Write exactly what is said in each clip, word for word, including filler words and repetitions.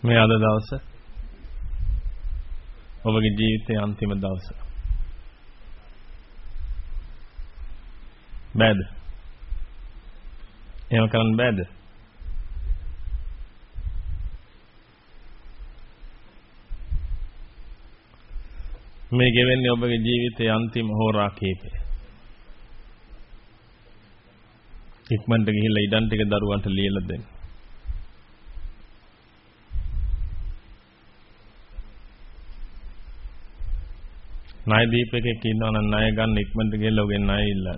මේ අද දවස ඔබගේ ජීවිතයේ අන්තිම දවස. බෑද? එහෙම කරන්න බෑද? මේ ගෙවෙන්නේ ඔබගේ ජීවිතයේ අන්තිම හෝරා කීපය. ඉක්මනට ගිහිල්ලා ඉඩම් ටික දරුවන්ට ලියලා දෙන්න. ණය දීපයක ඉන්නවා නම් ණය ගන්න ඉක්මනට ගිහලා ඔගෙන් ණය ඉල්ලන්න.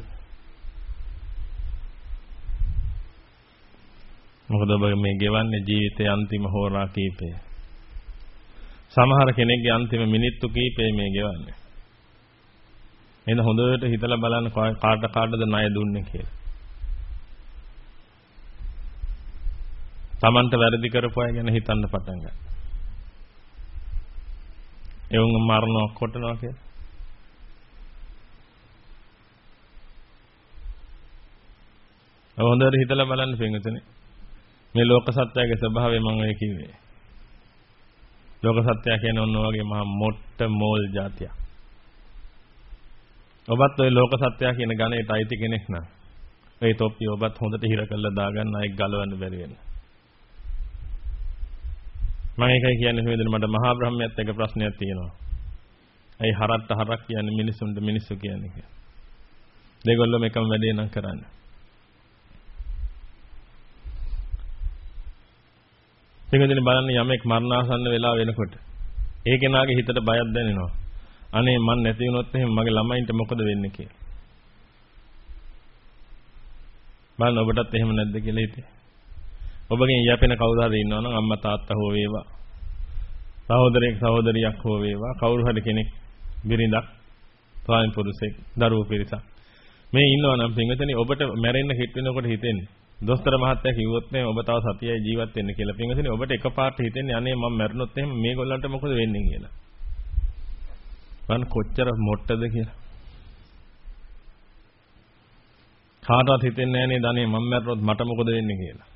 මොකද ඔබ මේ ගෙවන්නේ ජීවිතයේ අන්තිම හෝරා කීපය. සමහර කෙනෙක්ගේ අන්තිම මිනිත්තු කීපය මේ ගෙවන්නේ. එහෙනම් හොඳට හිතලා බලන්න කාට කාටද ණය දුන්නේ කියලා. Tamanට වැරදි කරපු අය ගැන හිතන්න පටන් ගන්න. ඒ වුන් මරනවා කොටනවා කියලා. හොඳට හිතලා බලන්න පින්විතනේ. මේ ලෝක සත්‍යයේ ස්වභාවය මම ඔය කිව්වේ. ලෝක සත්‍ය කියන්නේ ඔන්න ඔයගේ මහා මොට්ට මෝල් జాතියක්. ඔබත් ඔය ලෝක සත්‍ය කියන ගණේට අයිති කෙනෙක් නම් ඒ තොප්පිය ඔබත් හොඳට හිර කරලා දාගන්න අයෙක් ගලවන්න බැරි වෙන. මම ඒකයි කියන්නේ මේ මට මහා බ්‍රහ්මයාත් එක ප්‍රශ්නයක් තියෙනවා. ඇයි හරක්ට හරක් කියන්නේ මිනිසුන්ට මිනිස්සු කියන්නේ කියලා. දෙගොල්ලෝ මේකම වැඩේ නම් කරන්නේ. පින්වදින බලන්න යමෙක් මරණාසන්න වෙලා වෙනකොට ඒ කෙනාගේ හිතට බයක් දැනෙනවා. අනේ මන් නැති වුණොත් එහෙනම් මගේ ළමයින්ට මොකද වෙන්නේ කියලා. බලන්න ඔබටත් එහෙම නැද්ද කියලා හිතේ. ඔබගෙන් යැපෙන කවුරු හරි ඉන්නවා නම් අම්මා තාත්තා හෝ වේවා. සහෝදරයෙක් සහෝදරියක් හෝ වේවා. කවුරු හරි කෙනෙක් බිරිඳක් ස්වාමි පුරුෂයෙක් දරුවෝ පිරිසක්. මේ ඉන්නවා නම් පින්වදින ඔබට මැරෙන්න හිට වෙනකොට හිතෙන්නේ දොස්තර මහත්තයා කිව්වොත් නේ ඔබ තව සතියයි ජීවත් වෙන්න කියලා. පින්වදින ඔබට එකපාරට හිතෙන්නේ අනේ මම මැරුණොත් එහෙම මේගොල්ලන්ට මොකද වෙන්නේ කියලා. මන් කොච්චර මොට්ටද කියලා. කාටවත් හිතෙන්නේ නැහැ නේද අනේ මම මැරුණොත් මට මොකද වෙන්නේ කියලා.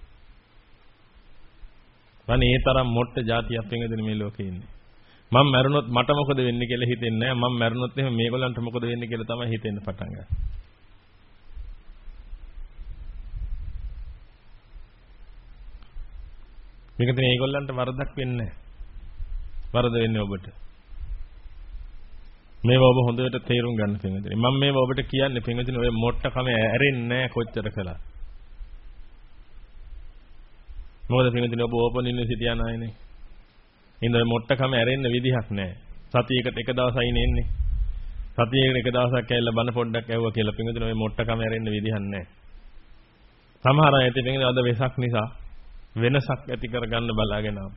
අනේ ඒ තරම් මොට්ට જાතියක් පින්වදින මේ ලෝකේ ඉන්නේ. මම මැරුණොත් මට මොකද වෙන්නේ කියලා හිතෙන්නේ නැහැ. මම මැරුණොත් එහෙම මේගොල්ලන්ට මොකද වෙන්නේ කියලා තමයි හිතෙන්න පටන් ගන්නේ. මේක තියෙන ඒගොල්ලන්ට වරදක් වෙන්නේ නැහැ. වරද වෙන්නේ ඔබට. මේව ඔබ හොඳට තේරුම් ගන්න පින්වදින. මම මේව ඔබට කියන්නේ පින්වදින ඔය මොට්ටකම ඇරෙන්නේ නැහැ කොච්චර කළා. මොකද පින්වදින ඔබ ඕපන් යුනිවර්සිටි යන අයනේ. ඉතින් ඔය මොට්ටකම ඇරෙන්න විදිහක් නැහැ. සතියකට එක දවසයි ඉන්නේ. සතියකට එක දවසක් ඇවිල්ලා බන පොඩ්ඩක් ඇව්වා කියලා පින්වදින ඔය මොට්ටකම ඇරෙන්න විදිහක් නැහැ. සමහර අය ඉතින් පින්වදින අද වෙසක් නිසා වෙනසක් ඇති කරගන්න බලාගෙන ආවා.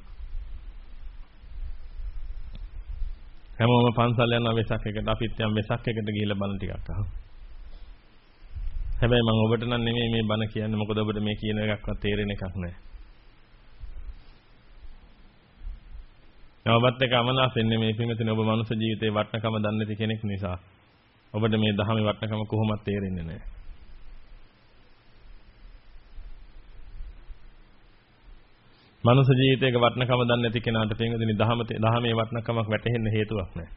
හැමෝම පන්සල් යන වෙසක් එකට අපිත් යම් වෙසක් එකට ගිහිල්ලා බණ ටිකක් අහමු. හැබැයි මම ඔබට නම් නෙමෙයි මේ බණ කියන්නේ. මොකද ඔබට මේ කියන එකක්වත් තේරෙන එකක් නැහැ. ඔබත් එක්ක අමනාප වෙන්නේ මේ පින්විතනේ ඔබ මනුස්ස ජීවිතේ වටිනකම දන්නේ නැති කෙනෙක් නිසා. ඔබට මේ ධහමේ වටිනකම කොහොමවත් තේරෙන්නේ නැහැ. මනුස්ස ජීවිතයක වටිනකම දන්නේ නැති කෙනාට පින්වදින දහම දහමේ වටිනකමක් වැටහෙන්න හේතුවක් නැහැ.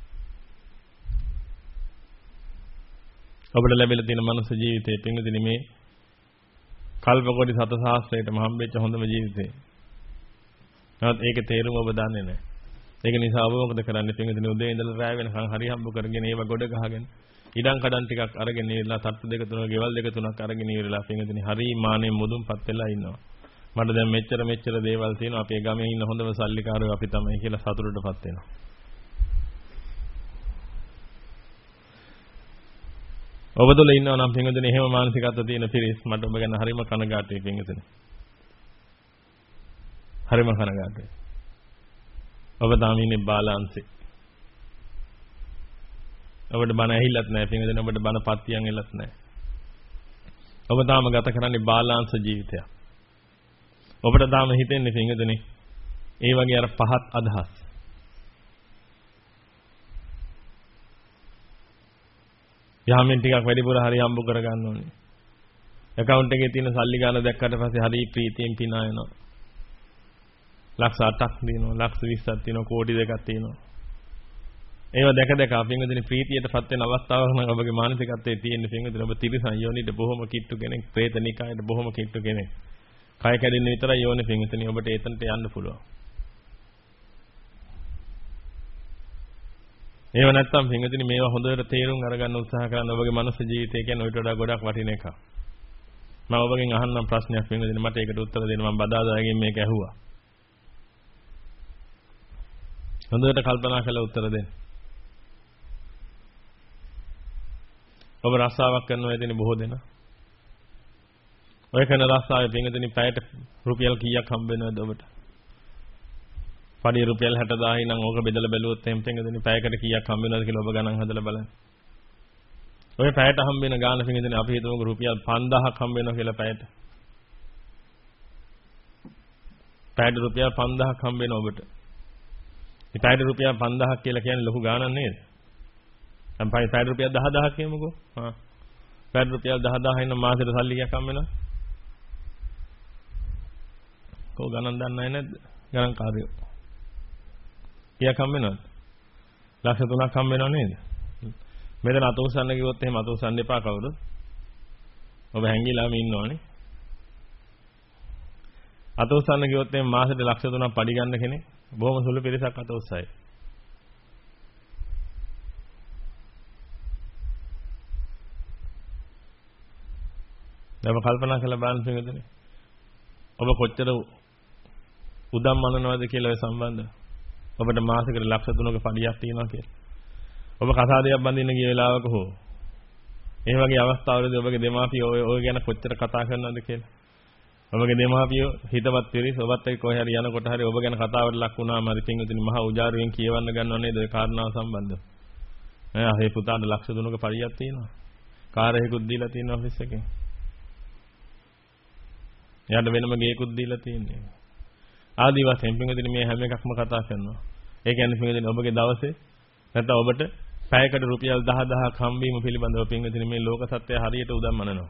ඔබට ලැබිලා තියෙන මනුස්ස ජීවිතයේ පින්වදින මේ කල්ප කොටි සත සහස්‍රයටම හම්බෙච්ච හොඳම ජීවිතේ. නමුත් ඒකේ තේරුම ඔබ දන්නේ නැහැ. ඒක නිසා ඔබ මොකද කරන්නේ පින්වදින උදේ ඉඳලා රාය වෙනකන් හරි හම්බ කරගෙන ඒව ගොඩ ගහගෙන ඉඩම් කඩම් ටිකක් අරගෙන ඉවරලා තට්ටු දෙක තුනක් ගෙවල් දෙක තුනක් අරගෙන ඉවරලා පින්වදින හරි මානෙ මුදුන්පත් වෙලා ඉන්නවා. මට දැන් මෙච්චර මෙච්චර දේවල් තියෙනවා අපේ ගමේ ඉන්න හොඳම සල්ලිකාරයෝ අපි තමයි කියලා සතුටටපත් වෙනවා. ඔබ තුල ඉන්නවා නම් පින්වදින එහෙම මානසිකත්ව තියෙන පිරිස් මට ඔබ ගැන හරිම කනගාටුයි පින්වදින. හරිම කනගාටුයි. ඔබ තාම ඉන්නේ බාලාංශේ. ඔබට බණ ඇහිලත් නැහැ පින්වදින ඔබට බණ පත්තියන් එලත් නැහැ. ඔබ තාම ගත කරන්නේ බාලාංශ ජීවිතයක්. ඔබට තාම හිතෙන්නේ පින්වදිනේ ඒ වගේ අර පහත් අදහස්. යහමින් ටිකක් වැඩිපුර හරි හම්බ කරගන්න ඕනේ. account එකේ තියෙන සල්ලි ගාන දැක්කට පස්සේ හරි ප්‍රීතියෙන් පිනා යනවා. ලක්ෂ අටක් තියෙනවා, ලක්ෂ විස්සක් තියෙනවා, කෝටි දෙකක් තියෙනවා. ඒව දැක දැක පින්වතුනි ප්‍රීතියටපත් වෙන අවස්ථාවක් නම් ඔබගේ මානසිකත්වයේ තියෙන පින්වතුනි ඔබ තිරිසන් යෝනිට බොහොම කිට්ටු කෙනෙක්, ප්‍රේතනිකායට බොහොම කිට්ටු කෙනෙක්. කය කැඩෙන්න විතරයි යෝනේ පින්වතුනි ඔබට එතනට යන්න පුළුවන්. ඒව නැත්තම් පින්වතුනි මේවා හොඳට තේරුම් අරගන්න උත්සාහ කරන්න ඔබගේ මනුස්ස ජීවිතය කියන්නේ ඔයිට වඩා ගොඩක් වටින එකක්. මම ඔබගෙන් අහන්නම් ප්‍රශ්නයක් පින්වතුනි මට ඒකට උත්තර දෙන්න මම බදාදාගෙන් මේක ඇහුවා. හොඳට කල්පනා කරලා උත්තර දෙන්න. ඔබ රස්සාවක් කරනවා එදින බොහෝ දෙනා. ඔය කරන රස්සාවේ පින්වතුනි පැයට රුපියල් කීයක් හම්බ වෙනවද ඔබට? පඩි රුපියල් හැටදාහයි නම් ඕක බෙදලා බැලුවොත් එහෙම පින්වතුනි පැයකට කීයක් හම්බ වෙනවද කියලා ඔබ ගණන් හදලා බලන්න. ඔය පැයට හම්බ වෙන ගාන පින්වතුනි අපි හිතමුකෝ රුපියල් පන්දාහක් හම්බ වෙනවා කියලා පැයට. පැයට රුපියල් පන්දාහක් හම්බ වෙනවා ඔබට. මේ පැයට රුපියල් පන්දාහක් කියලා කියන්නේ ලොකු ගාණක් නේද? දැන් පැයට රුපියල් දහදාහක් කියමුකෝ. හා. පැයට රුපියල් දහදාහයි නම් මාසෙට සල්ලි කීයක් හම්බ වෙනවද? කො ගණන් දන්නේ නැද්ද? ගණන් කාර්යෝ. කීයක් හම්බ වෙනවද? ලක්ෂ තුනක් හම්බ වෙනව නේද? මෙතන අත උස්සන්න කිව්වොත් එහෙම අත උස්සන්න එපා කවුරුත්. ඔබ හැංගිලාම ඉන්නවනේ. අත උස්සන්න කිව්වොත් එහෙම මාසෙට ලක්ෂ තුනක් පඩි ගන්න කෙනෙක් බොහොම සුළු පිරිසක් අත උස්සයි. දැන් කල්පනා කරලා බලන්න පිටුදෙනේ. ඔබ කොච්චර උදම් මනනවද කියලා ඒ සම්බන්ධව. ඔබට මාසෙකට ලක්ෂ තුනක පඩියක් තියෙනවා කියලා. ඔබ කසාදයක් බඳින්න ගිය වෙලාවක හෝ ඒ වගේ අවස්ථාවලදී ඔබගේ දෙමාපියෝ ඔය ඔය ගැන කොච්චර කතා කරනවද කියලා. ඔබගේ දෙමාපියෝ හිතවත් පිරිස ඔබත් එක්ක කොහේ හරි යනකොට හරි ඔබ ගැන කතාවට ලක් වුණාම හරි පින්විතින් මහා උජාරුවෙන් කියවන්න ගන්නව නේද ඔය කාරණාව සම්බන්ධව. ඈ අපේ පුතාට ලක්ෂ තුනක පඩියක් තියෙනවා. කාර් එකකුත් දීලා තියෙනවා ඔෆිස් එකේ. එයාට වෙනම ගේකුත් දීලා තියෙන්නේ. ආදි වශයෙන් පින්විතින් මේ හැම එකක්ම කතා කරනවා. ඒ කියන්නේ පින්විතින් ඔබගේ දවසේ නැත්නම් ඔබට පැයකට රුපියල් දහ දහක් හම්බීම පිළිබඳව පින්විතින් මේ ලෝක සත්‍යය හරියට උදම් මනනවා.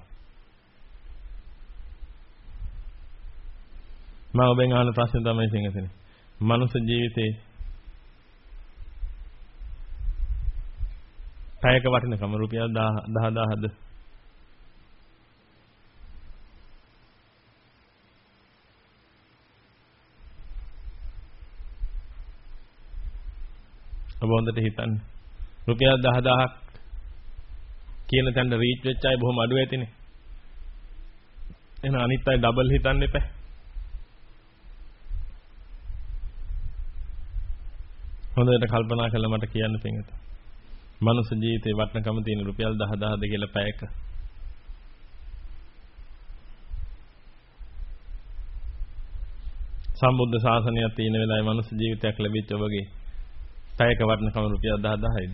මම ඔබෙන් අහන ප්‍රශ්නේ තමයි පින්විතින්. මනුෂ්‍ය ජීවිතේ පැයක වටිනකම රුපියල් දහ දහද? ඔබ හොඳට හිතන්න. රුපියල් දහ දහක් කියන තැනට රීච් වෙච්ච අය බොහොම අඩු ඇතිනේ. එහෙනම් අනිත් අය ඩබල් හිතන්න එපා. හොඳට කල්පනා කරලා මට කියන්න පින්විත. මනුස්ස ජීවිතේ වටිනකම තියෙන රුපියල් දහ දහද කියලා පැයක. සම්බුද්ධ ශාසනයක් තියෙන වෙලාවේ මනුස්ස ජීවිතයක් ලැබිච්ච ඔබගේ පැයක වටිනකම රුපියල් දහ දහයිද?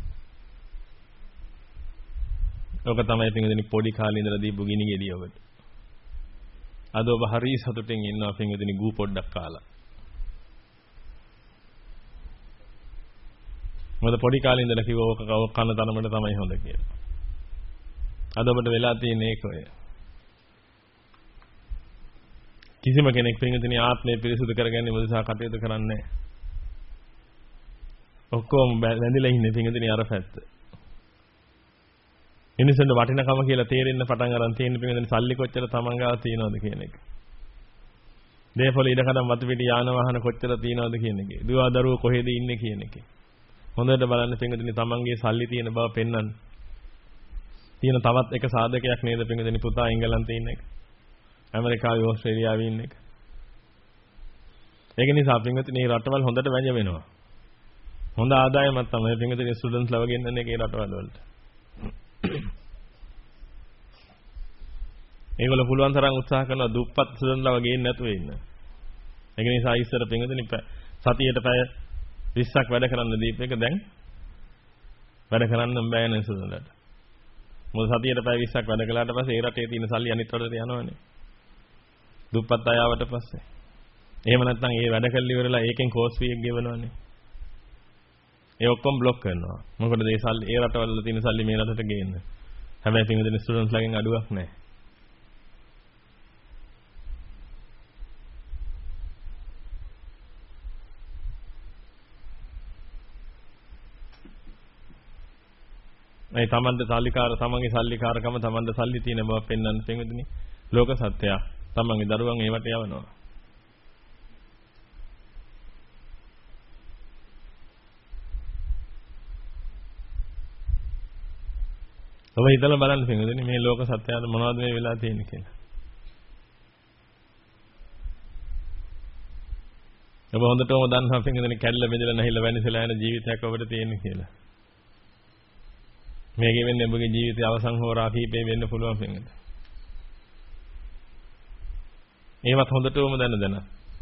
ඔක තමයි පින්වදින පොඩි කාලේ ඉඳලා දීපු ගිනි ගෙඩිය ඔබට. අද ඔබ හරි සතුටින් ඉන්නවා පින්වදින ගූ පොඩ්ඩක් කාලා. මොකද පොඩි කාලේ ඉඳලා කිව්ව ඕක කන තරමට තමයි හොඳ කියලා. අද ඔබට වෙලා තියෙන ඒක ඔය. කිසිම කෙනෙක් පින්වදින ආත්මය පිරිසුදු කරගන්නේ මොදසා කටයුතු කරන්නේ නැහැ. ඔක්කොම වැඳිලා ඉන්නේ පින්වදින අර පැත්ත. මිනිස්සුන්ට වටිනකම කියලා තේරෙන්න පටන් ගන්න තියෙන පින්වදින සල්ලි කොච්චර තමන් ගාව තියනවද කියන එක. දේපොළ ඉඩකඩම් වතු පිටි යාන වාහන කොච්චර තියනවද කියන එක. දුවා දරුවෝ කොහෙද ඉන්නේ කියන එක. හොඳට බලන්න පින්වදින තමන්ගේ සල්ලි තියෙන බව පෙන්වන්න. තියෙන තවත් එක සාධකයක් නේද පින්වදින පුතා එංගලන්තේ ඉන්න එක. ඇමරිකාවේ ඕස්ට්‍රේලියාවේ ඉන්න එක. ඒක නිසා පින්වදින මේ රටවල් හොඳට වැජ වෙනවා. හොඳ ආදායමක් තමයි පින්වදින ස්ටුඩන්ට්ස්ලා වගේ ඉන්නනේ ඒ රටවල් වලට. ඒගොල්ලෝ පුළුවන් තරම් උත්සාහ කරනවා දුප්පත් ස්ටුඩන්ට්ලා වගේ ඉන්න නැතුව ඉන්න. ඒක නිසා ඉස්සර පින්වදින සතියේට පැය විස්සක් වැඩ කරන්න දීපේක දැන් වැඩ කරන්න බෑ නේ ස්ටුඩන්ට්ලාට. මොකද සතියේට පැය විස්සක් වැඩ කළාට පස්සේ ඒ රටේ තියෙන සල්ලි අනිත් රටට යනවනේ. දුප්පත් අය ආවට පස්සේ. එහෙම නැත්නම් ඒ වැඩ කළ ඉවරලා ඒකෙන් කෝස් ෆී එක ගෙවනවනේ. ඒ ඔක්කොම બ્લોක් කරනවා. මොකද මේ සල්ලි ඒ රටවල තියෙන සල්ලි මේ රටට ගේන්න. හැබැයි පින්වදින ස්ටුඩන්ට්ස්ලාගෙන් අඩුවක් නැහැ. ඒ තමන්ට සල්ලිකාර තමන්ගේ සල්ලිකාරකම තමන්ට සල්ලි තියෙන බව පෙන්වන්න පින්විතනි. ලෝක සත්‍යය. තමන්ගේ දරුවන් ඒවට යවනවා. ඔබ හිතලා බලන්න පින්විතනි මේ ලෝක සත්‍යයට මොනවද මේ වෙලා තියෙන්නේ කියලා. ඔබ හොඳටම දන්නවා පින්විතනි කැඩලා බෙදලා නැහිලා වෙනසලා යන ජීවිතයක් ඔබට තියෙන්නේ කියලා. මේකෙ වෙන්නේ ඔබගේ ජීවිතයේ අවසන් හෝරා කීපේ වෙන්න පුළුවන් පින්විතනි. ඒවත් හොඳටම දැන දැන.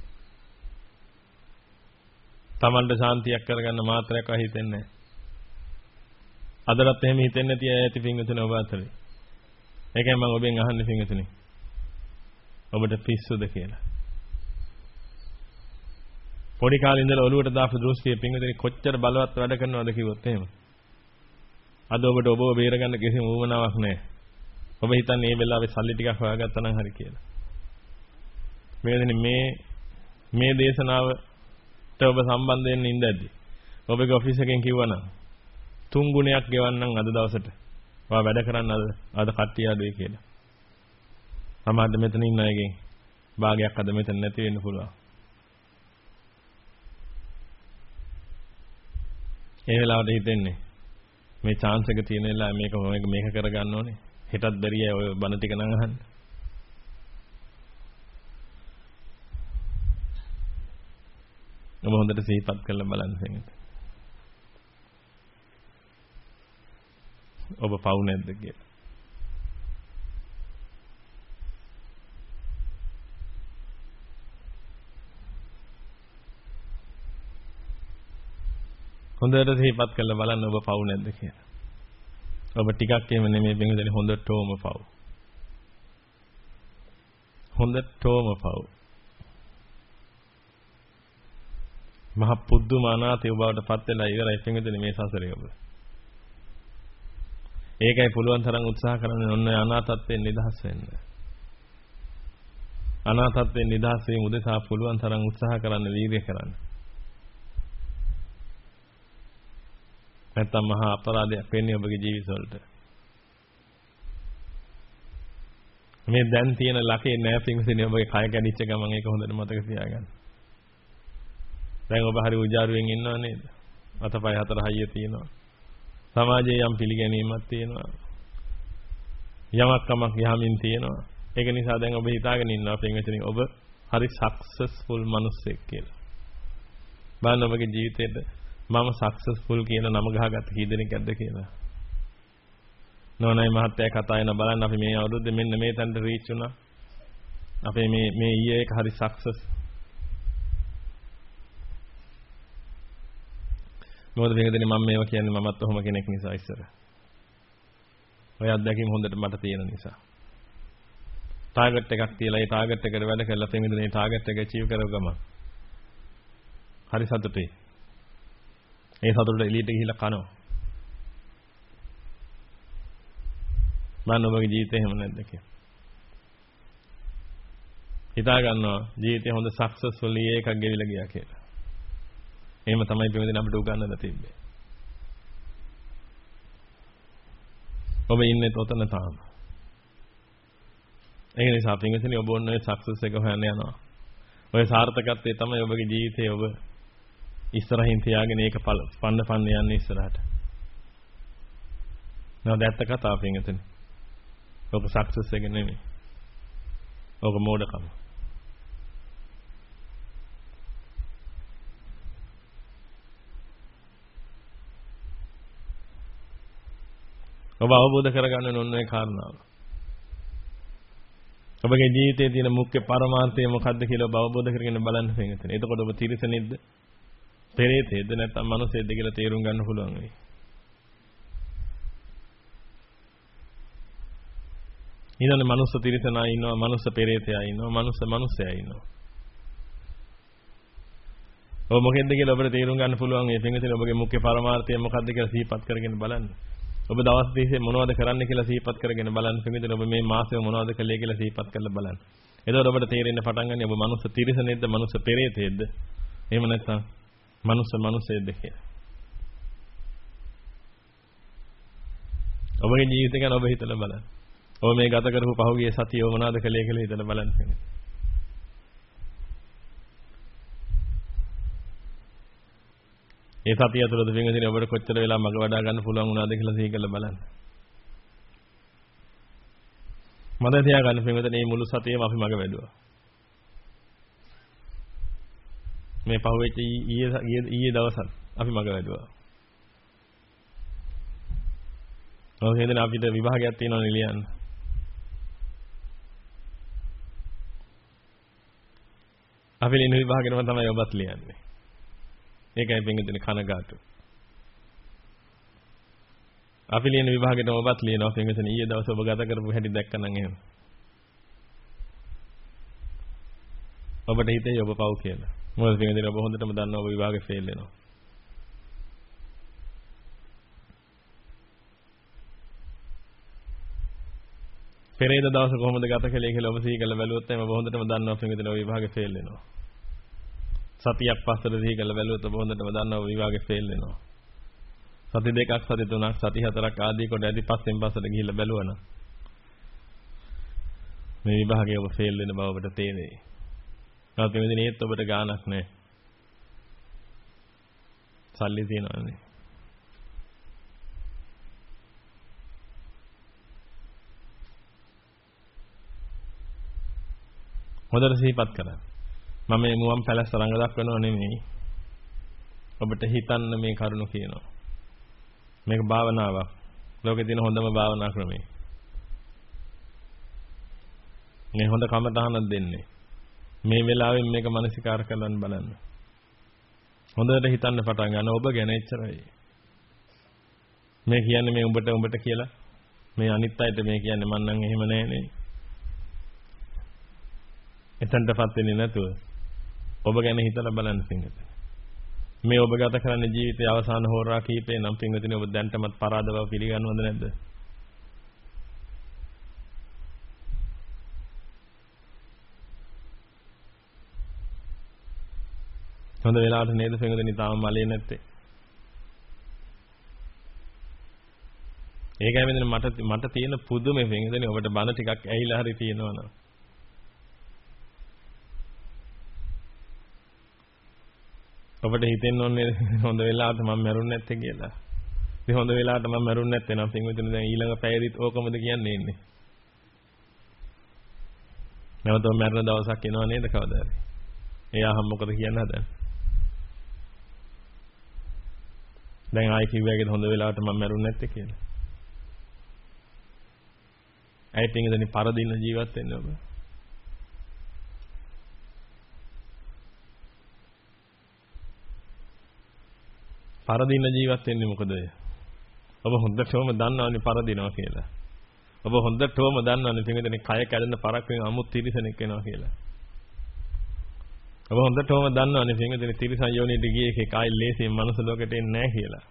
තමන්ට ශාන්තියක් කරගන්න මාත්‍රයක් හිතෙන්නේ නැහැ. අදටත් එහෙම හිතෙන්නේ නැති අය ඇති පින්විතනි ඔබ අතරේ. ඒකයි මම ඔබෙන් අහන්නේ පින්විතනි. ඔබට පිස්සුද කියලා. පොඩි කාලේ ඉඳලා ඔළුවට දාපු දෘෂ්ටිය පින්විතනි කොච්චර බලවත් වැඩ කරනවද කිව්වොත් එහෙම. අද ඔබට ඔබව බේරගන්න කිසිම උවමනාවක් නැහැ. ඔබ හිතන්නේ මේ වෙලාවේ සල්ලි ටිකක් හොයාගත්තා නම් හරි කියලා. මේකනේ මේ මේ දේශනාවට ඔබ සම්බන්ධ වෙන්න ඉඳද්දී ඔබගේ ඔෆිස් එකෙන් කිව්වනම් තුන් ගුණයක් ගෙවන්නම් අද දවසට. ඔයා වැඩ කරන්න අද අද කට්ටිය ආදේ කියලා. සමහරවිට මෙතන ඉන්න අයගෙන් භාගයක් අද මෙතන නැති වෙන්න පුළුවන්. ඒ වෙලාවට හිතෙන්නේ මේ chance එක තියෙන වෙලාව මේක මේක මේක කරගන්න ඕනේ. හෙටත් බැරියයි ඔය බණ ටික නම් අහන්න. ඔබ හොඳට සිහිපත් කරලා බලන්න වෙන්නේ. ඔබ පව් නැද්ද කියලා. හොඳට සිහිපත් කරලා බලන්න ඔබ පව් නැද්ද කියලා. ඔබ ටිකක් එහෙම නෙමෙයි බෙන්ගදලි හොඳටම පව්. හොඳටම පව්. මහ පුදුම අනාතේ ඔබවට පත් වෙලා ඉවරයි බෙන්ගදලි මේ සසරේ ඔබ. ඒකයි පුළුවන් තරම් උත්සාහ කරන්නේ ඔන්න අනාථත්වයෙන් නිදහස් වෙන්න. අනාථත්වයෙන් නිදහස් වීම උදෙසා පුළුවන් තරම් උත්සාහ කරන්න වීර්ය කරන්න. නැත්තම් මහා අපරාධයක් වෙන්නේ ඔබගේ ජීවිතවලට. මේ දැන් තියෙන ලකේ නෑ පිංසිනේ ඔබගේ කය කැඩිච්ච ගමන් ඒක හොඳට මතක තියාගන්න. දැන් ඔබ හරි උජාරුවෙන් ඉන්නව නේද? අතපය හතර හයිය තියෙනවා. සමාජයේ යම් පිළිගැනීමක් තියෙනවා. යමක් කමක් යහමින් තියෙනවා. ඒක නිසා දැන් ඔබ හිතාගෙන ඉන්නවා පින්විතනි ඔබ හරි සක්සස්ෆුල් මිනිස්සෙක් කියලා. බලන්න ඔබගේ ජීවිතේට මම සක්සස්ෆුල් කියන නම ගහගත්ත කී දෙනෙක් ඇද්ද කියලා. නෝනයි මහත්තයා කතා කරන බලන්න අපි මේ අවුරුද්දේ මෙන්න මේ තැනට රීච් වුණා. අපේ මේ මේ ඊයේ එක හරි සක්සස්. මොකද මේකදනේ මම මේවා කියන්නේ මමත් ඔහොම කෙනෙක් නිසා ඉස්සර. ඔය අත්දැකීම් හොඳට මට තියෙන නිසා. ටාගට් එකක් තියලා ඒ ටාගට් එකට වැඩ කරලා පෙමිනේ ඒ ටාගට් එක අචීව් කරව ගමන්. හරි සතුටුයි. ඒ සතුටට එළියට ගිහිල්ලා කනවා. මම ඔබගේ ජීවිතේ එහෙම නැද්ද කියලා. හිතා ගන්නවා ජීවිතේ හොඳ සක්සස්ෆුල් එකක් ගෙවිලා ගියා කියලා. එහෙම තමයි පින්වදින අපිට උගන්වලා තිබ්බේ. ඔබ ඉන්නේ තොතන තාම. ඒ නිසා පින්වදින ඔබ ඔන්න ඔය සක්සස් එක හොයන්න යනවා. ඔය සාර්ථකත්වයේ තමයි ඔබගේ ජීවිතේ ඔබ ඉස්සරහින් තියාගෙන ඒක පන්න පන්න යන්නේ ඉස්සරහට. නේද ඇත්ත කතාව පින්වදින. ඔබ සක්සස් එක නෙමෙයි. ඔබ මෝඩකම. ඔබ අවබෝධ කරගන්න ඕන මේ කාරණාව. ඔබගේ ජීවිතයේ තියෙන මුඛ්‍ය පරමාර්ථය මොකක්ද කියලා ඔබ අවබෝධ කරගෙන බලන්න වෙනවා. එතකොට ඔබ තිරිසනෙද්ද, පෙරේතෙද්ද නැත්නම් මනුස්සයෙක්ද කියලා තේරුම් ගන්න පුළුවන් වෙයි. ඊළඟ මනුස්ස තිරිසනා ඉන්නවා, මනුස්ස පෙරේතයා ඉන්නවා, මනුස්ස මනුස්සයා ඉන්නවා. ඔබ මොකෙන්ද කියලා ඔබට තේරුම් ගන්න පුළුවන් මේ පින්විතනේ ඔබගේ මුඛ්‍ය පරමාර්ථය මොකක්ද කියලා සිහිපත් කරගෙන බලන්න. ඔබ දවස් තිස්සේ මොනවද කරන්න කියලා සිහිපත් කරගෙන බලන්න පින්විතනේ ඔබ මේ මාසෙ මොනවද කළේ කියලා සිහිපත් කරලා බලන්න. එතකොට ඔබට තේරෙන්න පටන් ගන්නේ ඔබ මනුස්ස තිරිසනෙද්ද, මනුස්ස පෙරේතෙද්ද? එහෙම නැත්නම් මනුස්ස මනුස්සයෙක්ද කියලා. ඔබගේ ජීවිතය ගැන ඔබ හිතලා බලන්න. ඔබ මේ ගත කරපු පහුගිය සතිය ඔබ මොනවද කළේ කියලා හිතලා බලන්න. ඒ සතිය ඇතුළත පින්වදින ඔබට කොච්චර වෙලා මග වඩා ගන්න පුළුවන් වුණාද කියලා සිහි කරලා බලන්න. මම තියාගන්න පින්වදින මේ මුළු සතියේම අපි මග වැඩුවා. මේ පහුවෙච්ච ඊයේ ඊයේ දවසත් අපි මග වැඩුවා. ඔව් හේදෙන අපිට විභාගයක් තියෙනවා ලියන්න. අපි ලියන විභාගෙම තමයි ඔබත් ලියන්නේ. ඒකයි පින්විතනේ කනගාටු. අපි ලියන විභාගෙට ඔබත් ලියනවා පින්විතනේ ඊයේ දවසේ ඔබ ගත කරපු හැටි දැක්කනම් එහෙම. ඔබට හිතේ ඔබ පව් කියලා. මොකද පින්විතනේ ඔබ හොඳටම දන්නවා ඔබ විභාගේ ෆේල් වෙනවා. පෙරේද දවස කොහොමද ගත කළේ කියලා ඔබ සිහි කරලා බැලුවොත් එimhe ඔබ හොඳටම දන්නවා පින්විතනේ ඔබ විභාගේ ෆේල් වෙනවා. සතියක් පස්සට සිහි කරලා බැලුවොත් ඔබ හොඳටම දන්නවා ඔබ විභාගේ ෆේල් වෙනවා. සති දෙකක් සති තුනක් සති හතරක් ආදී කොට ඇදි පස්සෙන් පස්සට ගිහිල්ලා බැලුවනම් මේ විභාගයේ ඔබ ෆේල් වෙන බව ඔබට තේරෙයි. නමුත් මේ දිනේත් ඔබට ගාණක් නැහැ. සල්ලි තියනවානේ. හොඳට සිහිපත් කරගන්න. මම මේ මුවන් පැලැස්ස ළඟ දක්වනව නෙමෙයි. ඔබට හිතන්න මේ කරුණ කියනවා. මේක භාවනාවක්. ලෝකේ තියෙන හොඳම භාවනා ක්‍රමය. මේ හොඳ කමටහනක් දෙන්නේ. මේ වෙලාවෙන් මේක මානසිකාර කරන්න බලන්න. හොඳට හිතන්න පටන් ගන්න ඔබ ගැන එච්චරයි. මේ කියන්නේ මේ උඹට උඹට කියලා. මේ අනිත් අයට මේ කියන්නේ මං නම් එහෙම නෑනේ. එතනටපත් වෙන්නේ නැතුව ඔබ ගැන හිතලා බලන්න පින්වතුනි. මේ ඔබ ගත කරන ජීවිතයේ අවසාන හෝරා කීපේ නම් පින්වතුනි ඔබ දැන්ටමත් පරාද බව පිළිගන්නවද නැද්ද? හොඳ වෙලාවට නේද පින්වතුනි තාම මලේ නැත්තේ. ඒකයි මෙතන මට මට තියෙන පුදුමේ පින්වතුනි ඔබට බන ටිකක් ඇහිලා හරි තියෙනවනම් ඔබට හිතෙන්න ඕනේ හොඳ වෙලාවට මම මැරුන්නේ නැත්තේ කියලා. ඉතින් හොඳ වෙලාවට මම මැරුන්නේ නැත්තේ නම් පින්විතනේ දැන් ඊළඟ පැයදිත් ඕකමද කියන්නේ ඉන්නේ. නැවතම මැරෙන දවසක් එනවා නේද කවදාද? එයා හැම මොකද කියන්න හදන්නේ? දැන් ආයි කිව්වයිද හොඳ වෙලාවට මම මැරුන්නේ නැත්තේ කියලා. ඇයි පින්විතනේ පරදින ජීවත් වෙන්නේ ඔබ? පරදින ජීවත් වෙන්නේ මොකද? ඔබ හොඳටම දන්නවනේ පරදිනවා කියලා. ඔබ හොඳටම දන්නවනේ පින්විතනේ කය කැඩෙන පරක් වෙන අමුත් තිරිසනෙක් වෙනවා කියලා. ඔබ හොඳටම දන්නවනේ පින්විතනේ තිරිසන් යෝනියට ගියේ එකේ කායි ලේසියෙන් මනුස්ස ලෝකෙට එන්නේ නැහැ කියලා.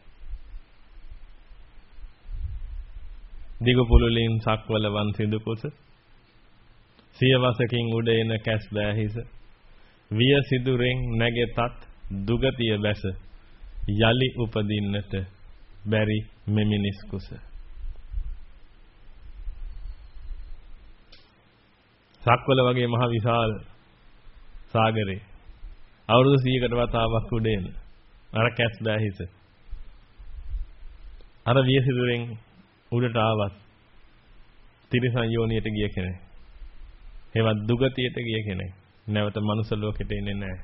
දිග පුලුලින් සක්වල වන් සිඳු කුස සියවසකින් උඩ එන කැස් බෑහිස විය සිදුරෙන් නැගෙතත් දුගතිය බැස යලි උපදින්නට බැරි මෙමිනිස් කුස. සක්වල වගේ මහ විශාල සාගරේ අවුරුදු සීයකට වතාවක් උඩ එන අර කැස් බෑහිස අර විය සිදුරෙන් උඩට ආවත් තිරිසන් යෝනියට ගිය කෙනෙක්. ඒවත් දුගතියට ගිය කෙනෙක්. නැවත මනුස්ස ලෝකෙට එන්නේ නැහැ.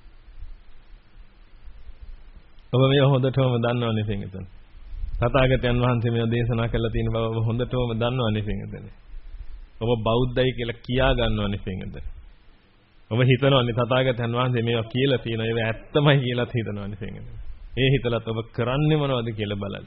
ඔබ මේ හොඳටම දන්නවනේ පින්විතනේ. තථාගතයන් වහන්සේ මේව දේශනා කළා තියෙන බව ඔබ හොඳටම දන්නවනේ පින්විතනේ. ඔබ බෞද්ධයි කියලා කියා ගන්නවනේ පින්විතනේ. ඔබ හිතනවනේ තථාගතයන් වහන්සේ මේවා කියලා තියෙනවා ඒව ඇත්තමයි කියලාත් හිතනවනේ පින්විතනේ. ඒ හිතලත් ඔබ කරන්නේ මොනවද කියලා බලන්න.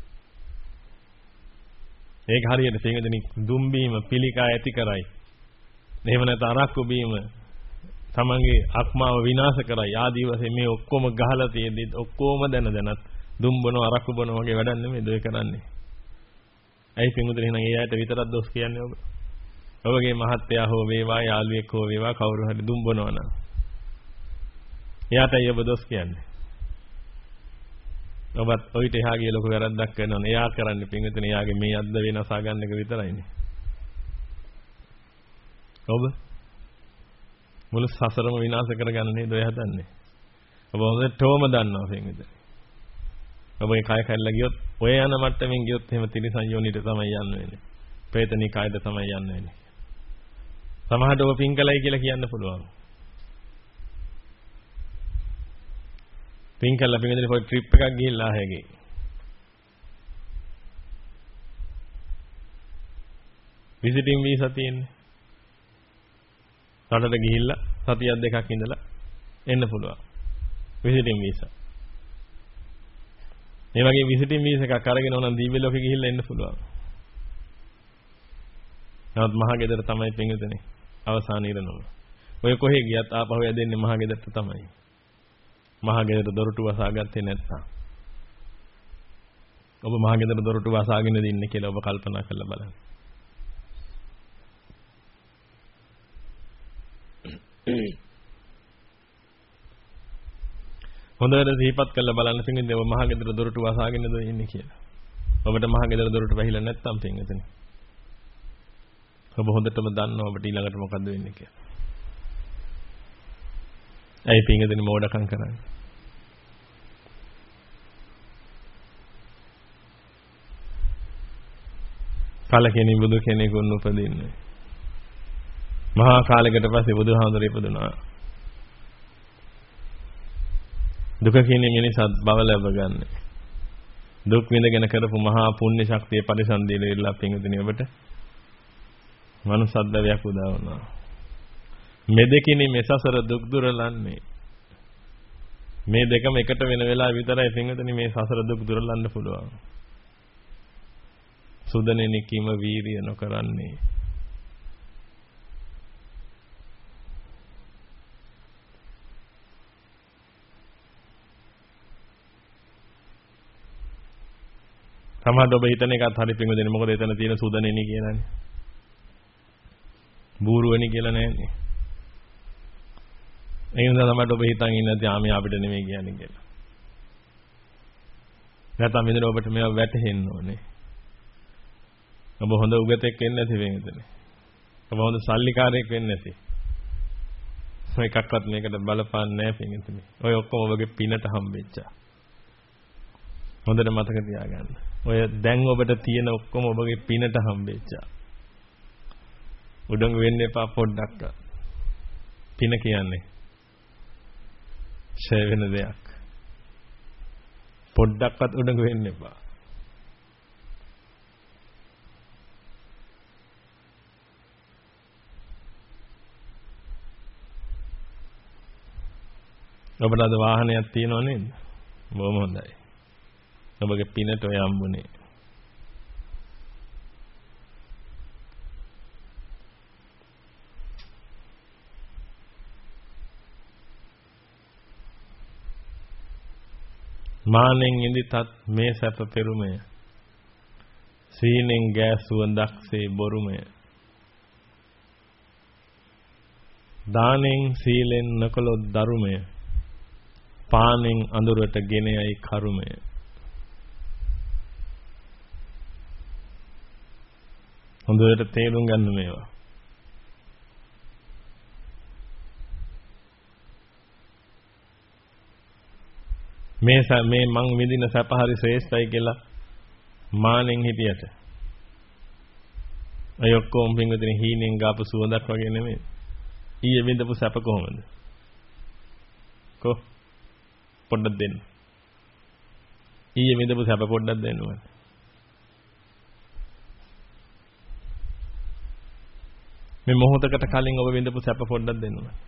ඒක හරියට පින්විතනේ දුම්බීම පිළිකා ඇති කරයි. එහෙම නැත්නම් අරක්කු බීම තමන්ගේ අක්මාව විනාශ කරයි ආදී වශයෙන් මේ ඔක්කොම ගහලා තියෙද්දි ඔක්කොම දැන දැනත් දුම් බොන අරක්කු බොන වගේ වැඩක් නෙමෙයි දෙය කරන්නේ. ඇයි පින්වතුනි එහෙනම් ඒ ඇයට විතරක් දොස් කියන්නේ ඔබ? ඔබගේ මහත්තයා හෝ වේවා යාළුවෙක් හෝ වේවා කවුරු හරි දුම් බොනවා නම් එයාටයි ඔබ දොස් කියන්නේ. ඔබත් ඔయిత එහා ගිය ලොකු වැරද්දක් කරනවනේ. එයා කරන්නේ පින්විතනේ එයාගේ මේ අද්ද වෙනසා ගන්න එක විතරයිනේ. ඔබ මුළු සසරම විනාශ කරගන්න නේද ඔය හදන්නේ. ඔබ හොඳටම දන්නවා පින්විතනේ. ඔබගේ කය කැල්ල ගියොත් ඔය යන මට්ටමින් ගියොත් එහෙම තිරිසන් යෝනිට තමයි යන්න වෙන්නේ. ප්‍රේතනී කයද තමයි යන්න වෙන්නේ. සමහරට ඔබ පින්කලයි කියලා කියන්න පුළුවන්. පින්කල පින්විතනේ පොඩි ට්‍රිප් එකක් ගිහිල්ලා ආයෙගේ. විසිටින් වීසා තියෙන්නේ. රටට ගිහිල්ලා සතියක් දෙකක් ඉඳලා එන්න පුළුවන්. Visiting visa. මේ වගේ විසිටින් වීසා එකක් අරගෙන ඕනම් දිව්‍ය ලෝකෙ ගිහිල්ලා එන්න පුළුවන්. නමුත් මහගෙදර තමයි පින්විතනේ අවසාන ඉරනම. ඔය කොහෙ ගියත් ආපහු යදෙන්නේ මහගෙදරට තමයි. මහගෙදර දොරටු වසාගත්තේ නැත්නම්. ඔබ මහගෙදර දොරටු වසාගෙන ඉන්නේ කියලා ඔබ කල්පනා කරලා බලන්න. හොඳට සිහිපත් කරලා බලන්න පින්විතනේ ඔබ මහගෙදර දොරටු වසාගෙනද ඉන්නේ කියලා. ඔබට මහගෙදර දොරටු වැහිලා නැත්නම් පින්විතනේ. ඔබ හොඳටම දන්නවා ඔබට ඊළඟට මොකද්ද වෙන්නේ කියලා. ඇයි පින්විතනේ මෝඩකම් කරන්නේ? කාලකෙනි බුදු කෙනෙකුන් උපදින්නේ. මහා කාලයකට පස්සේ බුදුහාමුදුරුවෝ ඉපදුනා. දුක කියන්නේ මිනිසත් බව ලැබ ගන්න. දුක් විඳගෙන කරපු මහා පුණ්‍ය ශක්තිය පරිසන්දියේ ඉල්ලා පින්විතනේ ඔබට මනුසද්දවයක් උදා වුණා. මෙදකිනි මෙසසර දුක් දුරලන්නේ. මේ දෙකම එකට වෙන වෙලාව විතරයි පින්විතනේ මේ සසර දුක් දුරලන්න පුළුවන්. සුදනේ නිකීම වීරිය නොකරන්නේ. සමහරවිට ඔබ හිතන එකත් හරි පින්විතනේ මොකද එතන තියෙන සුදනේනි කියලානේ. බූරුවනි කියලා නෑනේ. ඒ නිසා තමයි ඔබ හිතන් ඉන්නේ නැති ආමේ අපිට නෙමෙයි කියන්නේ කියලා. නැත්නම් මෙතන ඔබට මේවා වැටහෙන්න ඕනේ. ඔබ හොඳ උගතෙක් වෙන්නේ නැති වෙන්නේ. ඔබ හොඳ සල්ලිකාරයෙක් වෙන්නේ නැති. ඔය එකක්වත් මේකට බලපාන්නේ නැහැ පින්විතනේ. ඔය ඔක්කොම ඔබගේ පිනට හම්බෙච්චා. හොඳට මතක තියාගන්න. ඔය දැන් ඔබට තියෙන ඔක්කොම ඔබගේ පිනට හම්බෙච්චා. උඩඟු වෙන්න එපා පොඩ්ඩක්. පින කියන්නේ ෂේ වෙන දෙයක්. පොඩ්ඩක්වත් උඩඟු වෙන්න එපා. ඔබට අද වාහනයක් තියෙනව නේද? බොහොම හොඳයි. ඔබගේ පිනට ඔය හම්බුනේ. මානෙන් ඉඳිතත් මේ සැප පෙරුමය. සීනෙන් ගෑ සුවඳක්සේ බොරුමය. දානෙන් සීලෙන් නොකළොත් දරුමය. පානෙන් අඳුරට ගෙන යයි කරුමය. හොඳට තේරුම් ගන්න මේවා. මේ මේ මං විඳින සැප හරි ශ්‍රේෂ්ඨයි කියලා මානෙන් හිටියට අය ඔක්කොම පින්වදින හීනෙන් ගාපු සුවඳක් වගේ නෙමෙයි. ඊයේ විඳපු සැප කොහොමද? කො පොඩ්ඩක් දෙන්න. ඊයේ විඳපු සැප පොඩ්ඩක් දෙන්න ඕනේ. මේ මොහොතකට කලින් ඔබ විඳපු සැප පොඩ්ඩක් දෙන්න ඕනේ.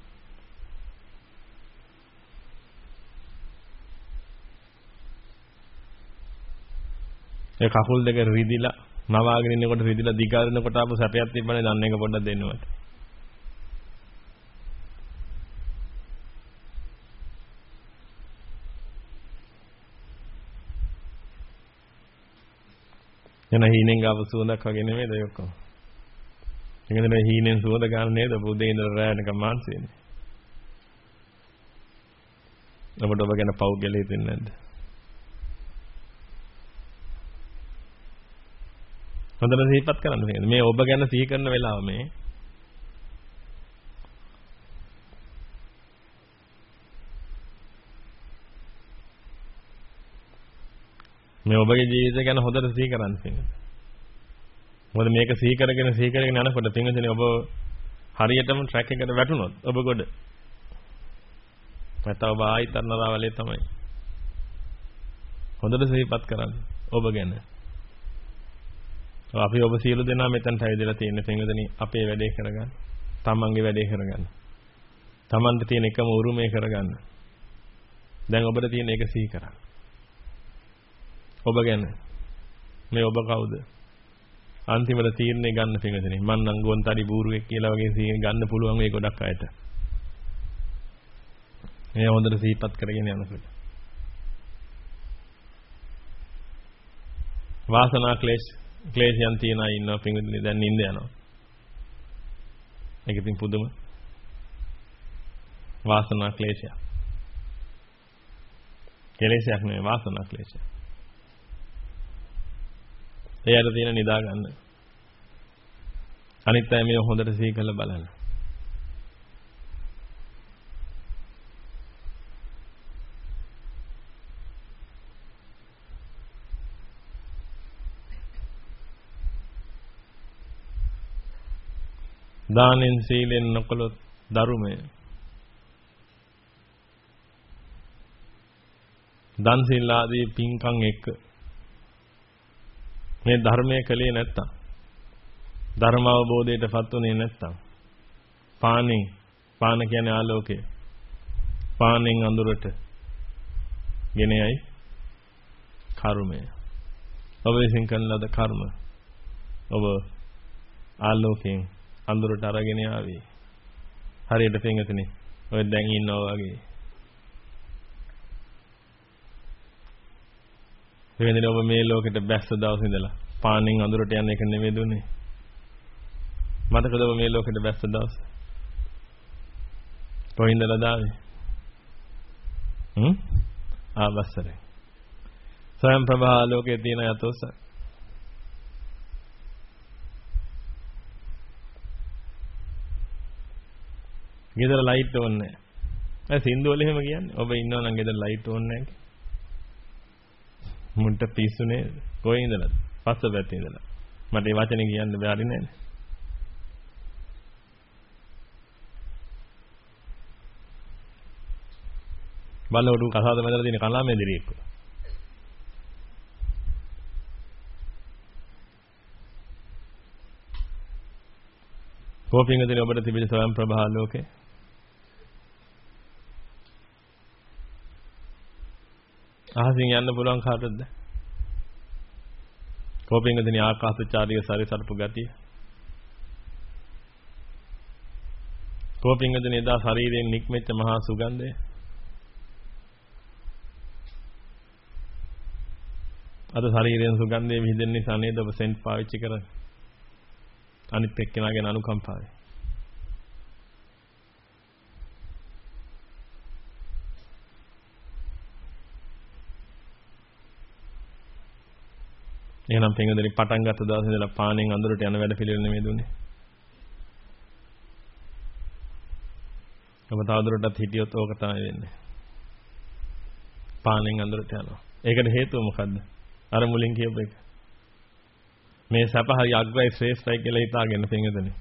ඒ කකුල් දෙක රිදිලා නවාගෙන ඉන්නකොට රිදිලා දිගාරිනකොට ආපු සැපයක් තිබ්බනේ දන්න එක පොඩ්ඩක් දෙන්න ඕනේ. එන හීනෙන් ගාපු සුවඳක් වගේ නෙමෙයිද ඒ ඔක්කොම. ඒකද මේ හීනෙන් සුවඳ ගන්න නේද බුදේ ඉඳලා රැයනක මාන්සියනේ. ඔබට ඔබ ගැන පව් ගැලේ දෙන්නේ නැද්ද? හොඳට සිහිපත් කරන්න තියෙනවා. මේ ඔබ ගැන සිහි කරන වෙලාව මේ මේ ඔබගේ ජීවිතය ගැන හොඳට සිහි කරන්න තියෙනවා. මොකද මේක සිහි කරගෙන සිහි කරගෙන යනකොට පින්වතුනි ඔබ හරියටම ට්‍රැක් එකට වැටුනොත් ඔබ ගොඩ. නැත්නම් ඔබ ආයිත් අන්නරාවලේ තමයි. හොඳට සිහිපත් කරන්න ඔබ ගැන. අපි ඔබ සියලු දෙනා මෙතනට ඇවිදලා තියෙන පින්වතුනි අපේ වැඩේ කරගන්න. තමන්ගේ වැඩේ කරගන්න. තමන්ට තියෙන එකම උරුමය කරගන්න. දැන් ඔබට තියෙන එක සිහි කරන්න. ඔබ ගැන මේ ඔබ කවුද? අන්තිමට තීරණේ ගන්න පින්වතුනි. මං නම් ගොන්තරි බූරුවෙක් කියලා වගේ තීරණ ගන්න පුළුවන් මේ ගොඩක් අයට. මේ හොඳට සිහිපත් කරගෙන යනකොට. වාසනා ක්ලේශ ක්ලේශයන් තියන අය ඉන්නවා පින්වතුනි දැන් නිින්ද යනවා. ඒක ඉතින් පුදුම වාසනා ක්ලේශය. කෙලෙසයක් නෙවෙයි වාසනා ක්ලේශය. එයාට තියෙන නිදා ගන්න. අනිත් අය මේ හොඳට සිහි කරලා බලන්න. දානෙන් සීලෙන් නොකළොත් ධර්මය. දන් සීල ආදී පින්කම් එක්ක මේ ධර්මයේ කලේ නැත්තම් ධර්ම අවබෝධයටපත් උනේ නැත්තම් පානෙන් පාන කියන්නේ ආලෝකය පානෙන් අඳුරට ගෙනයයි කර්මය ඔබ විසින් කරන ලද කර්ම ඔබ ආලෝකයෙන් අඳුරට අරගෙන ආවේ හරියට පින්වතුනි ඔය දැන් ඉන්නවා වගේ වෙනදෙන ඔබ මේ ලෝකෙට බැස්ස දවස් ඉඳලා පානෙන් අඳුරට යන එක නෙමෙයි දුන්නේ. මතකද ඔබ මේ ලෝකෙට බැස්ස දවස්? කොහින්දලා දාවේ? හ්ම්? ආවස්සරේ. ස්වයං ප්‍රභා ලෝකේ තියෙන යතොස්ස. ගෙදර ලයිට් ඕනේ නැහැ. ඒ සින්දු වල එහෙම කියන්නේ. ඔබ ඉන්නව නම් ගෙදර ලයිට් ඕනේ නැහැ. මුන්ට පිස්සුනේ කොහේ ඉඳලාද? පස්ස පැත්තේ ඉඳලා. මට මේ වචනේ කියන්න බැරි නෑනේ. බලවඩු කසාද මැදලා තියෙන කලාම ඇදිරියෙක්. කෝපින්ගදේ ඔබට තිබෙන ස්වයං ප්‍රභා ලෝකේ අහසින් යන්න පුළුවන් කාටද? කෝපින්ගදේ ආකාශචාරිය සරිසර්ප ගතිය. කෝපින්ගදේ එදා ශරීරයෙන් නික්මෙච්ච මහා සුගන්ධය. අද ශරීරයෙන් සුගන්ධය විහිදෙන නිසා නේද ඔබ සෙන්ට් පාවිච්චි කරන්නේ? අනිත් එක්කෙනා ගැන අනුකම්පාවයි. එහෙනම් පින්වදින පටන් ගත්ත දවසේ ඉඳලා පානෙන් අඳුරට යන වැඩ පිළිවෙල නෙමෙයි දුන්නේ. ඔබ තවදුරටත් හිටියොත් ඕක තමයි වෙන්නේ. පානෙන් අඳුරට යනවා. ඒකට හේතුව මොකද්ද? අර මුලින් කියපු එක. මේ සැප හරි අග්‍රයි ශ්‍රේෂ්ඨයි කියලා හිතාගෙන පින්වදින.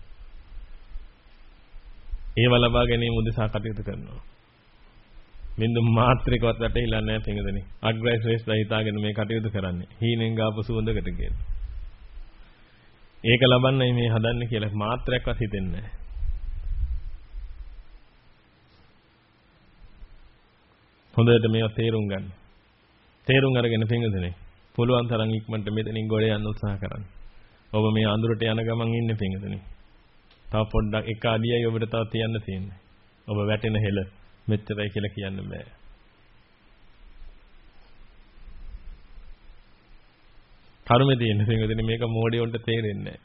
ඒව ලබා ගැනීම උදෙසා කටයුතු කරනවා. බින්දු මාත්‍රිකවත් වැටහිලා නැහැ පින්වදින. අග්‍රයි ශ්‍රේෂ්ඨයි හිතාගෙන මේ කටයුතු කරන්නේ. හීනෙන් ගාපු සුවඳකට කියන. ඒක ලබන්නයි මේ හදන්නේ කියලා මාත්‍රයක්වත් හිතෙන්නේ නැහැ. හොඳට මේවා තේරුම් ගන්න. තේරුම් අරගෙන පින්වදිනේ පුළුවන් තරම් ඉක්මනට මෙතනින් ගොඩ යන්න උත්සාහ කරන්න. ඔබ මේ අඳුරට යන ගමන් ඉන්නේ පින්වදිනේ. තව පොඩ්ඩක් එක අඩියයි ඔබට තව තියන්න තියෙන්නේ. ඔබ වැටෙන හෙල මෙච්චරයි කියලා කියන්න බෑ. කර්මෙ තියෙන පින්වදිනේ මේක මෝඩේ උන්ට තේරෙන්නේ නැහැ.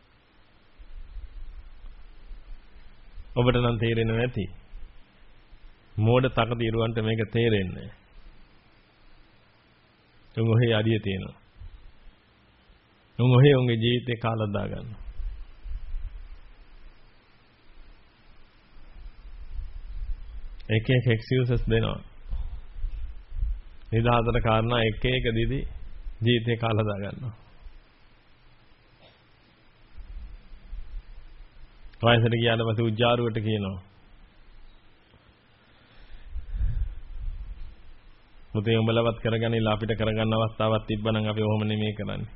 ඔබට නම් තේරෙන්නේ නැති. මෝඩ තකතිරුවන්ට මේක තේරෙන්නේ නැහැ. තුන් ඔහේ අඩිය තියෙනවා. උන් ඔහේ උන්ගේ ජීවිතේ කාලා දා ගන්නවා. එක එක එක්ස්කියුසස් දෙනවා. නිදහසට කාරණා එක එක දිදි ජීවිතේ කාලා දා ගන්නවා. වයසට ගියාට පස්සේ උජාරුවට කියනවා. මුතේ උඹලවත් කරගන්නilla අපිට කරගන්න අවස්ථාවක් තිබ්බනම් අපි ඔහොම නෙමෙයි කරන්නේ.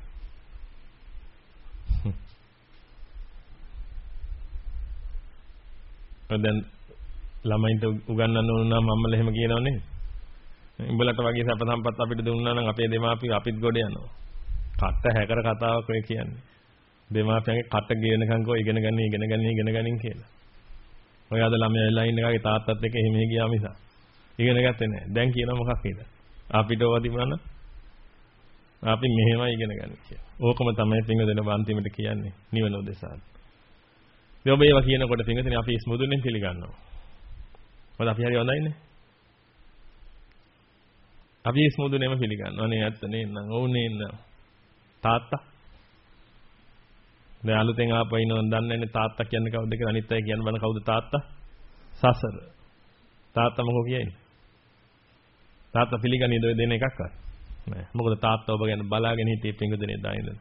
දැන් ළමයින්ට උගන්වන්න ඕන නම් අම්මලා එහෙම කියනවනේ. උඹලට වගේ සැප සම්පත් අපිට දුන්නා නම් අපේ දෙමාපියෝ අපිත් ගොඩ යනවා. කට හැකර කතාවක් ඔය කියන්නේ. දෙමාපියන්ගේ කට ගේනකම් කෝ ඉගෙන ගන්න ඉගෙන ගන්න ඉගෙන ගනින් කියලා. ඔය අද ළමයා වෙලා ඉන්න එකගේ තාත්තත් එක්ක එහෙම ගියා මිස. ඉගෙන ගත්තේ නැහැ. දැන් කියනවා මොකක් නේද? අපිට ඕවා තිබුණා නම් අපි මෙහෙමයි ඉගෙන ගන්න කියලා. ඕකම තමයි පිංග දෙන අන්තිමට කියන්නේ නිවන උදෙසා. ඒ ඔබ ඒවා කියනකොට පිංගතනේ අපි ස්මුදුනේ පිළිගන්නවා. මොකද අපි හරි හොඳයිනේ. අපි ස්මුදුනේම පිළිගන්නවා. අනේ ඇත්ත නේනම් ඕනේ නේනම්. තාත්තා දැන් අලුතෙන් ආපහු ඉන්නවන් දන්නේ නැහැ තාත්තා කියන්නේ කවුද කියලා අනිත් අය කියන්න බන කවුද තාත්තා? සසර. තාත්තා මොකෝ කියන්නේ? තාත්තා පිළිගන්නේ දෙය දෙන එකක්වත් නෑ. මොකද තාත්තා ඔබ ගැන බලාගෙන හිටියේ පිංගුදනේ දායින්ද.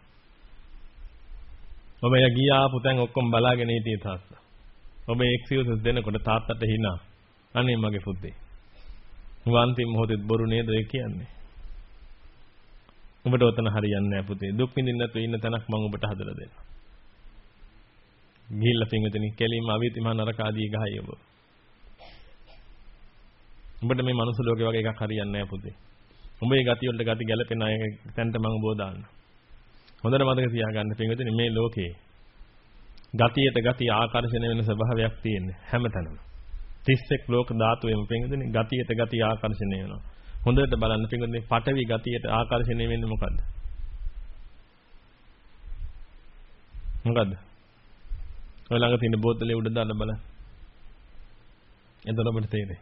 ඔබ යා ගියා ආපු තැන් ඔක්කොම බලාගෙන හිටියේ තාත්තා. ඔබ එක්ස්කියුසස් දෙනකොට තාත්තට hina. අනේ මගේ පුතේ. වන්තිම මොහොතේ බොරු නේද ඒ කියන්නේ. ඔබට ඔතන හරියන්නේ නෑ පුතේ. දුක් විඳින්න නැතුව ඉන්න තැනක් මම ඔබට හදලා දෙනවා. ගිහිල්ලා පිංගුදනේ කෙලින්ම අවීති මහ නරක ආදී ගහයි ඔබ. උඹට මේ මනුස්ස ලෝකේ වගේ එකක් හරියන්නේ නැහැ පුතේ. උඹේ ගති වලට ගති ගැලපෙන අය තැනට මම බෝ දාන්න. හොඳට මතක තියාගන්න පින්විතනේ මේ ලෝකේ ගතියට ගති ආකර්ෂණය වෙන ස්වභාවයක් තියෙන්නේ හැමතැනම. තිස් එක් ලෝක ධාතුවෙම පින්විතනේ ගතියට ගති ආකර්ෂණය වෙනවා. හොඳට බලන්න පින්විතනේ පඨවි ගතියට ආකර්ෂණය වෙන්නේ මොකද්ද? මොකද්ද? ඔය ළඟ තියෙන බෝතලේ උඩ දාලා බලන්න. එතකොට ඔබට තේරෙයි.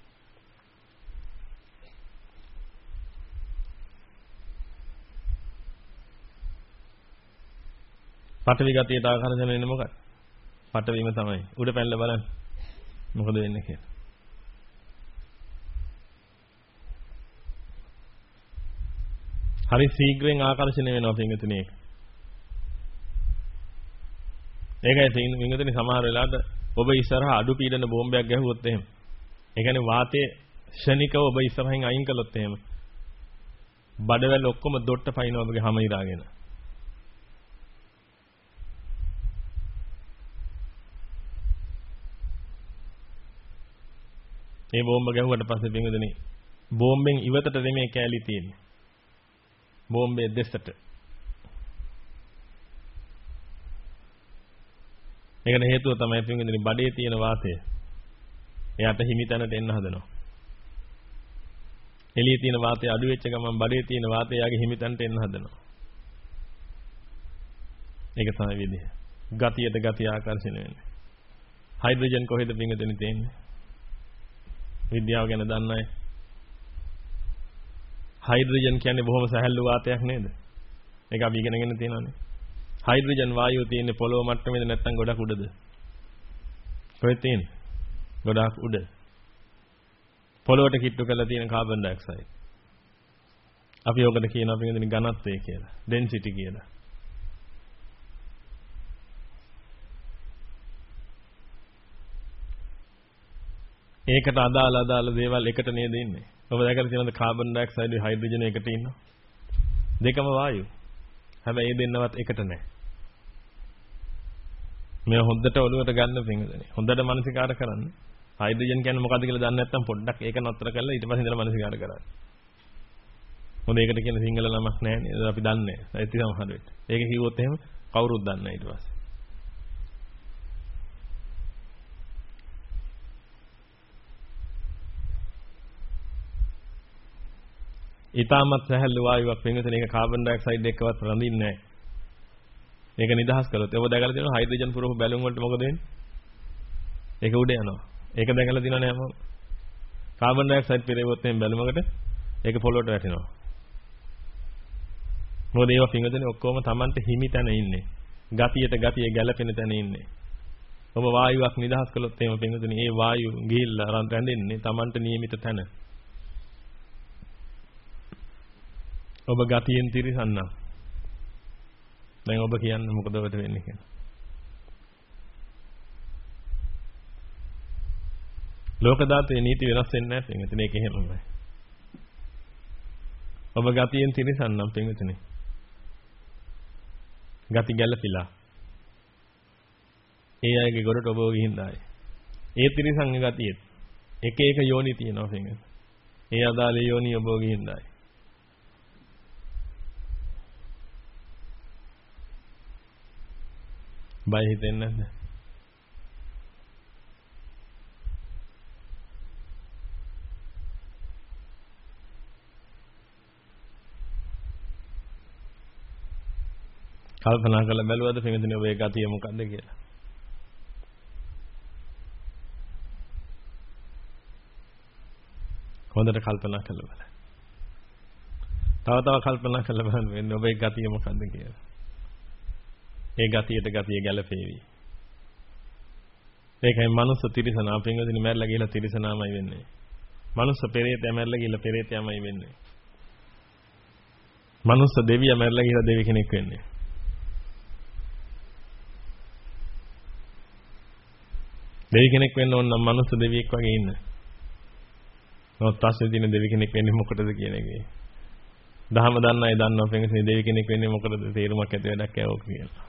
පඨවි ගතියට ආකර්ෂණය වෙන්නේ මොකක්ද? පඨවිම තමයි. උඩ පැනලා බලන්න. මොකද වෙන්නේ කියලා. හරි ශීඝ්‍රයෙන් ආකර්ෂණය වෙනවා පින්විතනේ ඒක. ඒකයි පින්විතනේ සමහර වෙලාවට ඔබ ඉස්සරහා අඩු පීඩන බෝම්බයක් ගැහුවොත් එහෙම. ඒ කියන්නේ වාතයේ ෂණිකව ඔබ ඉස්සරහින් අයින් කළොත් එහෙම. බඩවැල් ඔක්කොම දොට්ට පයින්නවා ඔබගේ හැම ඉරාගෙන. මේ බෝම්බ ගැහුවට පස්සේ පින්වදනේ බෝම්බෙන් ඉවතට දෙමේ කෑලි තියෙන්නේ. බෝම්බේ දෙසට. ඒකට හේතුව තමයි පින්වදනේ බඩේ තියෙන වාතය. එයාට හිමිතැනට එන්න හදනවා. එළියේ තියෙන වාතය අඩු වෙච්ච ගමන් බඩේ තියෙන වාතය යාගේ හිමිතැනට එන්න හදනවා. ඒක තමයි විදිහ. ගතියට ගතිය ආකර්ෂණය වෙන්නේ. හයිඩ්‍රජන් කොහෙද පින්වදනේ තියෙන්නේ? විද්‍යාව ගැන දන්න අය හයිඩ්‍රජන් කියන්නේ බොහොම සැහැල්ලු වාතයක් නේද? ඒක අපි ඉගෙනගෙන තියෙනවානේ. හයිඩ්‍රජන් වායුව තියෙන්නේ පොළොව මට්ටමේද නැත්නම් ගොඩක් උඩද? කොහෙද තියෙන්නේ? ගොඩක් උඩ. පොළොවට කිට්ටු කරලා තියෙන කාබන් ඩයොක්සයිඩ්. අපි ඔකට කියනවා අපි කියන්නේ ඝනත්වය කියලා. ඩෙන්සිටි කියලා. ඒකට අදාළ අදාළ දේවල් එකට නේද ඉන්නේ. ඔබ දැකලා තියෙනවද කාබන් ඩයොක්සයිඩ් හයිඩ්‍රජන් එකට ඉන්නවා. දෙකම වායු. හැබැයි ඒ දෙන්නවත් එකට නැහැ. මේ හොද්දට ඔළුවට ගන්න පිංගදනේ. හොඳට මනසිකාර කරන්න. හයිඩ්‍රජන් කියන්නේ මොකද්ද කියලා දන්නේ නැත්නම් පොඩ්ඩක් ඒක නතර කරලා ඊට පස්සේ ඉඳලා මනසිකාර කරන්න. මොකද ඒකට කියන සිංහල නමක් නැහැ නේද? අපි දන්නේ නැහැ. ඒත් සමහර වෙලට. ඒක කිව්වොත් එහෙම කවුරුත් දන්නේ නැහැ ඊට පස්සේ. ඊටමත් සැහැල්ලු වායුවක් පින්විතනේ ඒක කාබන් ඩයොක්සයිඩ් එක්කවත් රඳින්නේ නැහැ. මේක නිදහස් කළොත් ඔබ දැකලා තියෙනවා හයිඩ්‍රජන් පුරවපු බැලුම් වලට මොකද වෙන්නේ? ඒක උඩ යනවා. ඒක දැකලා තියෙනව නේද මම? කාබන් ඩයොක්සයිඩ් පිරෙවොත් එම් බැලුමකට ඒක පොළොවට වැටෙනවා. මොකද ඒවා පින්වතුනි ඔක්කොම Tamante හිමි තැන ඉන්නේ. ගතියට ගතිය ගැළපෙන තැන ඉන්නේ. ඔබ වායුවක් නිදහස් කළොත් එහෙම පින්වතුනි ඒ වායු ගිහිල්ලා රැඳෙන්නේ Tamante නියමිත තැන. ඔබ ගතියෙන් තිරසන්නා. දැන් ඔබ කියන්නේ මොකද ඔබට වෙන්නේ කියලා. ලෝක ධාතුවේ නීති වෙනස් වෙන්නේ නැහැ පින්වතුනි. ඒක එහෙමයි. ඔබ ගතියෙන් තිරසන්නම් පින්වතුනි. ගති ගැළපිලා. ඒ අයගේ ගොඩට ඔබ ගිහින් දායි. ඒ තිරසංග ගතියෙත් එක එක යෝනි තියෙනවා පින්වතුනි. ඒ අදාළ යෝනි ඔබ ගිහින් දායි. බය හිතෙන්නේ නැද්ද? කල්පනා කරලා බැලුවද පින්වතුනි ඔබේ ගතිය මොකද්ද කියලා? හොඳට කල්පනා කරලා බලන්න. තව තව කල්පනා කරලා බලන්න වෙන්නේ ඔබේ ගතිය මොකද්ද කියලා. ඒ ගතියට ගතිය ගැලපේවි. ඒකයි මනුස්ස තිරිසනා පින්වතුනි මැරලා ගිහලා තිරිසනාමයි වෙන්නේ. මනුස්ස පෙරේතයා මැරලා ගිහලා පෙරේතයාමයි වෙන්නේ. මනුස්ස දෙවියා මැරලා ගිහලා දෙවි කෙනෙක් වෙන්නේ. දෙවි කෙනෙක් වෙන්න ඕන නම් මනුස්ස දෙවියෙක් වගේ ඉන්න. නමුත් තාස්සේ දින දෙවි කෙනෙක් වෙන්නේ මොකටද කියන එකේ. දහම දන්න අය දන්නවා පින්වතුනි දෙවි කෙනෙක් වෙන්නේ මොකටද තේරුමක් ඇති වැඩක් ඇවෝ කියලා.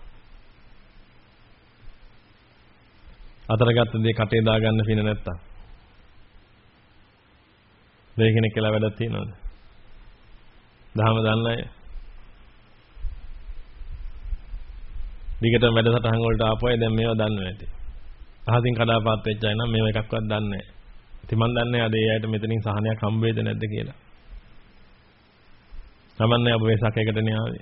අතරගත්ත දේ කටේ දාගන්න පින නැත්තම්. දෙවි කෙනෙක් කියලා වැඩක් තියනවද? දහම දන්න අය. දිගටම වැඩසටහන් වලට ආපු අය දැන් මේවා දන්නේ නැති. අහසින් කඩාපාත් වෙච්ච අය නම් මේව එකක්වත් දන්නේ නැහැ. ඉතින් මම දන්නේ අද ඒ අයට මෙතනින් සහනයක් හම්බ වෙයිද නැද්ද කියලා. තමන්නේ අපේ සැකයකටනේ ආවේ.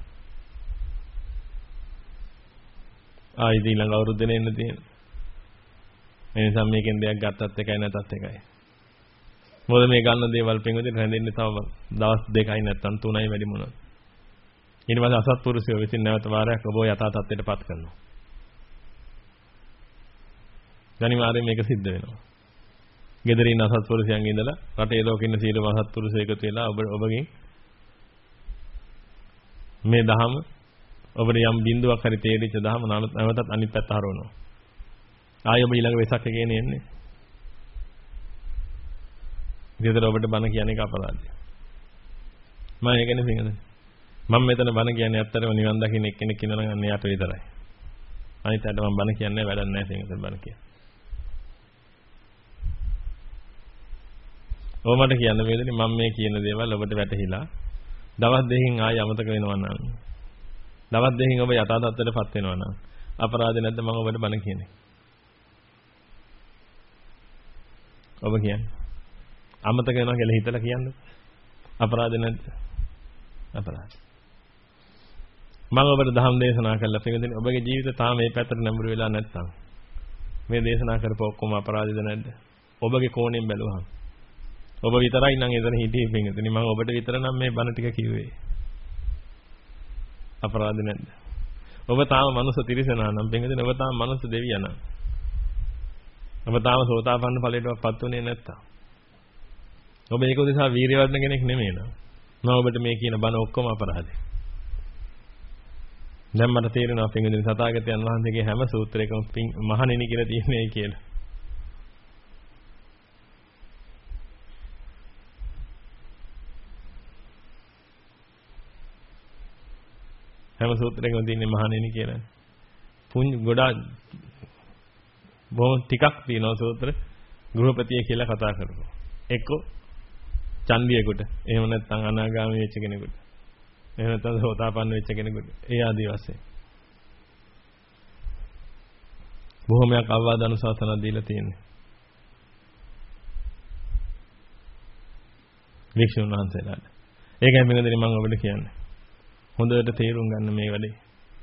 ආයි ඊළඟ අවුරුද්දේ එන්න තියෙනවා. මේ නිසා මේකෙන් දෙයක් ගත්තත් එකයි නැතත් එකයි. මොකද මේ ගන්න දේවල් පින්වදින් රැඳෙන්නේ තව දවස් දෙකයි නැත්නම් තුනයි වැඩි මොනවද. ඊට පස්සේ අසත්පුරුෂයෝ විසින් නැවත වාරයක් ඔබ යථා තත්ත්වයටපත් කරනවා. අනිවාර්යයෙන් මේක සිද්ධ වෙනවා. ගෙදරින් අසත්පුරුෂයන් ඉඳලා රටේ ලෝකෙ ඉන්න සීලම අසත්පුරුෂය එකතු වෙලා ඔබ ඔබගෙන් මේ දහම ඔබට යම් බිඳුවක් හරි තේරිච්ච දහම නැවතත් අනිත් පැත්ත හරවනවා. ආයෙ ඔබ ඊළඟ වෙසක් එකේ එන්නේ. ඊටතර ඔබට බණ කියන්නේ අපරාධය. මම ඒකනේ පිටින්. මම මෙතන බණ කියන්නේ ඇත්තටම නිවන් දකින්න එක්කෙනෙක් ඉන්නවා නම් එයාට විතරයි. අනිත් අයට මම බණ කියන්නේ වැඩක් නැහැ පිටින් බණ කියන්නේ. ඔබ මට කියන්න වේදනේ මම මේ කියන දේවල් ඔබට වැටහිලා දවස් දෙකකින් ආයෙ අමතක වෙනවා නම් දවස් දෙකකින් ඔබ යථා තත්ත්වයටපත් වෙනවා නම් අපරාධ නැද්ද මම ඔබට බණ කියන්නේ? ඔබ කියන්නේ අමතක වෙනවා කියලා හිතලා කියන්නේ අපරාධ නැද්ද? අපරාධ. මම ඔබට දහම් දේශනා කළා පිළිගන්නේ ඔබගේ ජීවිතය තාම මේ පැත්තට නැඹුරු වෙලා නැත්නම් මේ දේශනා කරපුව ඔක්කොම අපරාධද නැද්ද? ඔබගේ කෝණයෙන් බැලුවහම ඔබ විතරයි නම් එතන හිටියේ පින්වතුනි මම ඔබට විතර නම් මේ බණ ටික කිව්වේ. අපරාධ නැද්ද? ඔබ තාම මනුස්ස තිරිසනා නම් පින්වතුනි ඔබ තාම මනුස්ස දෙවියා නම්. ඔබ තාම සෝතාපන්න ඵලයටපත් උනේ නැත්තම්. ඔබ ඒක උදෙසා වීරිය වඩන කෙනෙක් නෙමෙයි නෝ. මම ඔබට මේ කියන බණ ඔක්කොම අපරාධයි. දැන් මට තේරෙනවා පින්වතුනි සතාගතයන් වහන්සේගේ හැම සූත්‍රයකම මහණෙනි කියලා තියෙන්නේ කියලා. හැම සූත්‍රයකම තියෙන්නේ මහණෙනි කියලා. පුංචි ගොඩාක් බොහොම ටිකක් තියෙනවා සූත්‍ර ගෘහපතිය කියලා කතා කරනවා. එක්ක චන්දියෙකුට, එහෙම නැත්නම් අනාගාමී වෙච්ච කෙනෙකුට, එහෙම නැත්නම් සෝතාපන්න වෙච්ච කෙනෙකුට. ඒ ආදී වශයෙන්. බොහොමයක් අවවාද අනුශාසනා දීලා තියෙනවා. වික්ෂුන් වහන්සේලාට. ඒකයි මෙතනදී මම ඔබට කියන්නේ. හොඳට තේරුම් ගන්න මේ වැඩේ.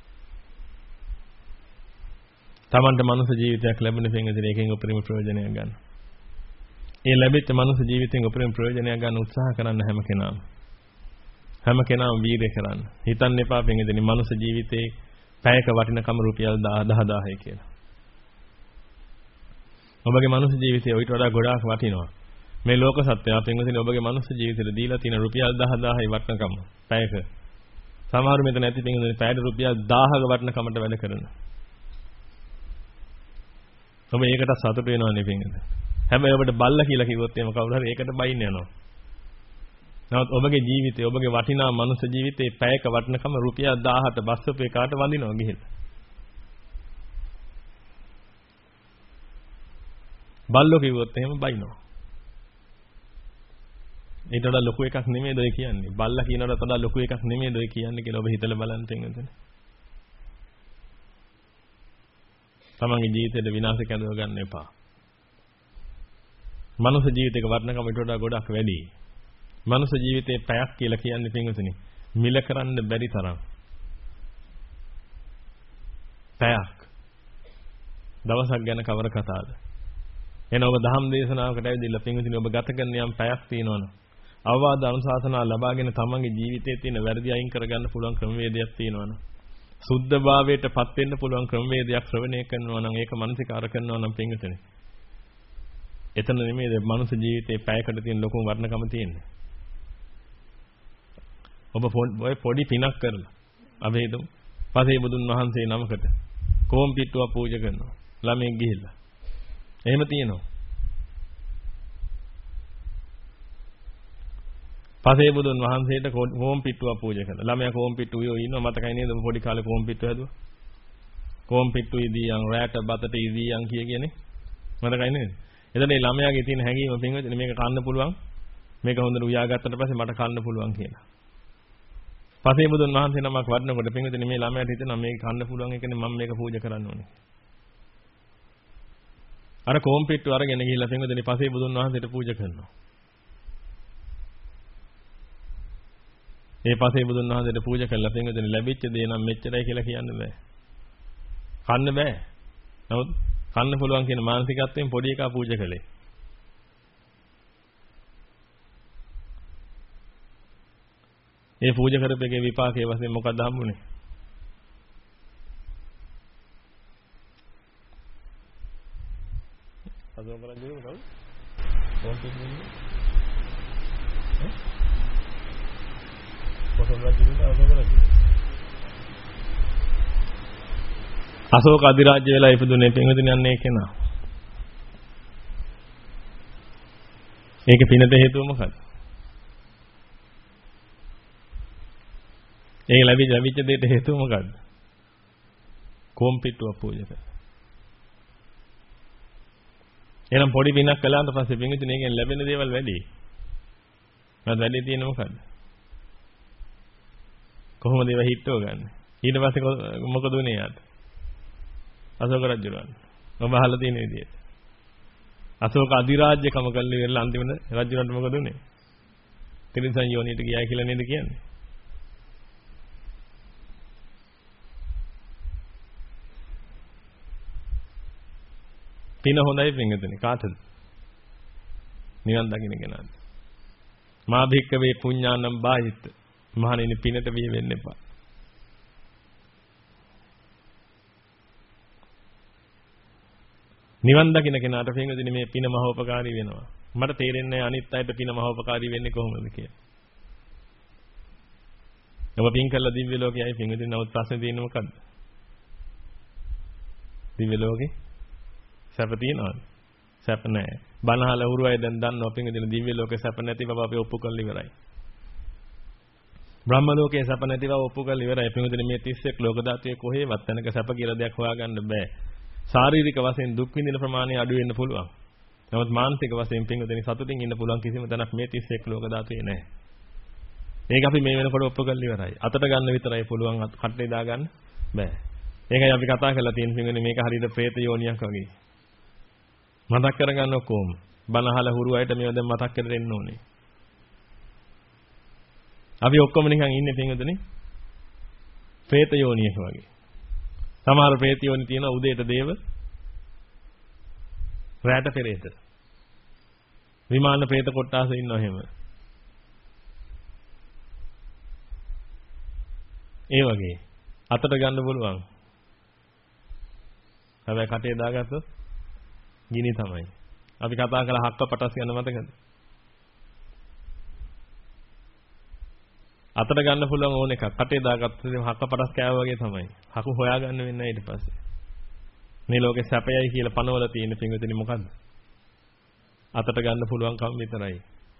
තමන්ට මනුස්ස ජීවිතයක් ලැබෙන පින්විතේ එකෙන් උපරිම ප්‍රයෝජනයක් ගන්න. ඒ ලැබෙච්ච මනුස්ස ජීවිතෙන් උපරිම ප්‍රයෝජනයක් ගන්න උත්සාහ කරන්න හැම කෙනාම. හැම කෙනාම වීරය කරන්න. හිතන්න එපා පින්වතුනි මනුෂ්‍ය ජීවිතේ පැයක වටිනකම රුපියල් දහදාහයි කියලා. ඔබගේ මනුෂ්‍ය ජීවිතේ ඊට වඩා ගොඩාක් වටිනවා. මේ ලෝක සත්‍යය පින්වතුනි ඔබගේ මනුෂ්‍ය ජීවිතේට දීලා තියෙන රුපියල් දහදාහයි වටිනකම පැයක. සමහරු මෙතන ඇති පින්වතුනි පැයට රුපියල් දහයක වටිනකමට වැඩ කරනවා. ඔබ ඒකට සතුටු වෙනවා නේ පින්වතුනි. හැබැයි ඔබට බල්ලා කියලා කිව්වොත් එහෙම කවුරු හරි ඒකට බයින්න යනවා. නමුත් ඔබගේ ජීවිතේ ඔබගේ වටිනා මනුෂ්‍ය ජීවිතේ පැයක වටිනකම රුපියල් දහයට බස්සපු එකාට වඳිනවා ගිහිල්ලා. බල්ලෝ කිව්වොත් එහෙම බයිනවා. ඊට වඩා ලොකු එකක් නෙමෙයිද ඔය කියන්නේ. බල්ලා කියනකට වඩා ලොකු එකක් නෙමෙයිද ඔය කියන්නේ කියලා ඔබ හිතලා බලන්න තියෙනවා. තමන්ගේ ජීවිතේට විනාශ කරව ගන්න එපා. මනුෂ්‍ය ජීවිතයක වටිනකම ඊට වඩා ගොඩක් වැඩි. මනුෂ්‍ය ජීවිතේ පැයක් කියලා කියන්නේ පින්වතුනි මිල කරන්න බැරි තරම්. පැයක්. දවසක් ගැන කවර කතාවද? එන ඔබ දහම් දේශනාවකට ඇවිදලා පින්වතුනි ඔබ ගත කරන යම් පැයක් තියෙනවනේ. අවවාද අනුශාසනා ලබාගෙන තමන්ගේ ජීවිතයේ තියෙන වැරදි අයින් කරගන්න පුළුවන් ක්‍රමවේදයක් තියෙනවනේ. සුද්ධභාවයටපත් වෙන්න පුළුවන් ක්‍රමවේදයක් ශ්‍රවණය කරනවා නම් ඒක මනසිකාර කරනවා නම් පින්වතුනි. එතන නෙමෙයි මනුෂ්‍ය ජීවිතේ පැයකට තියෙන ලොකුම වටිනකම තියෙන්නේ. ඔබ ඔය පොඩි පිනක් කරලා අපි හිතමු පසේ බුදුන් වහන්සේ නමකට කොම් පිටුවක් පූජා කරනවා. ළමෙක් ගිහිල්ලා. එහෙම තියෙනවා. පසේ බුදුන් වහන්සේට කොම් පිටුවක් පූජා කරනවා. ළමයා කොම් පිටුව යෝ ඉන්නවා මතකයි නේද පොඩි කාලේ කොම් පිටුව හැදුවා. කොම් පිටුව ඉදීයන් රැට බතට ඉදීයන් කිය කියන්නේ මතකයි නේද? එතන මේ ළමයාගේ තියෙන හැඟීම පින්වතුනි මේක කන්න පුළුවන්. මේක හොඳට උයා ගත්තට පස්සේ මට කන්න පුළුවන් කියලා. පසේ බුදුන් වහන්සේ නමක් වඩනකොට පින්වතුනි මේ ළමයාට හිතෙනවා මේක කන්න පුළුවන් එකනේ මම මේක පූජා කරන්න ඕනේ. අර කොම් පිට්ටු අරගෙන ගිහිල්ලා පින්වතුනි පසේ බුදුන් වහන්සේට පූජා කරනවා. ඒ පසේ බුදුන් වහන්සේට පූජා කළා පින්වතුනි ලැබිච්ච දේ නම් මෙච්චරයි කියලා කියන්න බෑ. කන්න බෑ. නමුත් කන්න පුළුවන් කියන මානසිකත්වයෙන් පොඩි එකා පූජා කළේ. ඒ පූජා කරපේකේ විපාකයේ වශයෙන් මොකක්ද හම්බුනේ? අසෝක රජු කවුද? කොන්ටෙක් නෙමෙයි. ඈ? කොටම් රජු නේ අසෝක රජු. අශෝක අධිරාජ්‍ය වෙලා ඉපදුනේ පින්වතුනි යන්නේ කෙනා. ඒක පිනට හේතුව මොකක්ද? ඒක ලැබිච්ච ලැබිච්ච දෙයට හේතුව මොකක්ද? කොම් පිටුව පූජා කරලා. එහෙනම් පොඩි පිනක් කළාට පස්සේ පින්වතුනි එකෙන් ලැබෙන දේවල් වැඩි. මොකද වැඩි තියෙන්නේ මොකද්ද? කොහොමද ඒවා හිටව ගන්න? ඊට පස්සේ මොකද උනේ යාට? අශෝක රජුණන්. ඔබ අහලා තියෙන විදිහට. අශෝක අධිරාජ්‍යකම කළ ඉවරලා අන්තිමට රජුණන්ට මොකද උනේ? තිරිසන් යෝනියට ගියා කියලා නේද කියන්නේ? පින හොඳයි පින්වතුනි කාටද? නිවන් දකින්න කෙනාට. මා භික්කවේ පුඤ්ඤානම් බාහිත. මහණෙනි පිනට බිය වෙන්න එපා. නිවන් දකින්න කෙනාට පින්වතුනි මේ පින මහෝපකාරී වෙනවා. මට තේරෙන්නේ නැහැ අනිත් අයට පින මහෝපකාරී වෙන්නේ කොහොමද කියලා. ඔබ පින් කළා දිව්‍ය ලෝකයයි පින්වතුනි නමුත් ප්‍රශ්නේ තියෙන්නේ මොකද්ද? දිව්‍ය ලෝකේ සැප තියනවද? සැප නැහැ. බණහල උරු අය දැන් දන්නවා පින්වතුනි දිව්‍ය ලෝකේ සැප නැති බව අපි ඔප්පු කරලා ඉවරයි. බ්‍රහ්ම ලෝකයේ සැප නැති බව ඔප්පු කරලා ඉවරයි. පින්වතුනි මේ තිස් එක් ලෝක ධාතුවේ කොහෙවත් තැනක සැප කියලා දෙයක් හොයාගන්න බෑ. ශාරීරික වශයෙන් දුක් විඳින ප්‍රමාණය අඩු වෙන්න පුළුවන්. නමුත් මානසික වශයෙන් පින්වතුනි සතුටින් ඉන්න පුළුවන් කිසිම තැනක් මේ තිස් එක් ලෝක ධාතුවේ නැහැ. මේක අපි මේ වෙනකොට ඔප්පු කරලා ඉවරයි. අතට ගන්න විතරයි පුළුවන් කට්ටේ දා ගන්න බෑ. ඒකයි අපි කතා කරලා තියෙන පින්වතුනි මේක හරියට പ്രേත යෝනියක් වගේ. මතක් කරගන්න ඔක්කොම. බනහල හුරු අයට මේව දැන් මතක් කරගෙන ඕනේ. අපි ඔක්කොම නිකන් ඉන්නේ පින්වතුනි പ്രേත යෝනියක වගේ. සමහර പ്രേත යෝනි තියෙන උදේට දේව රැට පෙරේත. විමාන പ്രേත කොට්ටාස ඉන්නවා එහෙම. ඒ වගේ අතට ගන්න පුළුවන්. හැබැයි කටේ දාගත්තොත් ගිනි තමයි. අපි කතා කරලා හක්ක පටස් යන මතකද? අතට ගන්න පුළුවන් ඕන එකක්. කටේ දාගත්තොත් හක්ක පටස් කෑවා වගේ තමයි. හකු හොයාගන්න වෙන්නේ ඊට පස්සේ. මේ ලෝකේ සැපයයි කියලා පනවල තියෙන පින්විතනි මොකද්ද? අතට ගන්න පුළුවන් කම විතරයි.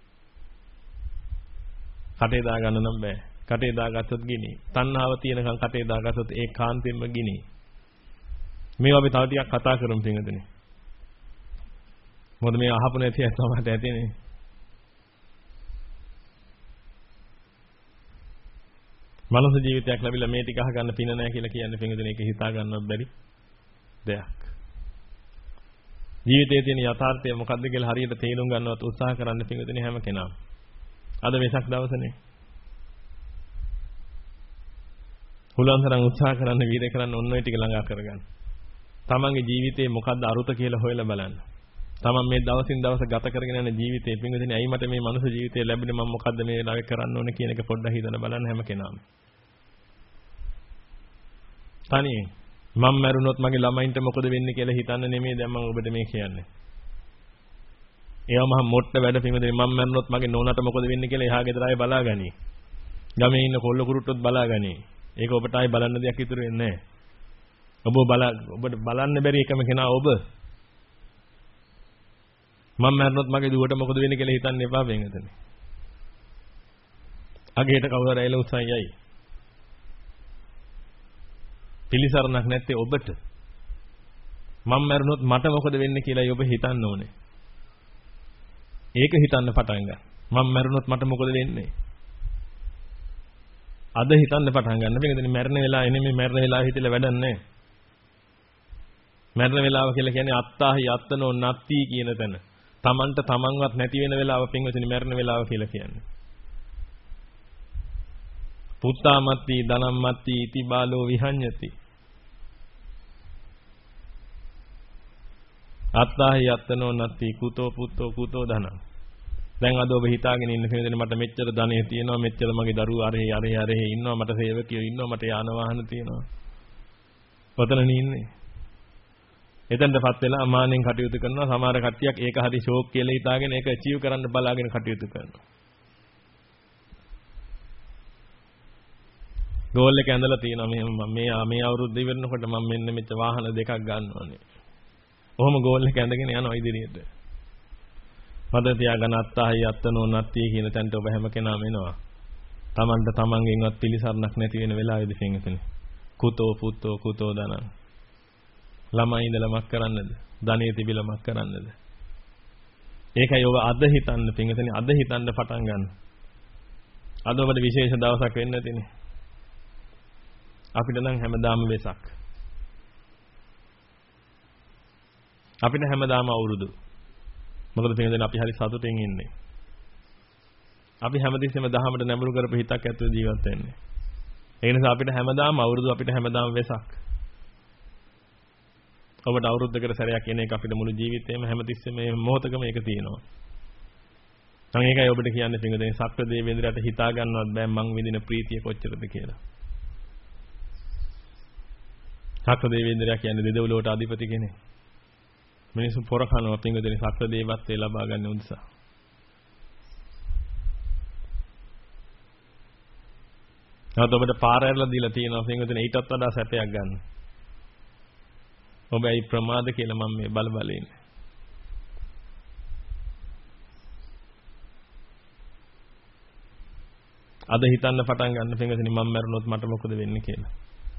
කටේ දා ගන්න නම් බෑ. කටේ දාගත්තොත් ගිනි. තණ්හාව තියෙනකන් කටේ දාගත්තොත් ඒ කාන්තෙන්ම ගිනි. මේවා අපි තව ටිකක් කතා කරමු පින්විතනි. මොකද මේ අහපු නැති අය තමයි ඇතිනේ. මනුස්ස ජීවිතයක් ලැබිලා මේ ටික අහගන්න පින නැහැ කියලා කියන්නේ පින්විතනි ඒක හිතා ගන්නවත් බැරි දෙයක්. ජීවිතයේ තියෙන යථාර්ථය මොකද්ද කියලා හරියට තේරුම් ගන්නවත් උත්සාහ කරන්න පින්විතනි හැම කෙනාම. අද වෙසක් දවසනේ. හුලන් තරම් උත්සාහ කරන්න වීර්ය කරන්න ඔන්න ඔය ටික ළඟා කරගන්න. තමන්ගේ ජීවිතේ මොකද්ද අරුත කියලා හොයලා බලන්න. තමන් මේ දවසින් දවස ගත කරගෙන යන ජීවිතේ පින්විතනි ඇයි මට මේ මනුස්ස ජීවිතේ ලැබුණේ මම මොකද්ද මේ වෙලාවේ කරන්න ඕනේ කියන එක පොඩ්ඩක් හිතලා බලන්න හැම කෙනාම. තනියෙන් මම මැරුණොත් මගේ ළමයින්ට මොකද වෙන්නේ කියලා හිතන්න නෙමෙයි දැන් මම ඔබට මේ කියන්නේ. ඒවා මහ මොට්ට වැඩ පින්විතනි මම මැරුණොත් මගේ නෝනාට මොකද වෙන්නේ කියලා එහා ගෙදර ආයේ බලාගනි. ගමේ ඉන්න කොල්ල කුරුට්ටොත් බලාගනි. ඒක ඔබට ආයේ බලන්න දෙයක් ඉතුරු වෙන්නේ නැහැ. ඔබ බල ඔබට බලන්න බැරි එකම කෙනා ඔබ. මම මැරුණොත් මගේ දුවට මොකද වෙන්නේ කියලා හිතන්න එපා වෙනතනේ. අගේට කවුරු හරි ඇවිල්ලා උත්සාහය යයි. පිළිසරණක් නැත්තේ ඔබට. මම මැරුණොත් මට මොකද වෙන්නේ කියලා ඔබ හිතන්න ඕනේ. ඒක හිතන්න පටන් ගන්න. මම මැරුණොත් මට මොකද වෙන්නේ? අද හිතන්න පටන් ගන්න. මේකෙන් මැරෙන වෙලාව එන්නේ මේ මැරෙන වෙලාව හිතලා වැඩක් නැහැ. මැරෙන වෙලාව කියලා කියන්නේ අත්තාහි යත්තනෝ නත්ති කියන තැන. තමන්ට තමන්වත් නැති වෙන වෙලාව පින්වතුනි මැරෙන වෙලාව කියලා කියන්නේ. පුත්තාමත්ති ධනම්මත්ති ඉති බාලෝ විහඤ්ඤති. අත්තාහි යත්තනෝ නත්ති කුතෝ පුත්තෝ කුතෝ ධනං. දැන් අද ඔබ හිතාගෙන ඉන්න කෙනෙක් මට මෙච්චර ධනෙ තියෙනවා මෙච්චර මගේ දරුවෝ අරේ අරේ අරේ ඉන්නවා මට සේවකයෝ ඉන්නවා මට යාන වාහන තියෙනවා. ඔතනනේ ඉන්නේ. එතෙන්ටපත් වෙලා අමානෙන් කටයුතු කරනවා සමහර කට්ටියක් ඒක හරි ෂෝක් කියලා හිතාගෙන ඒක අචීව් කරන්න බලාගෙන කටයුතු කරනවා. ගෝල් එක ඇඳලා තියෙනවා මේ මේ මේ අවුරුද්ද ඉවරනකොට මම මෙන්න මෙච්ච වාහන දෙකක් ගන්නවානේ. ඔහොම ගෝල් එක ඇඳගෙන යනවා ඉදිරියට. මද තියාගෙන අත්තාහි අත්තනෝ නත්ති කියන තැනට ඔබ හැම කෙනාම එනවා. Tamanට Tamanගෙන්වත් පිළිසරණක් නැති වෙන වෙලාවෙදි පින්විතනේ. කුතෝ පුත්තෝ කුතෝ ධනං. ළමයි ඉඳලා මක් කරන්නද? ධනෙ තිබිලා මක් කරන්නද? ඒකයි ඔබ අද හිතන්න පින්විතනේ අද හිතන්න පටන් ගන්න. අද ඔබට විශේෂ දවසක් වෙන්න තියෙන්නේ. අපිට නම් හැමදාම වෙසක්. අපිට හැමදාම අවුරුදු. මොකද පින්වදින අපි හරි සතුටින් ඉන්නේ. අපි හැමදෙස්සෙම දහමට නැඹුරු කරපු හිතක් ඇතුළේ ජීවත් වෙන්නේ. ඒ නිසා අපිට හැමදාම අවුරුදු අපිට හැමදාම වෙසක්. ඔබට අවුරුද්දකට සැරයක් එන එක අපිට මුළු ජීවිතේම හැමතිස්සෙම මේ මොහොතකම ඒක තියෙනවා. මම ඒකයි ඔබට කියන්නේ පින්වදින සක්‍ර දේවේන්ද්‍රයාට හිතා ගන්නවත් බෑ මං විඳින ප්‍රීතිය කොච්චරද කියලා. සක්‍ර දේවේන්ද්‍රයා කියන්නේ දෙදෙව්ලොවට අධිපති කෙනෙක්. මිනිස්සු පොර කනවා පින්වදින සක්‍ර දේවත්වයේ ලබා ගන්න උදෙසා. නැවත ඔබට පාර ඇරලා දීලා තියෙනවා පින්වදින ඊටත් වඩා සැපයක් ගන්න. ඔබ ඇයි ප්‍රමාද කියලා මම මේ බල බල ඉන්නේ. අද හිතන්න පටන් ගන්න පින්වදින මම මැරුණොත් මට මොකද වෙන්නේ කියලා.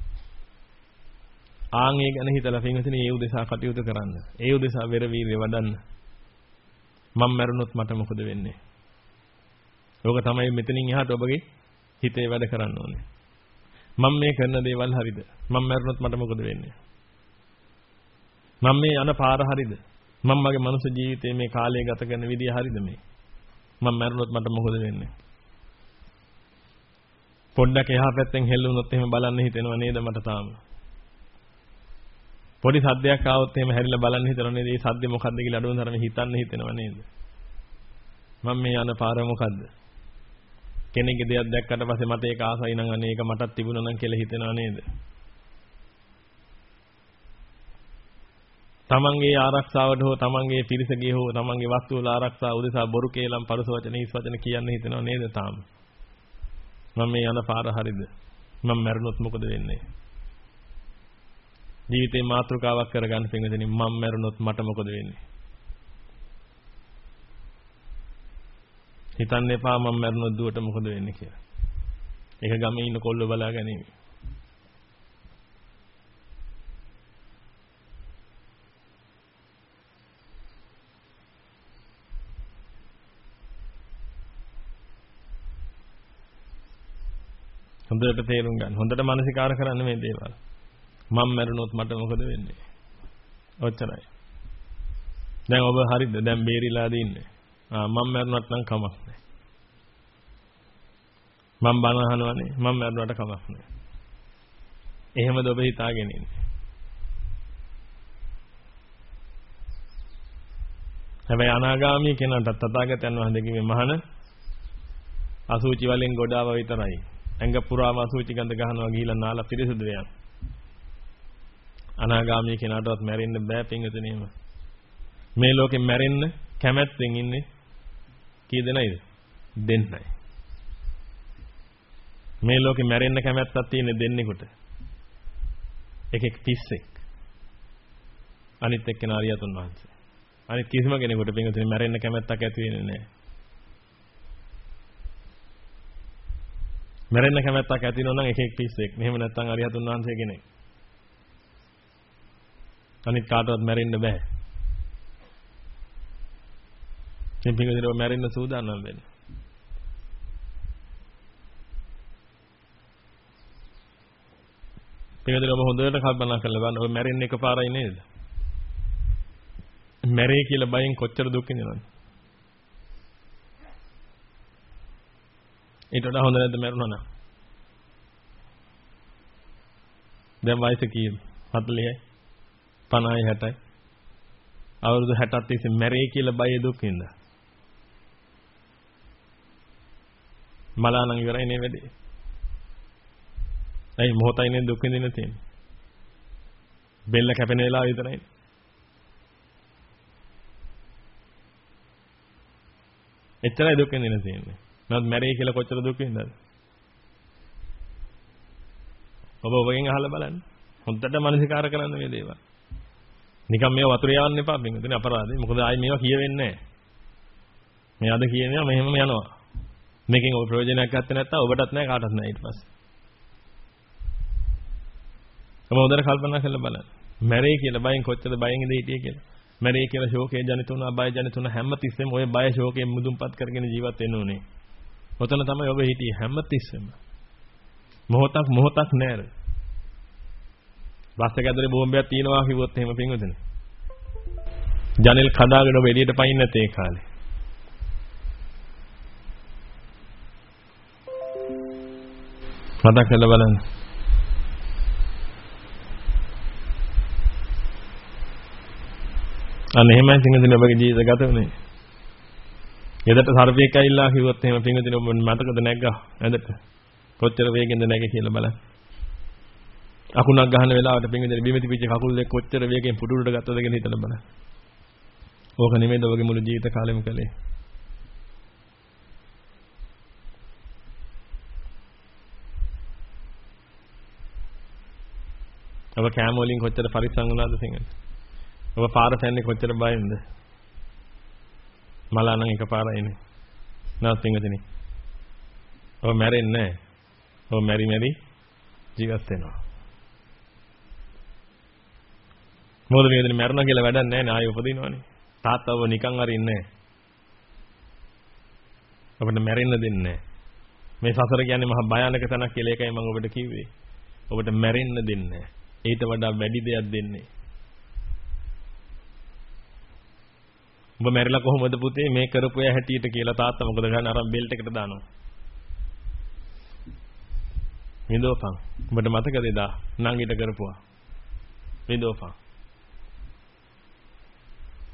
ආන් ඒ ගැන හිතලා පින්වතුනි ඒ උදෙසා කටයුතු කරන්න. ඒ උදෙසා වෙර වීර්ය වඩන්න. මම මැරුණොත් මට මොකද වෙන්නේ? ඕක තමයි මෙතනින් එහාට ඔබගේ හිතේ වැඩ කරන්න ඕනේ. මම මේ කරන දේවල් හරිද? මම මැරුණොත් මට මොකද වෙන්නේ? මම මේ යන පාර හරිද? මම මගේ මනුස්ස ජීවිතයේ මේ කාලය ගත කරන විදිය හරිද මේ? මම මැරුණොත් මට මොකද වෙන්නේ? පොඩ්ඩක් එහා පැත්තෙන් හෙල්ලුනොත් එහෙම බලන්න හිතෙනව නේද මට තාම? පොඩි සද්දයක් ආවොත් එහෙම හැරිලා බලන්න හිතනවා නේද? මේ සද්දේ මොකද්ද කියලා අඩුවන තරමේ හිතන්න හිතෙනව නේද? මම මේ යන පාර මොකද්ද? කෙනෙක්ගේ දෙයක් දැක්කට පස්සේ මට ඒක ආසයි නම් අනේ ඒක මටත් තිබුණා නම් කියලා හිතෙනා නේද? තමන්ගේ ආරක්ෂාවට හෝ තමන්ගේ පිරිසගේ හෝ තමන්ගේ වස්තු වල ආරක්ෂාව උදෙසා බොරු කේලම් පරස වචන හිස් වචන කියන්න හිතෙනව නේද තාම? මම මේ යන පාර හරිද? මම මැරුණොත් මොකද වෙන්නේ? ජීවිතේ මාතෘකාවක් කරගන්න පින්වදිනේ මම මැරුණොත් මට මොකද වෙන්නේ? හිතන්න එපා මම මැරුණොත් දුවට මොකද වෙන්නේ කියලා. ඒක ගමේ ඉන්න කොල්ල බලා ගැනීම. හොඳට තේරුම් ගන්න. හොඳට මානසිකාර කරන්න මේ දේවල්. මම මැරුණොත් මට මොකද වෙන්නේ? ඔච්චරයි. දැන් ඔබ හරිද? දැන් බේරිලාද ඉන්නේ? ආ මම මැරුණත් නම් කමක් නැහැ. මම බන අහනවනේ. මම මැරුණාට කමක් නැහැ. එහෙමද ඔබ හිතාගෙන ඉන්නේ? හැබැයි අනාගාමී කෙනාට තථාගතයන් වහන්සේ කිව්වේ මහාන අසුචි වලින් ගොඩාව විතරයි. ඇඟ පුරාම අසුචි ගඳ ගහනවා ගිහිල්ලා නාලා පිරිසුදු වෙනවා. අනාගාමී කෙනාටවත් මැරෙන්න බෑ පින්විතනේම. මේ ලෝකෙ මැරෙන්න කැමැත්තෙන් ඉන්නේ කී දෙනයිද? දෙන්නයි. මේ ලෝකෙ මැරෙන්න කැමැත්තක් තියෙන දෙන්නෙකුට. එකෙක් තිස්සෙක්. අනිත් එක්කෙනා අරියතුන් වහන්සේ. අනිත් කිසිම කෙනෙකුට පින්විතනේ මැරෙන්න කැමැත්තක් ඇති වෙන්නේ නැහැ. මැරෙන්න කැමැත්තක් ඇති වෙනවා නම් එකෙක් තිස්සෙක්. මෙහෙම නැත්නම් අරියතුන් වහන්සේ කෙනෙක්. අනිත් කාටවත් මැරෙන්න බෑ. මේ පිටුදේව මැරෙන්න සූදානම් වෙන්න. පිටුදේව ඔබ හොඳට කල්පනා කරලා බලන්න. ඔබ මැරෙන්න එකපාරයි නේද? මැරෙයි කියලා බයෙන් කොච්චර දුක් විඳිනවද? ඊට වඩා හොඳ නැද්ද මැරුණා නම්? දැන් වයස කීයද? හතළිහයි පනහයි හැටයි අවුරුදු හැටක් තිස්සේ මැරෙයි කියලා බය දුක් විඳා. මලා නම් ඉවරයි නේ වැඩේ. ඇයි මොහොතයි නේ දුක් විඳින්න තියෙන්නේ. බෙල්ල කැපෙන වෙලාව විතරයි. එච්චරයි දුක් විඳින්න තියෙන්නේ. නමුත් මැරෙයි කියලා කොච්චර දුක් විඳලාද? ඔබ ඔබගෙන් අහලා බලන්න. හොඳට මනසිකාර කරන්න මේ දේවල්. නිකන් මේව වතුර යවන්න එපා බින්දුනේ අපරාධේ. මොකද ආයි මේවා කියවෙන්නේ නැහැ. මේ අද කියනවා මෙහෙමම යනවා. මේකෙන් ඔබ ප්‍රයෝජනයක් ගත්තේ නැත්නම් ඔබටත් නැහැ කාටවත් නැහැ ඊට පස්සේ. ඔබ හොඳට කල්පනා කරලා බලන්න. මැරෙයි කියලා බයෙන් කොච්චර බයෙන් ඉඳ හිටියේ කියලා. මැරෙයි කියලා ශෝකේ ජනිත වුණා, බය ජනිත වුණා හැම තිස්සෙම ඔය බය ශෝකයෙන් මුදුන්පත් කරගෙන ජීවත් වෙන්න ඕනේ. ඔතන තමයි ඔබ හිටියේ හැම තිස්සෙම. මොහොතක් මොහොතක් නෑර. බස් එක ඇතුලේ බෝම්බයක් තියෙනවා කිව්වොත් එහෙම පින්වතුනි. ජනෙල් කඩාගෙන ඔබ එළියට පයින් නැතේ කාලේ. මතක් කරලා බලන්න. අන්න එහෙමයි පින්වතුනි ඔබගේ ජීවිත ගත වුනේ. එදට සර්පයෙක් ඇවිල්ලා කිව්වොත් එහෙම පින්වතුනි ඔබ මතකද නැග්ගා ඇඳට. කොච්චර වේගෙන්ද නැගේ කියලා බලන්න. අකුණක් ගහන වෙලාවට පින්විතේ බිම තිබිච්ච කකුල් දෙක කොච්චර වේගෙන් පුඩුරට ගත්තද කියලා හිතලා බලන්න. ඕක නෙමෙයිද ඔබගේ මුළු ජීවිත කාලෙම කළේ. ඔබ කැම වලින් කොච්චර පරිස්සම් වුණාද සිංහල? ඔබ පාර පැන්නේ කොච්චර බයෙන්ද? මලා නම් එකපාරයිනේ. නෑ සිංහදෙනේ. ඔබ මැරෙන්නේ නැහැ. ඔබ මැරි මැරි ජීවත් වෙනවා. මොකද මේකෙන් මැරුණා කියලා වැඩක් නැහැ නේ ආයෙ උපදිනවනේ. තාත්තා ඔබ නිකන් අරින්නේ නැහැ. ඔබට මැරෙන්න දෙන්නේ නැහැ. මේ සසර කියන්නේ මහා භයානක තැනක් කියලා ඒකයි මම ඔබට කිව්වේ. ඔබට මැරෙන්න දෙන්නේ නැහැ. ඊට වඩා වැඩි දෙයක් දෙන්නේ. ඔබ මැරිලා කොහොමද පුතේ මේ කරපු ය හැටියට කියලා තාත්තා මොකද ගන්න අරන් බෙල්ට් එකට දානවා. විදෝපං. ඔබට මතකද එදා නංගිට කරපුවා? විදෝපං.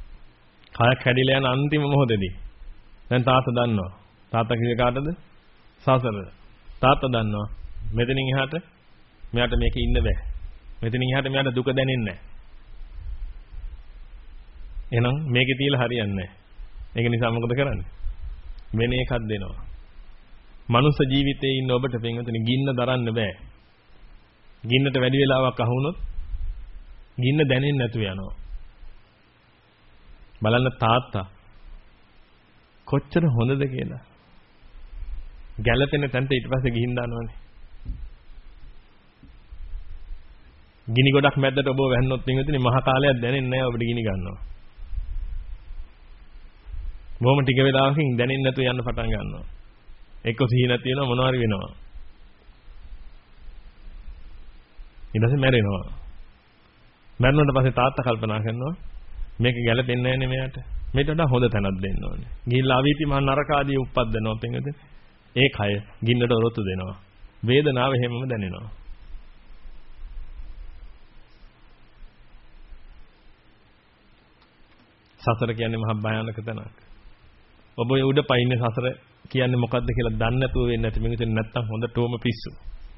කයක් හැදිලා යන අන්තිම මොහොතේදී දැන් තාත්තා දන්නවා. තාත්තා කිව්වේ කාටද? සසර. තාත්තා දන්නවා මෙතනින් එහාට මෙයාට මේකේ ඉන්න බෑ. මෙතනින් එහාට මෙයාට දුක දැනෙන්නේ නැහැ. එහෙනම් මේකේ තියලා හරියන්නේ නැහැ. ඒක නිසා මොකද කරන්නේ? වෙන එකක් දෙනවා. මනුස්ස ජීවිතයේ ඉන්න ඔබට පින්වතුනි ගින්න දරන්න බෑ. ගින්නට වැඩි වෙලාවක් අහුනොත් ගින්න දැනෙන්නේ නැතු යනවා. බලන්න තාත්තා කොච්චර හොඳද කියලා. ගැළපෙන තැනට ඊට පස්සේ ගිහින් දානවනේ. ගිනි ගොඩක් මැද්දට ඔබ වැන්නොත් පින්වතුනි මහ කාලයක් දැනෙන්නේ නැහැ ඔබට ගිනි ගන්නවා. බොහොම ටික වෙලාවකින් දැනෙන්නේ නැතු යන්න පටන් ගන්නවා. එක්ක සිහි නැති වෙනවා මොනවා හරි වෙනවා. ඊට පස්සේ මැරෙනවා. මැරුණාට පස්සේ තාත්තා කල්පනා කරනවා මේක ගැළපෙන්නේ නැහැ නේ මෙයාට. මේකට වඩා හොඳ තැනක් දෙන්න ඕනේ. ගිහිල්ලා අවීති මහ නරක ආදී උප්පද්දනවා පින්වතුනි. ඒ කය ගින්නට ඔරොත්තු දෙනවා. වේදනාව හැමම දැනෙනවා. සසර කියන්නේ මහ භයානක තැනක්. ඔබ ඒ උඩ පයින්නේ සසර කියන්නේ මොකද්ද කියලා දන්නේ නැතුව වෙන්නේ නැති මිනිස්සු නැත්තම් හොඳටම පිස්සු.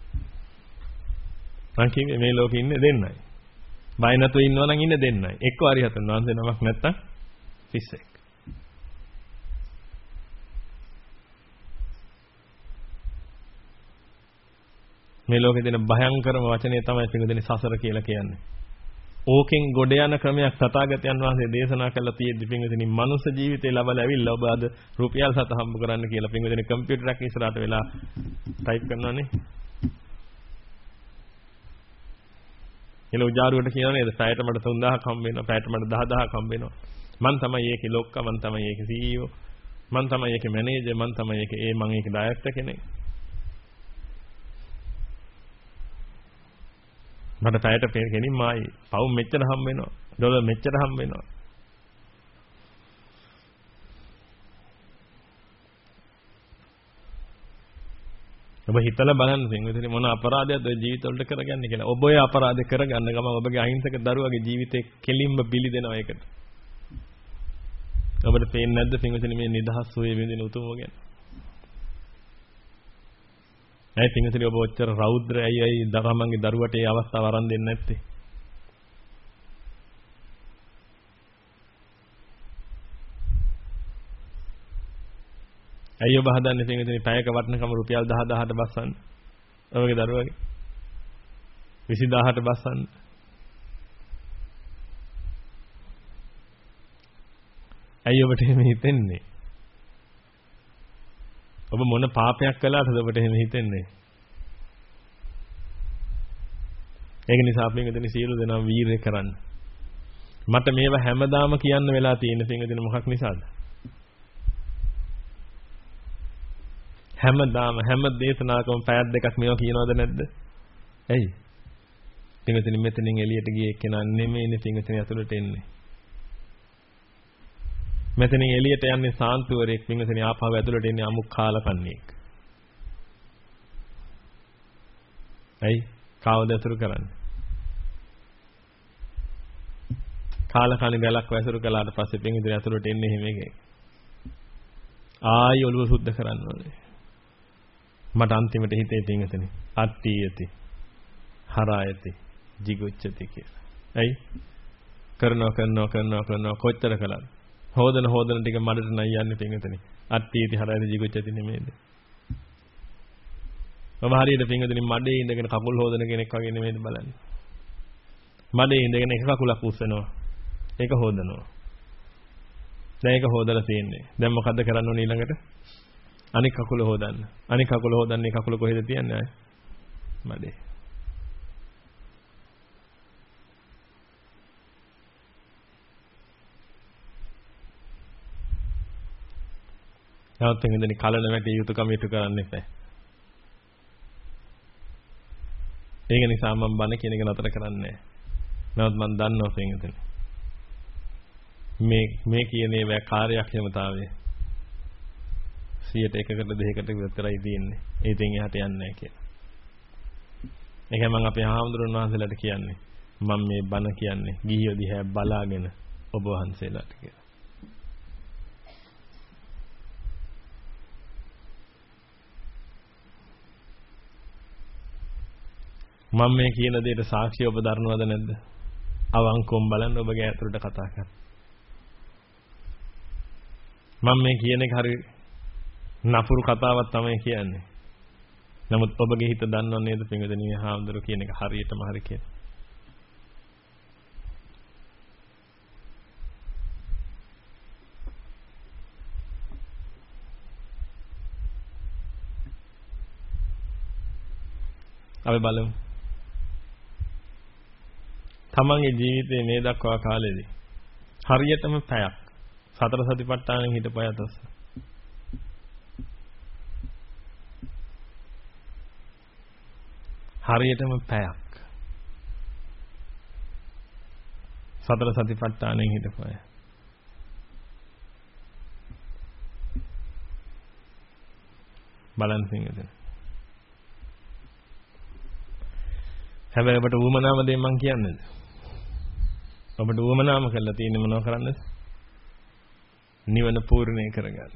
මං කියන්නේ මේ ලෝකේ ඉන්නේ දෙන්නයි. බය නැතුව ඉන්නවා නම් ඉන්නේ දෙන්නයි. එක්ක හරි හතන වන්සේ නමක් නැත්තම් පිස්සෙක්. මේ ලෝකේ දෙන භයංකරම වචනේ තමයි පිටුදෙන සසර කියලා කියන්නේ. ඕකෙන් ගොඩ යන ක්‍රමයක් තථාගතයන් වහන්සේ දේශනා කළා තියෙද්දි පින්විතනි මනුස්ස ජීවිතේ ලබලා ඇවිල්ලා ඔබ අද රුපියල් සත හම්බ කරන්න කියලා පින්විතනි කම්පියුටරයක් ඉස්සරහට වෙලා ටයිප් කරනවානේ. එළ උජාරුවට කියනවා නේද? පැයට මට තුන් දහසක් හම්බ වෙනවා, පැයට මට දහ දහසක් හම්බ වෙනවා. මං තමයි ඒකේ ලොක්කා, මං තමයි ඒකේ සී ඊ ඕ, මං තමයි ඒකේ මැනේජර්, මං තමයි ඒකේ ඒ මං ඒකේ ඩයරෙක්ටර් කෙනෙක්. මට පැයට කෙනින් මායි පවුම් මෙච්චර හම්බ වෙනවා. ඩොලර් මෙච්චර හම්බ වෙනවා. ඔබ හිතලා බලන්න පින්විතනි මොන අපරාධයක්ද ඔය ජීවිතවලට කරගන්නේ කියලා. ඔබ ඔය අපරාධ කරගන්න ගමන් ඔබගේ අහිංසක දරුවගේ ජීවිතේ කෙලින්ම බිලි දෙනවා ඒකට. ඔබට පේන්නේ නැද්ද පින්විතනි මේ නිදහස් වූයේ විඳින උතුම ගැන? ඇයි පින්විතනි ඔබ ඔච්චර රෞද්‍ර ඇයි ඇයි දරමන්ගේ දරුවට ඒ අවස්ථාව අරන් දෙන්නේ නැත්තේ? ඇයි ඔබ හදන්නේ පින්විතනි පැයක වටනකම රුපියල් දහ දහට බස්සන්න? ඔබගේ දරුවගේ විසි දහට බස්සන්න. ඇයි ඔබට එහෙම හිතෙන්නේ? ඔබ මොන පාපයක් කළාද ඔබට එහෙම හිතෙන්නේ? ඒක නිසා අපි මෙතන සියලු දෙනා වීරය කරන්න. මට මේවා හැමදාම කියන්න වෙලා තියෙන පින්විතනි මොකක් නිසාද? හැමදාම හැම දේශනාවකම පැය දෙකක් මේවා කියනවද නැද්ද? ඇයි? පින්විතනි මෙතනින් එළියට ගියේ කෙනා නෙමෙයිනේ පින්විතනි අතුලට එන්නේ. මෙතනින් එළියට යන්නේ සාන්තුවරයෙක් පින්විතනි ආපහු ඇතුලට එන්නේ අමුක් කාලකන්ණියෙක්. ඇයි? කාවද ඇසුරු කරන්නේ? කාලකන්ණි ගලක් වැසුරු කළාට පස්සේ පින්විතනි ඇතුලට එන්නේ එහෙම එකේ. ආයි ඔළුව සුද්ධ කරන්න ඕනේ. මට අන්තිමට හිතේ පින්විතනි අට්ඨියති හරායති jigucchati කියලා. ඇයි? කරනවා කරනවා කරනවා කරනවා කොච්චර කළාද? හොදන හොදන ටික මඩට නයි යන්නේ පින්විතනි. අට්ඨියති හරායති jigucchati නෙමෙයිද? ඔබ හරියට පින්විතනි මඩේ ඉඳගෙන කකුල් හොදන කෙනෙක් වගේ නෙමෙයිද බලන්නේ. මඩේ ඉඳගෙන එක කකුලක් උස්සනවා. ඒක හොදනවා. දැන් ඒක හොදලා තියෙන්නේ. දැන් මොකද්ද කරන්න ඕනේ ඊළඟට? අනික කකුල හොදන්න. අනික කකුල හොදන්නේ කකුල කොහෙද තියන්නේ? මඩේ. නැවත හින්දනේ කලන වැටේ යුතුයකම ඉටු කරන්න එපා. ඒක නිසා මම බණ කියන එක නතර කරන්නේ නැහැ. නමුත් මම දන්නවා පින්විතනේ. මේ මේ කියන ඒවා කාර්යක්ෂමතාවය සියයට එකකට දෙකකට විතරයි තියෙන්නේ. ඒ දෙයින් එහාට යන්නේ නැහැ කියලා. ඒකයි මම අපේ හාමුදුරුවෝ වහන්සේලාට කියන්නේ. මම මේ බණ කියන්නේ ගිහියෝ දිහා බලාගෙන ඔබ වහන්සේලාට කියලා. මම මේ කියන දෙයට සාක්ෂි ඔබ දරනවද නැද්ද? අවංකවම බලන්න ඔබගේ ඇතුළට කතා කරන්න. මම මේ කියන එක හරි නපුරු කතාවක් තමයි කියන්නේ. නමුත් ඔබගේ හිත දන්නව නේද පින්වදනි මේ හාමුදුරුවෝ කියන එක හරියටම හරි කියලා. අපි බලමු. තමන්ගේ ජීවිතයේ මේ දක්වා කාලෙදී හරියටම පැයක් සතර සතිපට්ඨානෙන් හිටපයතොස්. හරියටම පැයක් සතර සතිපට්ඨානෙන් හිටපය. බලන්න සිංහද. හැබැයි ඔබට උවමනාම දෙන්න මං කියන්නේ. ඔබට උවමනාම කරලා තියෙන්නේ මොනව කරන්නද? නිවන පූර්ණේ කරගන්න.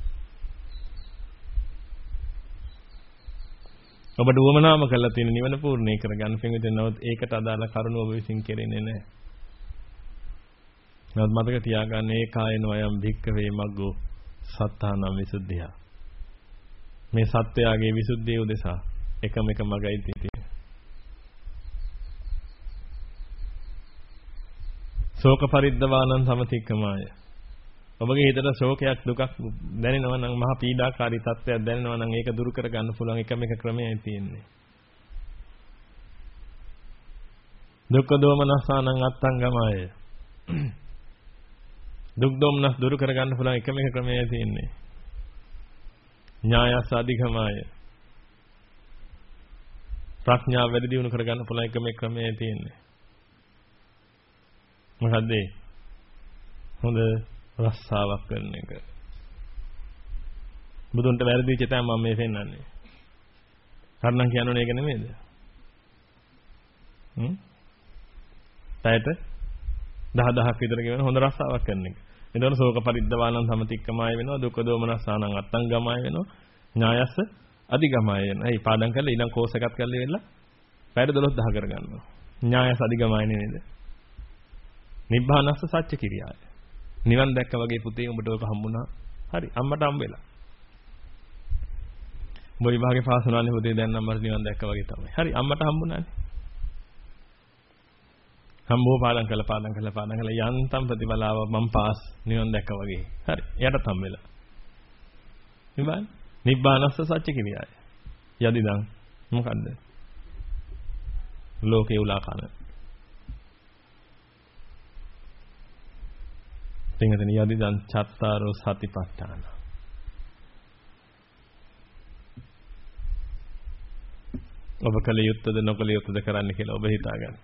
ඔබට උවමනාම කරලා තියෙන නිවන පූර්ණේ කරගන්න පින්විතනවත් ඒකට අදාළ කරුණ ඔබ විසින් කෙරෙන්නේ නැහැ. නමුත් මතක තියාගන්න ඒ කායන වයම් භික්කවේ මග්ගෝ සත්තානම් විසුද්ධිය. මේ සත්‍යයගේ විසුද්ධිය උදෙසා එකම එක මගයි තියෙන්නේ. ශෝක පරිද්දවානං සමතික්කමාය. ඔබගේ හිතට ශෝකයක් දුකක් දැනෙනවා නම් මහා පීඩාකාරී තත්ත්වයක් දැනෙනවා නම් ඒක දුරු කර ගන්න පුළුවන් එකම එක ක්‍රමයයි තියෙන්නේ. දුක්ඛ දෝමනසානං අත්තංගමාය. දුක් දෝමනස් දුරු කර ගන්න පුළුවන් එකම එක ක්‍රමයයි තියෙන්නේ. ඥායස අධිගමාය. ප්‍රඥාව වැඩි දියුණු කර ගන්න පුළුවන් එකම එක ක්‍රමයයි තියෙන්නේ. මොකද්ද? හොඳ රස්සාවක් කරන එක. බුදුන්ට වැරදිච්ච තැන මම මේ පෙන්නන්නේ. කර්ණම් කියනෝනේ ඒක නෙමෙයිද? හ්ම්? පැයට දහ දහක් විතර ගෙවන හොඳ රස්සාවක් කරන එක. එතකොට ශෝක පරිද්දවානං සමතික්කමාය වෙනවා, දුක්ඛ දෝමනස්සානං අත්තංගමාය වෙනවා, ඥායස්ස අධිගමාය වෙනවා. එයි පාඩම් කරලා ඊළඟ කෝස් එකක් කරලා ඉවරලා පැයට දොළොස් දහ කර ගන්නවා. ඥායස්ස අධිගමාය නේද? නිබ්බානස්ස සත්‍ය කිරියාය. නිවන් දැක්ක වගේ පුතේ උඹට ඔක හම්බුණා. හරි අම්මට හම්බ වෙලා. උඹ විභාගේ පාස් වුණානේ පුතේ දැන් නම් මට නිවන් දැක්ක වගේ තමයි. හරි අම්මට හම්බුණානේ. හම්බෝ පාඩම් කළා පාඩම් කළා පාඩම් කළා යන්තම් ප්‍රතිඵලාව මම පාස් නිවන් දැක්ක වගේ. හරි එයාට හම්බ වෙලා. නිබ්බාන නිබ්බානස්ස සත්‍ය කිරියාය. යදිදන් මොකද්ද? ලෝකේ උලා කන. පින්වතුනි යදිදන් චත්තාරෝ සතිපට්ඨාන. ඔබ කල යුත්තද නොකල යුත්තද කරන්න කියලා ඔබ හිතාගන්න.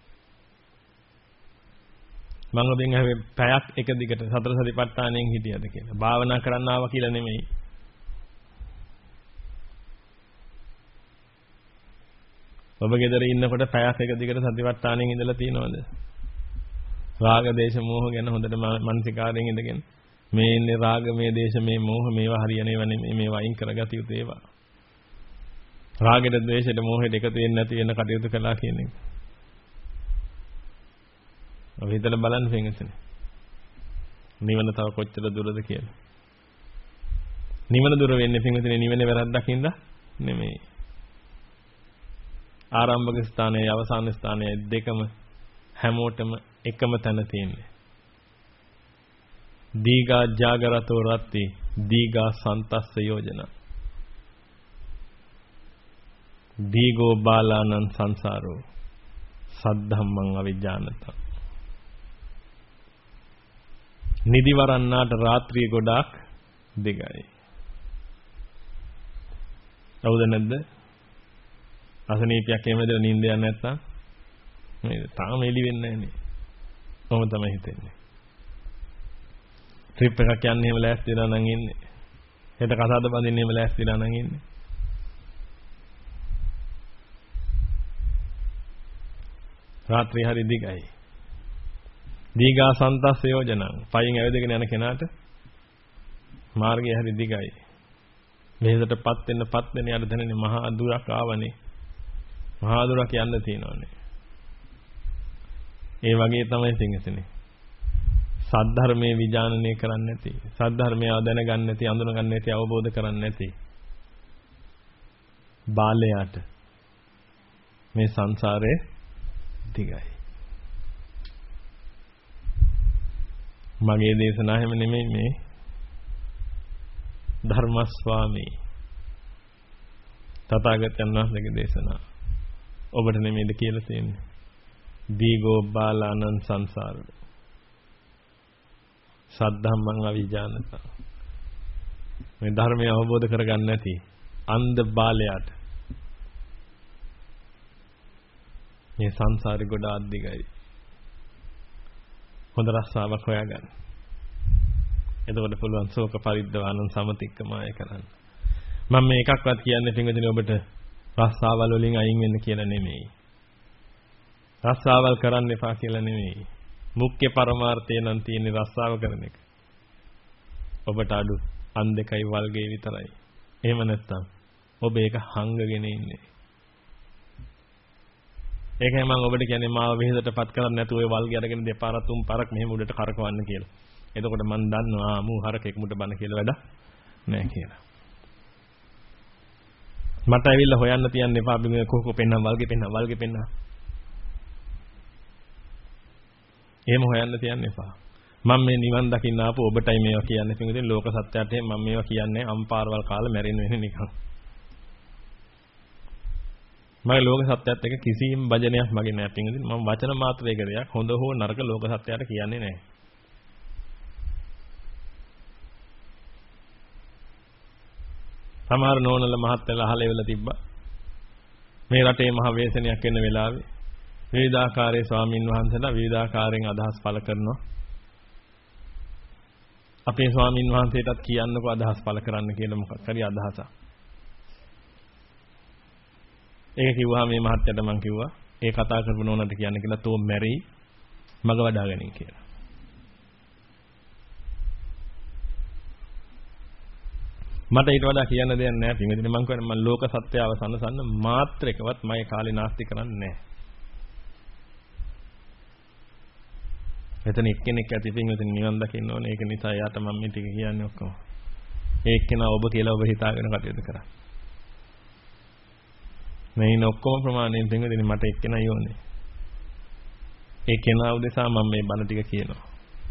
මම ඔබෙන් අහුවේ පැයක් එක දිගට සතර සතිපට්ඨානයෙන් හිටියද කියලා. භාවනා කරන්න ආවා කියලා නෙමෙයි. ඔබ ගෙදර ඉන්නකොට පැයක් එක දිගට සතිපට්ඨානයෙන් ඉඳලා තියෙනවද? රාග දේශ මොහ ගැන හොඳට මානසිකාරයෙන් ඉඳගෙන මේ ඉන්නේ රාග මේ දේශ මේ මොහ මේවා හරියන ඒවා නෙමෙයි මේවා අයින් කරගත යුතු ඒවා. රාගෙට ද්වේෂෙට මොහෙට එකතු වෙන්නේ නැති වෙන කටයුතු කළා කියන එක. ඔබ හිතලා බලන්න පින්වතුනි. නිවන තව කොච්චර දුරද කියලා. නිවන දුර වෙන්නේ පින්වතුනි නිවනේ වැරද්දක් හින්දා නෙමෙයි. ආරම්භක ස්ථානයේ අවසාන ස්ථානයේ දෙකම හැමෝටම එකම තැන තියෙන්නේ. දීගා ජාගරතෝ රත්ති දීගා සන්තස්ස යෝජන. දීගෝ බාලානං සංසාරෝ සද්ධම්මං අවිජ්ජානත. නිදිවරන්නාට රාත්‍රිය ගොඩාක් දිගයි. අවුද නැද්ද? අසනීපයක් එහෙම දෙලා නිින්ද යන්නේ නැත්තම් මේ තාම එළි වෙන්නේ නැහැ නේ. කොහොම තමයි හිතෙන්නේ. ට්‍රිප් එකක් යන්න එහෙම ලෑස්තිලා නම් ඉන්නේ. හෙට කසාද බඳින්න එහෙම ලෑස්තිලා නම් ඉන්නේ. රාත්‍රිය හරි දිගයි. දීගා සන්තස්ස යෝජනං. පයින් ඇවිදගෙන යන කෙනාට මාර්ගය හරි දිගයි. මෙහෙසටපත් වෙන්නපත් වෙන යට දැනෙන මහා දුරක් ආවනේ. මහා දුරක් යන්න තියෙනවානේ. ඒ වගේ තමයි පින්වතුනි. සද්ධර්මයේ විඥානනය කරන්නේ නැති, සද්ධර්මය දැනගන්නේ නැති, අඳුනගන්නේ නැති, අවබෝධ කරන්නේ නැති බාලයාට මේ සංසාරේ දිගයි. මගේ දේශනාව හැම නෙමෙයි මේ ධර්මස්වාමී තථාගතයන් වහන්සේගේ දේශනාව. ඔබට නෙමෙයිද කියලා තියෙන්නේ. දීගෝ බාලානං සංසාරේ සද්ධම්මං අවිජානත. මේ ධර්මය අවබෝධ කරගන්න නැති අන්ධ බාලයාට මේ සංසාරේ ගොඩාක් දිගයි. හොඳ රස්සාවක් හොයාගන්න. එතකොට පුළුවන් ශෝක පරිද්දවානං සමතික්කමාය කරන්න. මම මේ එකක්වත් කියන්නේ පින්වතුනි ඔබට රස්සාවල් වලින් අයින් වෙන්න කියලා නෙමෙයි. රස්සාවල් කරන්න එපා කියලා නෙමෙයි. මුඛ්‍ය පරමාර්ථය නම් තියෙන්නේ රස්සාව කරන එක. ඔබට අඩු අන් දෙකයි වල්ගේ විතරයි. එහෙම නැත්නම් ඔබ ඒක හංගගෙන ඉන්නේ. ඒකයි මම ඔබට කියන්නේ මාව වෙහෙසටපත් කරන්නේ නැතුව ඔය වල්ගේ අරගෙන දෙපාරක් තුන් පාරක් මෙහෙම උඩට කරකවන්න කියලා. එතකොට මම දන්නවා ආ මූ හරකෙක් මුට බන කියලා වැඩ නැහැ කියලා. මට ඇවිල්ලා හොයන්න තියන්න එපා අපි මේ කොහොක පෙන්නම් වල්ගේ පෙන්නම් වල්ගේ පෙන්නම්. එහෙම හොයන්න තියන්න එපා. මම මේ නිවන් දකින්න ආපු ඔබටයි මේවා කියන්නේ. පිටින් ලෝක සත්‍යයට මම මේවා කියන්නේ අම්පාරවල් කාලේ මැරෙන්න වෙන්නේ නිකන්. මගේ ලෝක සත්‍යයත් එක්ක කිසිම වචනයක් මගේ නෑ පිටින්. මම වචන මාත්‍රයක දෙයක් හොඳ හෝ නරක ලෝක සත්‍යයට කියන්නේ නෑ. සමහර නෝනල මහත්තයලා අහලා ඉවලා තිබ්බා. මේ රටේ මහ වේසනයක් වෙන වෙලාවේ විවිධාකාරයේ ස්වාමින් වහන්සේලා විවිධාකාරයෙන් අදහස් පළ කරනවා. අපේ ස්වාමින් වහන්සේටත් කියන්නකෝ අදහස් පළ කරන්න කියලා මොකක් හරි අදහසක්. ඒක කිව්වා මේ මහත්තයාට මම කිව්වා ඒ කතා කරපු නෝනට කියන්න කියලා තෝ මැරි මග වඩා ගැනීම කියලා. මට ඊට වඩා කියන්න දෙයක් නැහැ පින්වදින මම කියන්නේ මම ලෝක සත්‍යව සනසන්න මාත්‍රයකවත් මගේ කාලේ නාස්ති කරන්නේ නැහැ. එතන එක්කෙනෙක් ඇති පින්වදින නිවන් දකින්න ඕනේ ඒක නිසා යාට මම මේ ටික කියන්නේ ඔක්කොම. ඒ එක්කෙනා ඔබ කියලා ඔබ හිතාගෙන කටයුතු කරා. මේ ඉන්න ඔක්කොම ප්‍රමාණයෙන් පින්වදින මට එක්කෙනයි ඕනේ. ඒ කෙනා උදෙසා මම මේ බණ ටික කියනවා.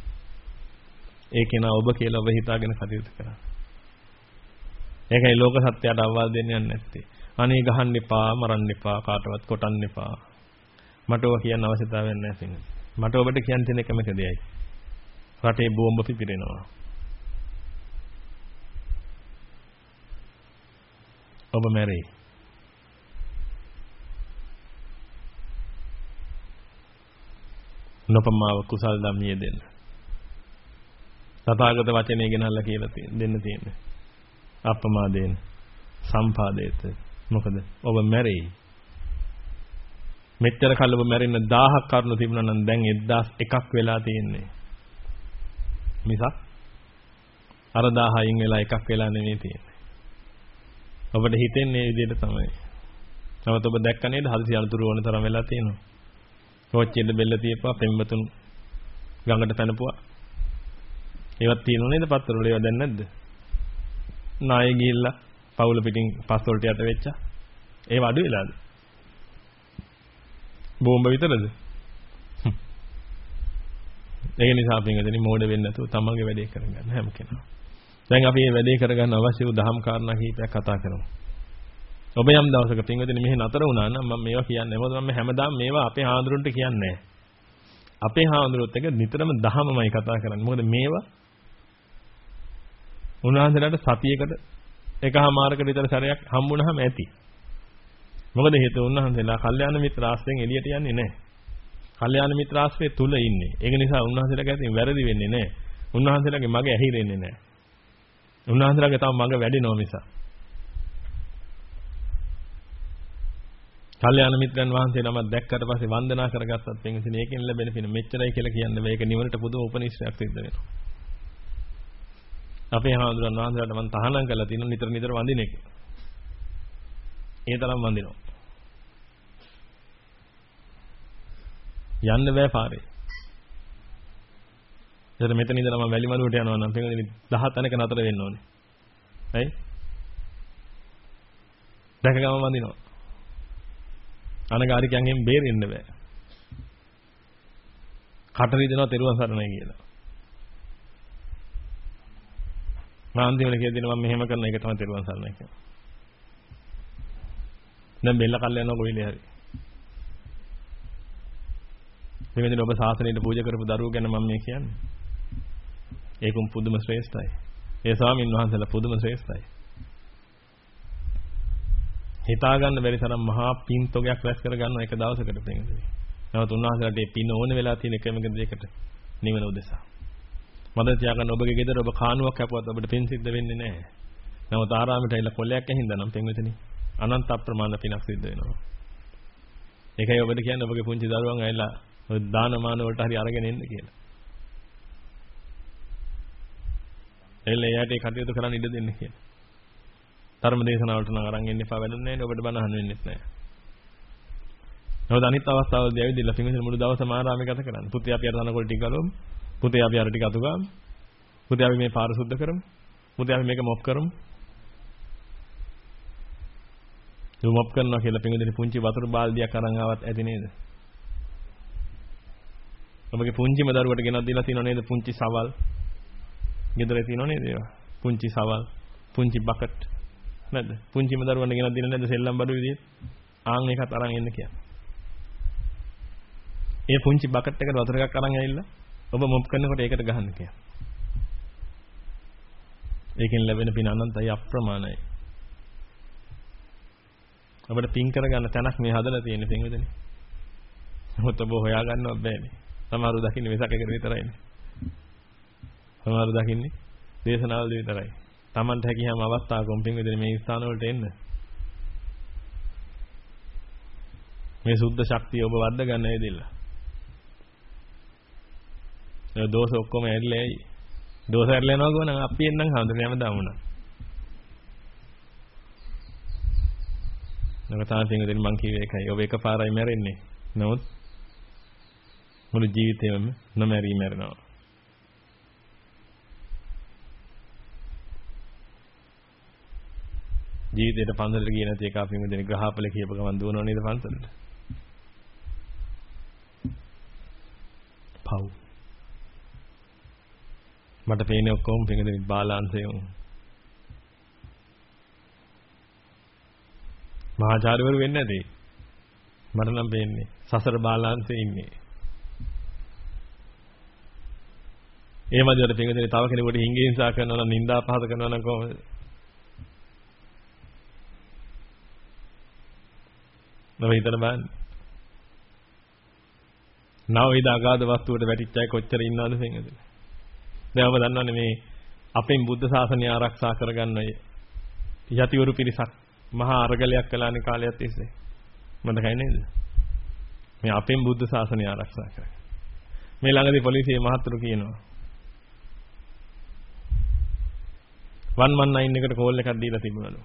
ඒ කෙනා ඔබ කියලා ඔබ හිතාගෙන කටයුතු කරා. ඒකයි ලෝක සත්‍යයට අවවාද දෙන්න යන්නේ නැත්තේ. අනේ ගහන්න එපා, මරන්න එපා, කාටවත් කොටන්න එපා. මට ඔය කියන්න අවශ්‍යතාවයක් නැහැ පින්වදින. මට ඔබට කියන්න තියෙන එකම එක දෙයයි. රටේ බෝම්බ පිපිරෙනවා. ඔබ මැරෙයි. නොපමාව කුසල් ධම්මිය දෙන්න. තථාගත වචනේ ගෙනල්ලා කියලා දෙන්න තියෙන්නේ. අපමාදේන සම්පාදේත. මොකද ඔබ මැරෙයි. මෙච්චර කල් ඔබ මැරෙන්න දහයක් කරුණු තිබුණා නම් දැන් එක්දාස් එකක් වෙලා තියෙන්නේ. මිසක් අර දහයෙන් වෙලා එකක් වෙලා නෙමෙයි තියෙන්නේ. ඔබට හිතෙන්නේ මේ විදිහට තමයි. නමුත් ඔබ දැක්ක නේද හදිසි අලුතුරු ඕන තරම් වෙලා තියෙනවා. කෝච්චියට බෙල්ල තියපුවා පෙම්බතුන් ගඟට පැනපුවා. ඒවත් තියෙනව නේද පත්තරවල ඒවා දැන් නැද්ද? නායේ ගිහිල්ලා පවුල පිටින් පස් වලට යට වෙච්චා. ඒව අඩු වෙලාද? බෝම්බ විතරද? ඒක නිසා අපි ඉතින් මෝඩ වෙන්නේ නැතුව තමන්ගේ වැඩේ කරගන්න හැම කෙනා. දැන් අපි මේ වැඩේ කරගන්න අවශ්‍ය වූ දහම් කාරණා කිහිපයක් කතා කරමු. ඔබ යම් දවසක පින්වදින මෙහි නතර වුණා නම් මම මේවා කියන්නේ මොකද මම හැමදාම මේවා අපේ හාමුදුරන්ට කියන්නේ නැහැ. අපේ හාමුදුරුවොත් එක නිතරම දහමමයි කතා කරන්නේ. මොකද මේවා උන්වහන්සේලාට සතියකට එකහමාරකට විතර සැරයක් හම්බුනහම ඇති. මොකද හේතුව උන්වහන්සේලා කල්යාණ මිත්‍ර ආශ්‍රයෙන් එළියට යන්නේ නැහැ. කල්යාණ මිත්‍ර ආශ්‍රයේ තුල ඉන්නේ. ඒක නිසා උන්වහන්සේලාගේ අතින් වැරදි වෙන්නේ නැහැ. උන්වහන්සේලාගේ මග ඇහිරෙන්නේ නැහැ. උන්වහන්සේලාගේ තව මග වැඩිනව නිසා. කල්යාණ මිත්‍රයන් වහන්සේ නමක් දැක්කට පස්සේ වන්දනා කරගත්තත් එංගසින ඒකෙන් ලැබෙන පින මෙච්චරයි කියලා කියන්න බෑ. ඒක නිවනට පුදුම උපනිශ්‍රයක් සිද්ධ වෙනවා. අපේ හාමුදුරන් වහන්සේලාට මම තහනම් කරලා තියෙනවා නිතර නිතර වඳින එක. ඒ තරම් වඳිනවා. යන්න බෑ පාරේ. ඒතර මෙතන ඉඳලා මම වැලිමලුවට යනවා නම් පින්වතුනි දහ තැනක නතර වෙන්න ඕනේ. හරි? දැක ගම වඳිනවා. අනගාരിකයන්ගෙන් බේරෙන්න බෑ. කට රිදෙනවා තෙරුවන් සරණයි කියලා. මාන්දිවල කියදිනවා මම මෙහෙම කරන එක තමයි තෙරුවන් සරණයි කියන්නේ. දැන් බෙල්ල කල්ල යනවා කොයිලේ හරි. මෙතන ඔබ සාසනයට පූජා කරපු දරුවෝ ගැන මම මේ කියන්නේ. ඒකුම් පුදුම ශ්‍රේෂ්ඨයි. ඒ ස්වාමීන් වහන්සේලා පුදුම ශ්‍රේෂ්ඨයි. හිතා ගන්න බැරි තරම් මහා පින් තොගයක් රැස් කර ගන්න එක දවසකට පින්වතුනි. නමුත් උන්වහන්සේලාට මේ පින් ඕන වෙලා තියෙන එකම දෙයකට නිවන උදෙසා. මම තියාගන්න ඔබගේ ගෙදර ඔබ කානුවක් කැපුවත් ඔබට පින් සිද්ධ වෙන්නේ නැහැ. නමුත් ආරාමයට ඇවිල්ලා කොල්ලයක් ඇහින්දා නම් පින්වතුනි අනන්ත අප්‍රමාණ පිනක් සිද්ධ වෙනවා. ඒකයි ඔබට කියන්නේ ඔබගේ පුංචි දරුවන් ඇවිල්ලා ඔය දානමාන වලට හරි අරගෙන එන්න කියලා. එල්ලේ යට ඒ කටයුතු කරන්න ඉඩ දෙන්න කියලා. ධර්ම දේශනාවලට නම් අරන් එන්න එපා වැඩක් නැහැ නේ ඔබට බණ අහන්න වෙන්නේ නැහැ. නමුත් අනිත් අවස්ථාවලදී ඇවිදilla පින්විතේ මුළු දවසම ආරාමේ ගත කරන්න. පුතේ අපි අර තනකොළ ටික ගලවමු. පුතේ අපි අර ටික අතු ගාමු. පුතේ අපි මේ පාර සුද්ධ කරමු. පුතේ අපි මේක මොප් කරමු. ඒ මොප් කරනවා කියලා පින්විතේ පුංචි වතුර බාල්දියක් අරන් ආවත් ඇති නේද? ඔබගේ පුංචිම දරුවට ගෙනත් දීලා තියෙනව නේද පුංචි සවල්? ගෙදර තියෙනව නේද ඒවා? පුංචි සවල්, පුංචි බකට් නැද්ද? පුංචිම දරුවන්ට ගෙනත් දීලා නැද්ද සෙල්ලම් බඩු විදියට? ආන් එකත් අරන් එන්න කියන්නේ. ඒ පුංචි බකට් එකට වතුර එකක් අරන් ඇවිල්ලා ඔබ මොප් කරනකොට ඒකට ගහන්න කියන්නේ. ඒකෙන් ලැබෙන පින අනන්තයි අප්‍රමාණයි. අපිට පින් කරගන්න තැනක් මේ හදලා තියෙන පින්වදනේ. මොකද ඔබ හොයා ගන්නවත් බෑනේ. සමහරව දකින්නේ වෙසක් එකට විතරයිනේ. සමහරව දකින්නේ දේශනාවල විතරයි. Tamanට හැකියාම අවස්ථාවක පින්වදනේ මේ ස්ථාන වලට එන්න. මේ සුද්ධ ශක්තිය ඔබ වර්ධ ගන්න ඇවිදilla. ඒ දෝෂ ඔක්කොම ඇරිලා ඇයි? දෝෂ ඇරිලා යනවා ගෝනම් අපි එන්නම් හඳුනන හැමදාම උනා. නගතාන පින්වදනේ මං කිව්වේ ඒකයි. ඔබ එකපාරයි මැරෙන්නේ. නමුත් මුළු ජීවිතේම නොමැරී මැරෙනවා. ජීවිතේට පන්සලට ගියේ නැති එක අපි මෙතන ග්‍රහපල කියප ගමන් දුවනව නේද පන්සලට? පව්. මට පේන්නේ ඔක්කොම පින්වදනේ බාලාංශයෝ. මහාචාර්යවරු වෙන්නේ නැතේ. මට නම් පේන්නේ සසර බාලාංශයේ ඉන්නේ. ඒ මැදට පින්වදනේ තව කෙනෙකුට හිංගිහිංසා කරනවා නම් නිന്ദා පහස කරනවා නම් කොහොමද? නව හිතන බෑන්. නව විද අගාධ වස්තුවට වැටිච්ච අය කොච්චර ඉන්නවද පින්වදනේ? දැන් ඔබ දන්නවනේ මේ අපෙන් බුද්ධ ශාසනය ආරක්ෂා කරගන්න යතිවරු පිරිසක් මහා අරගලයක් කළානේ කාලයක් තිස්සේ. මතකයි නේද? මේ අපෙන් බුද්ධ ශාසනය ආරක්ෂා කරගන්න. මේ ළඟදී පොලිසියේ මහත්තුරු කියනවා one one nine එකට කෝල් එකක් දීලා තිබුණලු.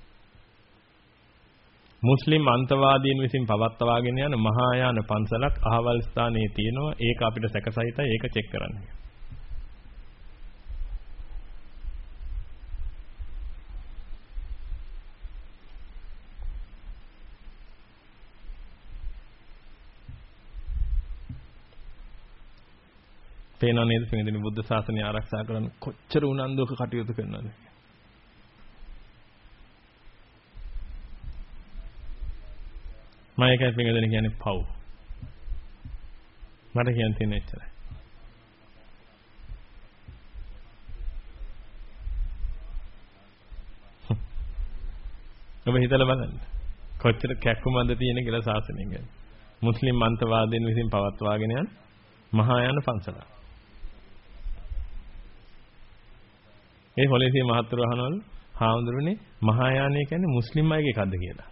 මුස්ලිම් අන්තවාදීන් විසින් පවත්වාගෙන යන මහායාන පන්සලක් අහවල් ස්ථානයේ තියෙනවා. ඒක අපිට සැකසහිතයි. ඒක චෙක් කරන්න. පේනවා නේද පින්වදින බුද්ධ ශාසනය ආරක්ෂා කරන්න කොච්චර උනන්දුවක කටයුතු කරනවද? මම ඒකයි පින්වදින කියන්නේ පව්. මට කියන්න තියෙන එච්චරයි. ඔබ හිතලා බලන්න. කොච්චර කැක්කුමන්ද තියෙන කියලා ශාසනයෙන් ගැන. මුස්ලිම් අන්තවාදීන් විසින් පවත්වාගෙන යන මහායාන පන්සල. ඒ පොලිසිය මහත්තුරු අහනවලු හාමුදුරනේ මහායානය කියන්නේ මුස්ලිම් අයගේ එකක්ද කියලා.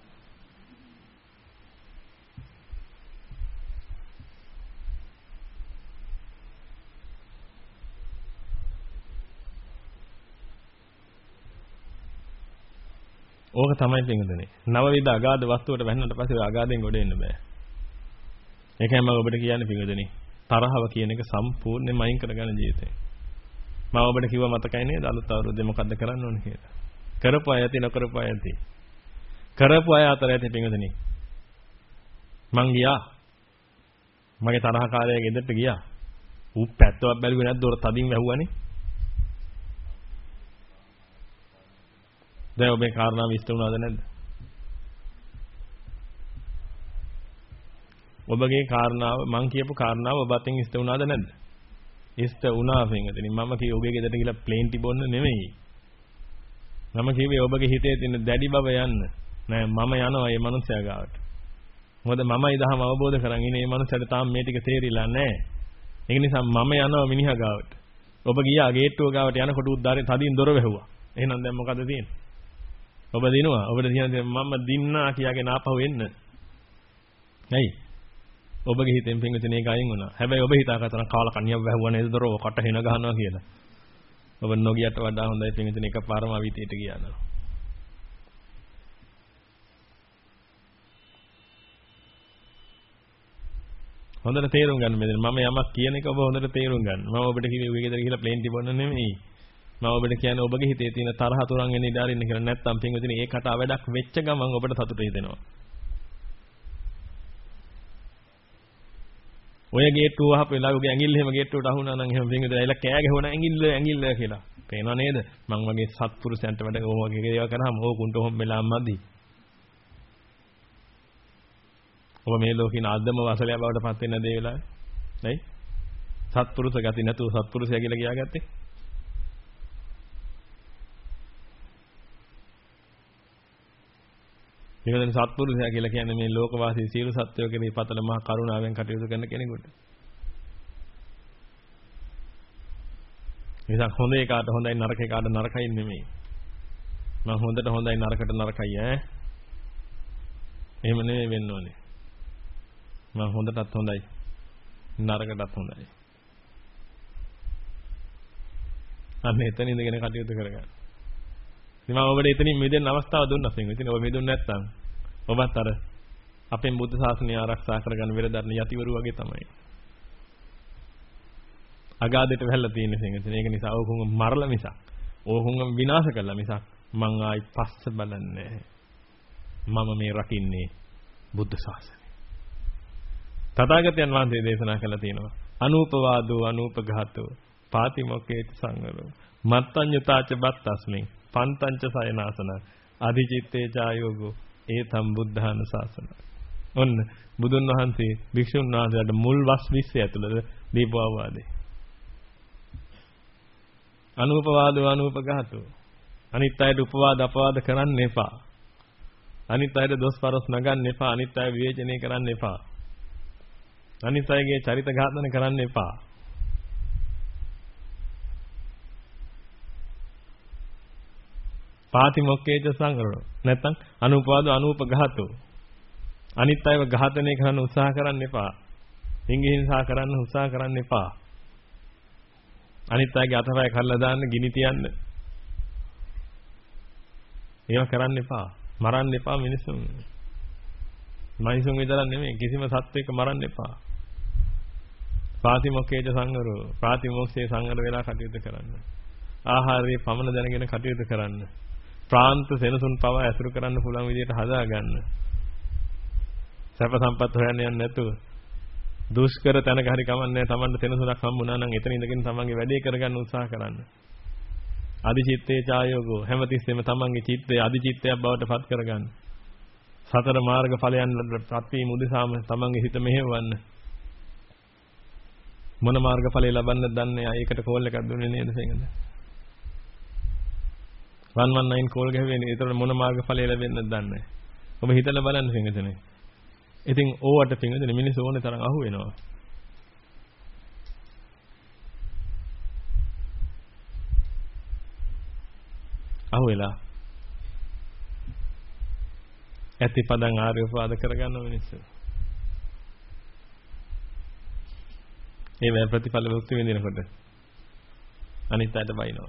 ඕක තමයි පින්වතුනි. නවවිධ අගාධ වස්තුවට වැහෙන්නට පස්සේ අගාධයෙන් ගොඩ එන්න බෑ. ඒකයි මම ඔබට කියන්නේ පිටුදෙනි. තරහව කියන එක සම්පූර්ණයෙන්ම අයින් කරගන්න ජීවිතේ. මම ඔබට කිව්වා මතකයි නේද අලුත් අවුරුද්දේ මොකද්ද කරන්න ඕනේ කියලා. කරපු අය ඇති නොකරපු අය ඇති. කරපු අය අතර ඇති පිටුදෙනි. මං ගියා. මගේ තරහකාරයා ගෙදරට ගියා. ඌ පැත්තවත් බැලුවේ නැද්ද? දොර තදින් වැහුවානේ. දැන් ඔබේ කාරණාව විශ්ත වුණාද නැද්ද? ඔබගේ කාරණාව මං කියපු කාරණාව ඔබ අතින් ඉෂ්ට වුණාද නැද්ද? ඉෂ්ට වුණා වෙනදෙනි. මම කිව්වේ ඔබේ ගෙදරට ගිහලා ප්ලේන් ටිබොන්න නෙමෙයි. මම කිව්වේ ඔබගේ හිතේ තියෙන දැඩි බව යන්න. නෑ මම යනවා මේ මනුස්සයා ගාවට. මොකද මමයි දහම අවබෝධ කරන් ඉන්නේ මේ මනුස්සයාට තාම මේ ටික තේරිලා නෑ. ඒ නිසා මම යනවා මිනිහා ගාවට. ඔබ ගියා ගේට්ටුව ගාවට යනකොට උද්දාරේ තදින් දොර වැහුවා. එහෙනම් දැන් මොකද තියෙන්නේ? ඔබ දිනුවා. ඔබට කියන්නේ මම දින්නා කියාගෙන ආපහු එන්න. ඇයි? ඔබගේ හිතෙන් පින්විතනේ ඒක අයින් වුණා. හැබැයි ඔබ හිතාගත්තා නම් කාල කන්‍යාව වැහුවා නේද දොර කට හෙන ගහනවා කියලා. ඔබ නොගියට වඩා හොඳයි පින්විතනේ එකපාරම අවිතයට ගියා නෝ. හොඳට තේරුම් ගන්න මෙතන මම යමක් කියන එක ඔබ හොඳට තේරුම් ගන්න. මම ඔබට කිව්වේ ඔය ගෙදර ගිහලා ප්ලේන් ටිබොන්න නෙමෙයි. මම ඔබට කියන්නේ ඔබගේ හිතේ තියෙන තරහ තුරන් එන්නේ ඉඳ අරින්න කියලා. නැත්තම් පින්විතනේ ඒ කතාව වැඩක් වෙච්ච ගමන් ඔබට සතුට හිතෙනවා. ඔය ගේට්ටුව වහපු වෙලාවගේ ඇඟිල්ල එහෙම ගේට්ටුවට අහුණා නම් එහෙම පින්විතනේ ඇවිල්ලා කෑ ගැහුණා ඇඟිල්ල ඇඟිල්ල කියලා. පේනව නේද? මං වගේ සත්පුරුෂයන්ට වැඩ ඕම වගේ දේවල් කරාම ඕකුන්ට ඔහොම වෙලාම මදි. ඔබ මේ ලෝකින අද්දම වසලයා බවට පත් වෙන දේ වෙලාවේ. නයි? සත්පුරුෂ ගති නැතුව සත්පුරුෂයා කියලා කියාගත්තේ. මේකෙන් සත්පුරුෂයා කියලා කියන්නේ මේ ලෝකවාසී සියලු සත්වයෝ කෙරෙහි පතල මහ කරුණාවෙන් කටයුතු කරන කෙනෙකුට. නිසා හොඳ එකාට හොඳයි නරක එකාට නරකයි නෙමෙයි. මම හොඳට හොඳයි නරකට නරකයි ඈ. එහෙම නෙමෙයි වෙන්න ඕනේ. මම හොඳටත් හොඳයි නරකටත් හොඳයි. අන්න එතන ඉඳගෙන කටයුතු කරගන්න. ඉතින් මම ඔබට එතනින් මිදෙන්න අවස්ථාව දුන්නා සිංහ. ඉතින් ඔබ මිදුන්නේ නැත්නම් ඔබත් අර අපෙන් බුද්ධ ශාසනය ආරක්ෂා කරගන්න වෙලදරන යතිවරු වගේ තමයි. අගාදෙට වැල්ලා තියෙන සිංහ. ඉතින් ඒක නිසා ඕකුංග මරලා මිසක් ඕකුංග විනාශ කළා මිසක් මං ආයි පස්ස බලන්නේ මම මේ රකින්නේ බුද්ධ ශාසනය. තථාගතයන් වහන්සේ දේශනා කළා තියෙනවා අනූපවාදෝ අනූපඝාතෝ පාතිමොක්ඛේත සංවරෝ මත්තඤ්ඤතාච බත්තස්මින් පන්තංච සයනාසන අධිචිත්තේ චායෝගෝ ඒතම් බුද්ධාන ශාසන. ඔන්න බුදුන් වහන්සේ භික්ෂුන් වහන්සේලාට මුල් වස් විස්සේ ඇතුළත දීපු අවවාදේ. අනූපවාදෝ අනූපඝාතෝ අනිත් අයට උපවාද අපවාද කරන්න එපා. අනිත් අයට දොස් පරස් නගන්න එපා. අනිත් අය විවේචනය කරන්න එපා. අනිත් අයගේ චරිත ඝාතන කරන්න එපා. පාතිමොක්ඛේච සංවරෝ නැත්නම් අනුපවාද අනූපඝාතෝ අනිත් අයව ඝාතනය කරන්න උත්සාහ කරන්න එපා. හිංගිහිංසා කරන්න උත්සාහ කරන්න එපා. අනිත් අයගේ අතපය කල්ලා දාන්න ගිනි තියන්න ඒවා කරන්න එපා. මරන්න එපා මිනිසුන්. මිනිසුන් විතරක් නෙමෙයි කිසිම සත්වයක මරන්න එපා. පාතිමොක්ඛේච සංවරෝ ප්‍රාතිමොක්ඛේ සංවර වෙලා කටයුතු කරන්න. ආහාරයේ පමණ දැනගෙන කටයුතු කරන්න. ප්‍රාන්ත සෙනසුන් පව ඇසුරු කරන්න පුළුවන් විදිහට හදා ගන්න. සැප සම්පත් හොයන්න යන්නේ නැතුව දුෂ්කර තැනක හරි කමන්නේ තමන්ට සෙනසුනක් හම්බුණා නම් එතන ඉඳගෙන තමන්ගේ වැඩේ කරගන්න උත්සාහ කරන්න. අධිචිත්තේ ඡායෝගෝ හැමතිස්සෙම තමන්ගේ චිත්තය අධිචිත්තයක් බවට පත් කරගන්න. සතර මාර්ග ඵලයන් ප්‍රත්‍ය මුදිසාම තමන්ගේ හිත මෙහෙවන්න. මොන මාර්ග ඵලය ලබන්නද දන්නේ ආ ඒකට කෝල් එකක් දුන්නේ නේද සෙන්ගද? one one nine කෝල් ගහුවේ ඒතකොට මොන මාර්ග ඵලය ලැබෙන්නද දන්නේ නැහැ. ඔබ හිතලා බලන්න සෙන්ගදනේ. ඉතින් ඕවට සෙන්ගදනේ මිනිස්සු ඕනේ තරම් අහු වෙනවා. අහු වෙලා ඇති පදං ආර්ය උපවාද කරගන්න මිනිස්සු. ඒ වේ ප්‍රතිඵල භුක්ති විඳිනකොට අනිත් අයට බයිනවා.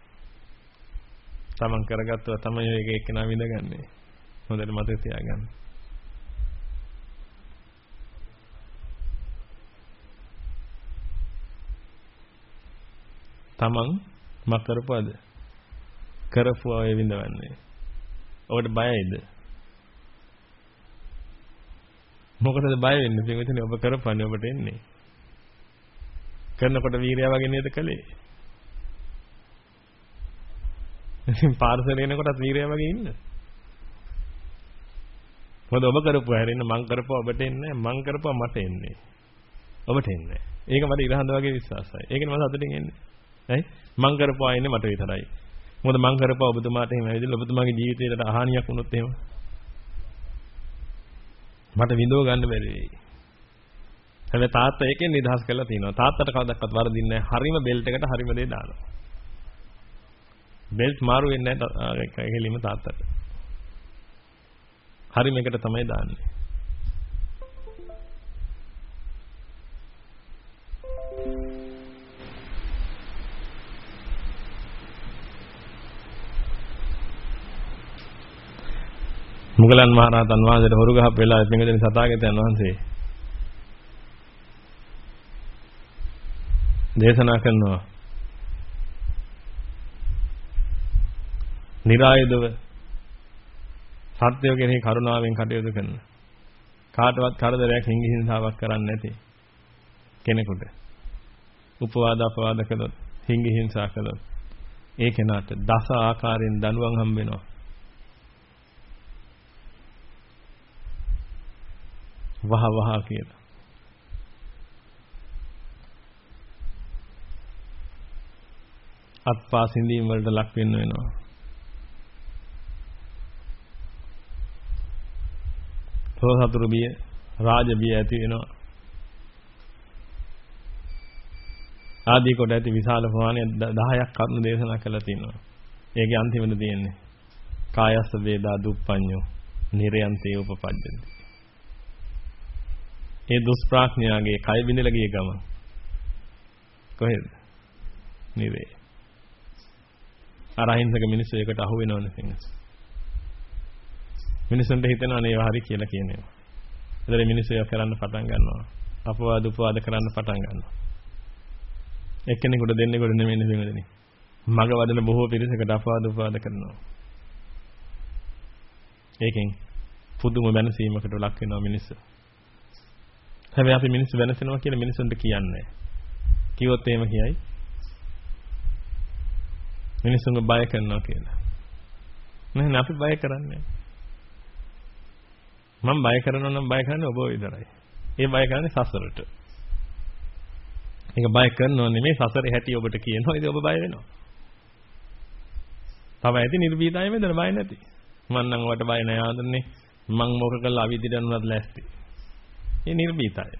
තමන් කරගත්තා තමයි ඒක එක්කෙනා විඳගන්නේ. හොඳට මතක තියාගන්න. තමන් මක් කරපුවද? කරපුවා ඒ විඳවන්නේ. ඔබට බයයිද? මොකටද බය වෙන්නේ? පින්විතනේ ඔබ කරපන්නේ ඔබට එන්නේ. කරනකොට වීරයා වගේ නේද කළේ? ඉතින් පාර්සල් එනකොටත් වීරයා වගේ ඉන්න. මොකද ඔබ කරපුවා හැරෙන්න මං කරපුවා ඔබට එන්නේ මං කරපුවා මට එන්නේ. ඔබට එන්නේ. ඒක මට ඉරහඳ වගේ විශ්වාසයි. ඒකනේ මම සතුටින් එන්නේ. හරි? මං කරපුවා එන්නේ මට විතරයි. මොකද මං කරපුවා ඔබතුමාට එහෙම ඇවිදලා ඔබතුමාගේ ජීවිතේට අහානියක් වුණොත් එහෙම මට විඳව ගන්න බැරි වෙයි. හැබැයි තාත්තා ඒකෙන් නිදහස් කරලා තිනවා. තාත්තට කවදාවත් වරදින්නේ නැහැ. හරිම බෙල්ට් එකට හරිම දේ දානවා. බෙල්ට් මාරු වෙන්නේ නැහැ එහෙලිම තාත්තට. හරිම එකට තමයි දාන්නේ. මුගලන් මහරහතන් වහන්සේට හොරු ගහපු වෙලාවේ පින්වදින සතාගතයන් වහන්සේ දේශනා කරනවා නිරායුධව සත්‍යය කෙරෙහි කරුණාවෙන් කටයුතු කරන කාටවත් කරදරයක් හිංගිහිංසාවක් කරන්නේ නැති කෙනෙකුට උපවාද අපවාද කළොත් හිංගිහිංසා කළොත් ඒ කෙනාට දස ආකාරයෙන් දඬුවම් හම්බ වෙනවා. වහ වහ කියලා. අත්පා සිඳීම් වලට ලක් වෙන්න වෙනවා. සෝසතුරු බිය, රාජ බිය ඇති වෙනවා. ආදී කොට ඇති විශාල ප්‍රමාණය දහයක් කරුණු දේශනා කළා තියෙනවා. ඒකේ අන්තිමට තියෙන්නේ කායස්ස වේදා දුප්පඤ්ඤෝ නිරයන්තේ උපපජ්ජති. ඒ දුෂ්ප්‍රඥයාගේ කය බිඳලා ගිය ගම කොහෙද? නිවේ. අරහින්සක මිනිස්සු එකට අහු වෙනවනේ පින්ස්. මිනිසුන්ට හිතෙනවා නේ හරි කියලා කියනවා. ඒතර මිනිස්සු ඒක කරන්න පටන් ගන්නවා. අපවාද උපවාද කරන්න පටන් ගන්නවා. එක්කෙනෙකුට දෙන්නෙකුට නෙමෙයි නෙමෙයි. මග වදන බොහෝ පිරිසකට අපවාද උපවාද කරනවා. ඒකෙන් පුදුම වෙනසීමකට ලක් වෙනවා මිනිස්සු. හැබැයි අපි මිනිස්සු වෙනසෙනවා කියලා මිනිසුන්ට කියන්නේ. කිව්වොත් එහෙම කියයි. මිනිසුන්ව බය කරනවා කියලා. නැහැ අපි බය කරන්නේ. මම බය කරනවා නම් බය කරන්නේ ඔබ විතරයි. ඒ බය කරන්නේ සසරට. ඒක බය කරනව නෙමෙයි සසරේ හැටි ඔබට කියනවා. ඉතින් ඔබ බය වෙනවා. තව ඇති නිර්භීතයි මෙතන බය නැති. මම නම් ඔයාලට බය නෑ ආන්දරනේ. මං මොක කළා අවිදිට යනවත් ලෑස්ති. ඒ නිර්භීතයි.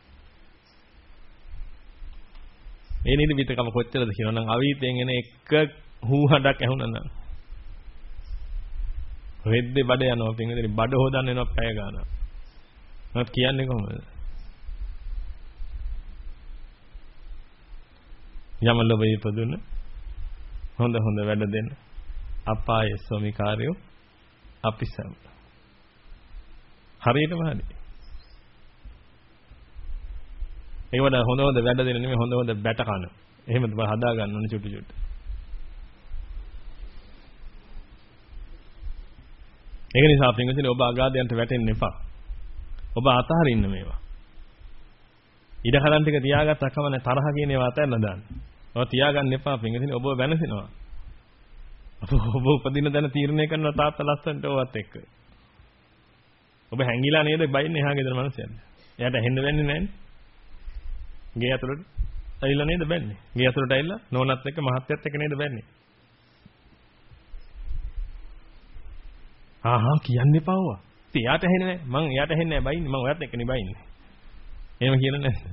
ඒ නිර්භීතකම කොච්චරද කියනවා නම් අවීතයෙන් එන එක හූහඩක් ඇහුණා නම් රෙද්දේ බඩ යනවා පින්විතනි බඩ හොදන්න එනවා පැය ගානක්. මම කියන්නේ කොහොමද? යමලොබ ඉපදුන හොඳ හොඳ වැඩ දෙන්න අපායේ ස්වමිකාරයෝ අපි සම. හරියටම හරි. ඒක වඩා හොඳ හොඳ වැඩ දෙන්න නෙමෙයි හොඳ හොඳ බැට කන. එහෙම තමයි හදා ගන්න ඕනේ චුටි චුටි. ඒක නිසා පින්විතනි ඔබ අගාධයන්ට වැටෙන්න එපා. ඔබ අතහරින්න මේවා. ඉඩ හරන් ටික තියාගත්ත කමන තරහ කියන ඒවා අතහැරලා දාන්න. ඔබ තියාගන්න එපා පින්විතනි ඔබ වෙනසෙනවා. ඔබ උපදින දැන තීරණය කරනවා තාත්තා ලස්සනට ඔවත් එක්ක. ඔබ හැංගිලා නේද බයින්නේ එහා ගෙදර මිනිස්සුන්ට. එයාට හෙන්න වෙන්නේ නැන්නේ. ගේ අතුලට ඇවිල්ලා නේද බැන්නේ. ගේ අතුලට ඇවිල්ලා නෝනත් එක්ක මහත්තයත් එක්ක නේද බැන්නේ. ආහා කියන්න එපා ඔවා. ඉතින් එයාට ඇහෙන්නේ නැහැ. මං එයාට ඇහෙන්නේ නැහැ බයින්නේ. මං ඔයත් එක්කනේ බයින්නේ. එහෙම කියන්නේ නැද්ද?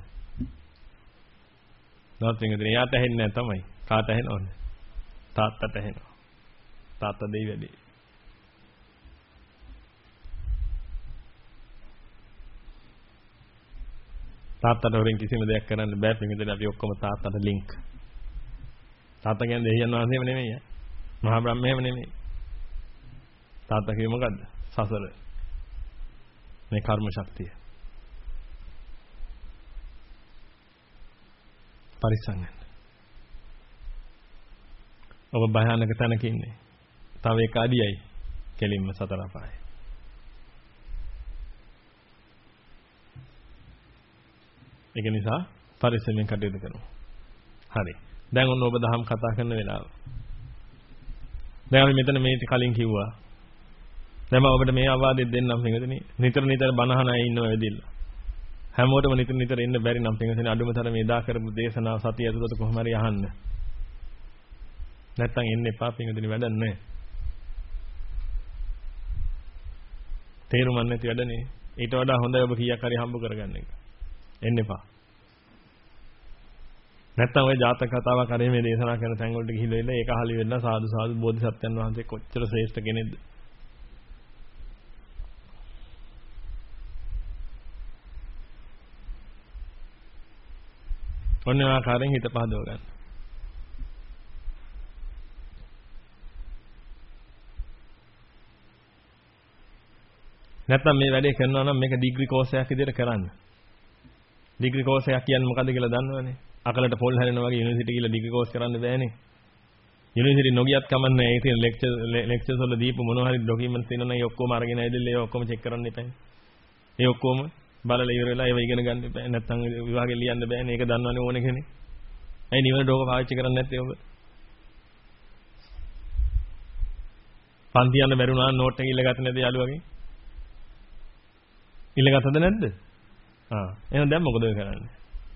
නැත්නම් ඉතින් එයාට ඇහෙන්නේ නැහැ තමයි. කාට ඇහෙනවද? තාත්තට ඇහෙනවා. තාත්තා දෙයි වැඩි. තාත්තට වරින් කිසිම දෙයක් කරන්න බෑ පිටින් අපි ඔක්කොම තාත්තට ලින්ක්. තාත්තා කියන්නේ දෙවියන් වහන්සේම නෙමෙයි ඈ. මහා බ්‍රහ්මයම නෙමෙයි. තාත්තා කිව්වේ මොකද්ද? සසර. මේ කර්ම ශක්තිය. පරිසං වෙන්න. ඔබ භයානක තැනක ඉන්නේ. තව එක අඩියයි කෙලින්ම සතර අපායයි. ඒක නිසා පරිස්සමෙන් කටයුතු කරමු. හරි. දැන් ඔන්න ඔබ දහම් කතා කරන වෙලාව. දැන් අපි මෙතන මේ කලින් කිව්වා. දැන් මම ඔබට මේ අවවාදෙ දෙන්නම් පිටුනේ. නිතර නිතර බණ අහන අය ඉන්නවා වෙදිලා. හැමෝටම නිතර නිතර ඉන්න බැරි නම් පිටුනේ අඩුමතර මේ දා කරපු දේශනාව සතිය ඇතුළත කොහොම හරි අහන්න. නැත්තම් එන්න එපා පිටුනේ වැඩක් නැහැ. තේරුම් නැති වැඩනේ. ඊට වඩා හොඳයි ඔබ කීයක් හරි හම්බ කරගන්න එක. එන්න එපා. නැත්තම් ඔය ජාතක කතාවක් හරි මේ දේශනා කරන තැන් වලට ගිහිල්ලා ඉන්න ඒක අහලි වෙන්න සාදු සාදු බෝධිසත්වයන් වහන්සේ කොච්චර ශ්‍රේෂ්ඨ කෙනෙක්ද. ඔන්න ආකාරයෙන් හිත පහදව ගන්න. නැත්තම් මේ වැඩේ කරනවා නම් මේක ඩිග්‍රී කෝස් එකක් විදිහට කරන්න. ඩිග්‍රී කෝස් එකක් කියන්නේ මොකද්ද කියලා දන්නවනේ. අකලට පොල් හැරෙනවා වගේ යුනිවර්සිටි ගිහලා ඩිග්‍රී කෝස් කරන්න බෑනේ. යුනිවර්සිටි නොගියත් කමන්නේ. ඒ තියෙන ලෙක්චර් ලෙක්චර්ස් වල දීපු මොනවා හරි ડોකියුමන්ට්ස් තියෙනවා නම් ඒ ඔක්කොම අරගෙන ඇවිල්ලා ඒ ඔක්කොම චෙක් කරන්න එපා. ඒ ඔක්කොම බලලා ඉවර වෙලා ඒව ඉගෙන ගන්න එපා. නැත්තම් විභාගෙ ලියන්න බෑනේ. ඒක දන්නවනේ ඕනේ කෙනෙක්. ඇයි නිවන ඩෝක පාවිච්චි කරන්නේ නැත්තේ ඔබ? පන්ති යන්න බැරුණා නෝට් එක ඉල්ලගත්තේ නැද්ද යාළුවගෙන්? ඉල්ලගත්තද නැද්ද? ආ එහෙනම් දැන් මොකද කරන්නේ?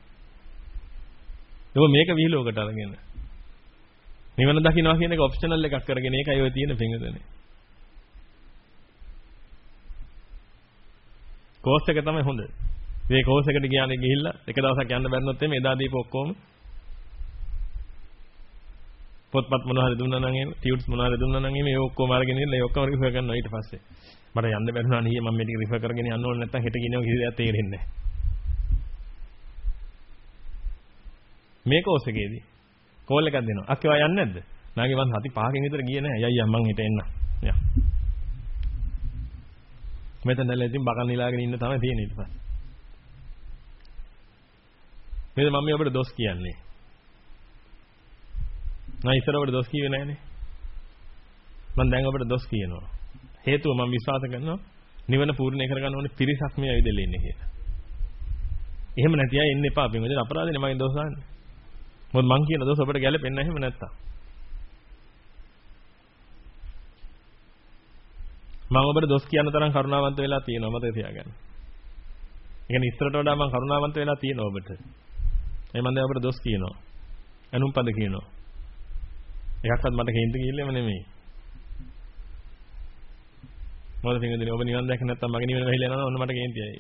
ඔබ මේක විහිළුවකට අරගෙන නිවන දකින්නවා කියන එක ඔප්ෂනල් එකක් කරගෙන ඒකයි ඔය තියෙන පිංගුදනේ. කෝස් එක තමයි හොඳ. මේ කෝස් එකට ගියානේ ගිහිල්ලා එක දවසක් යන්න බැරිනොත් එමේ එදා දීපු ඔක්කොම පොත්පත් මොනවා හරි දුන්නා නම් එහෙම ටියුට්ස් මොනවා හරි දුන්නා නම් එහෙම ඒ ඔක්කොම අරගෙන ඉන්න ඒ ඔක්කොම රිෆර් කරනවා ඊට පස්සේ. මට යන්න බැරිුණා නේ මම මේ ටික රිෆර් කරගෙන යන්න ඕනේ නැත්තම් හෙට ගිනව කිසි දෙයක් තේරෙන්නේ නැහැ. මේ කෝස් එකේදී කෝල් එකක් දෙනවා. අක්කේ ඔයා යන්නේ නැද්ද? නාගේ මං සති පහකින් විතර ගියේ නැහැ. යයි මං හිට එන්න. යා. මෙතන දැල්ලා ඉතින් බකන් නිලාගෙන ඉන්න තමයි තියෙන්නේ ඊට පස්සේ. මෙතන මම මේ ඔබට දොස් කියන්නේ. මම ඉස්සර ඔබට දොස් කිව්වේ නැහනේ. මම දැන් ඔබට දොස් කියනවා. හේතුව මම විශ්වාස කරනවා නිවන පූර්ණේ කරගන්න ඕනේ පිරිසක් මේ ඇවිදලා ඉන්නේ කියලා. එහෙම නැති අය එන්න එපා. අපි මෙතන අපරාධනේ මගෙන් දොස් ගන්න. මොකද මං කියන දොස් ඔබට ගැලපෙන්නේ නැහැ එහෙම නැත්තම්. මම ඔබට දොස් කියන තරම් කරුණාවන්ත වෙලා තියෙනවා මතක තියාගන්න. ඒ කියන්නේ ඉස්සරට වඩා මම කරුණාවන්ත වෙලා තියෙනවා ඔබට. ඒ මම දැන් ඔබට දොස් කියනවා. අනුම්පද කියනවා. එකක්වත් මට කේන්ති කියෙල්ලෙම නෙමෙයි. මොකද පින්වදිනේ ඔබ නිවන් දැක්ක නැත්තම් මගේ නිවන වෙහිලා යනවා ඔන්න මට කේන්තියයි.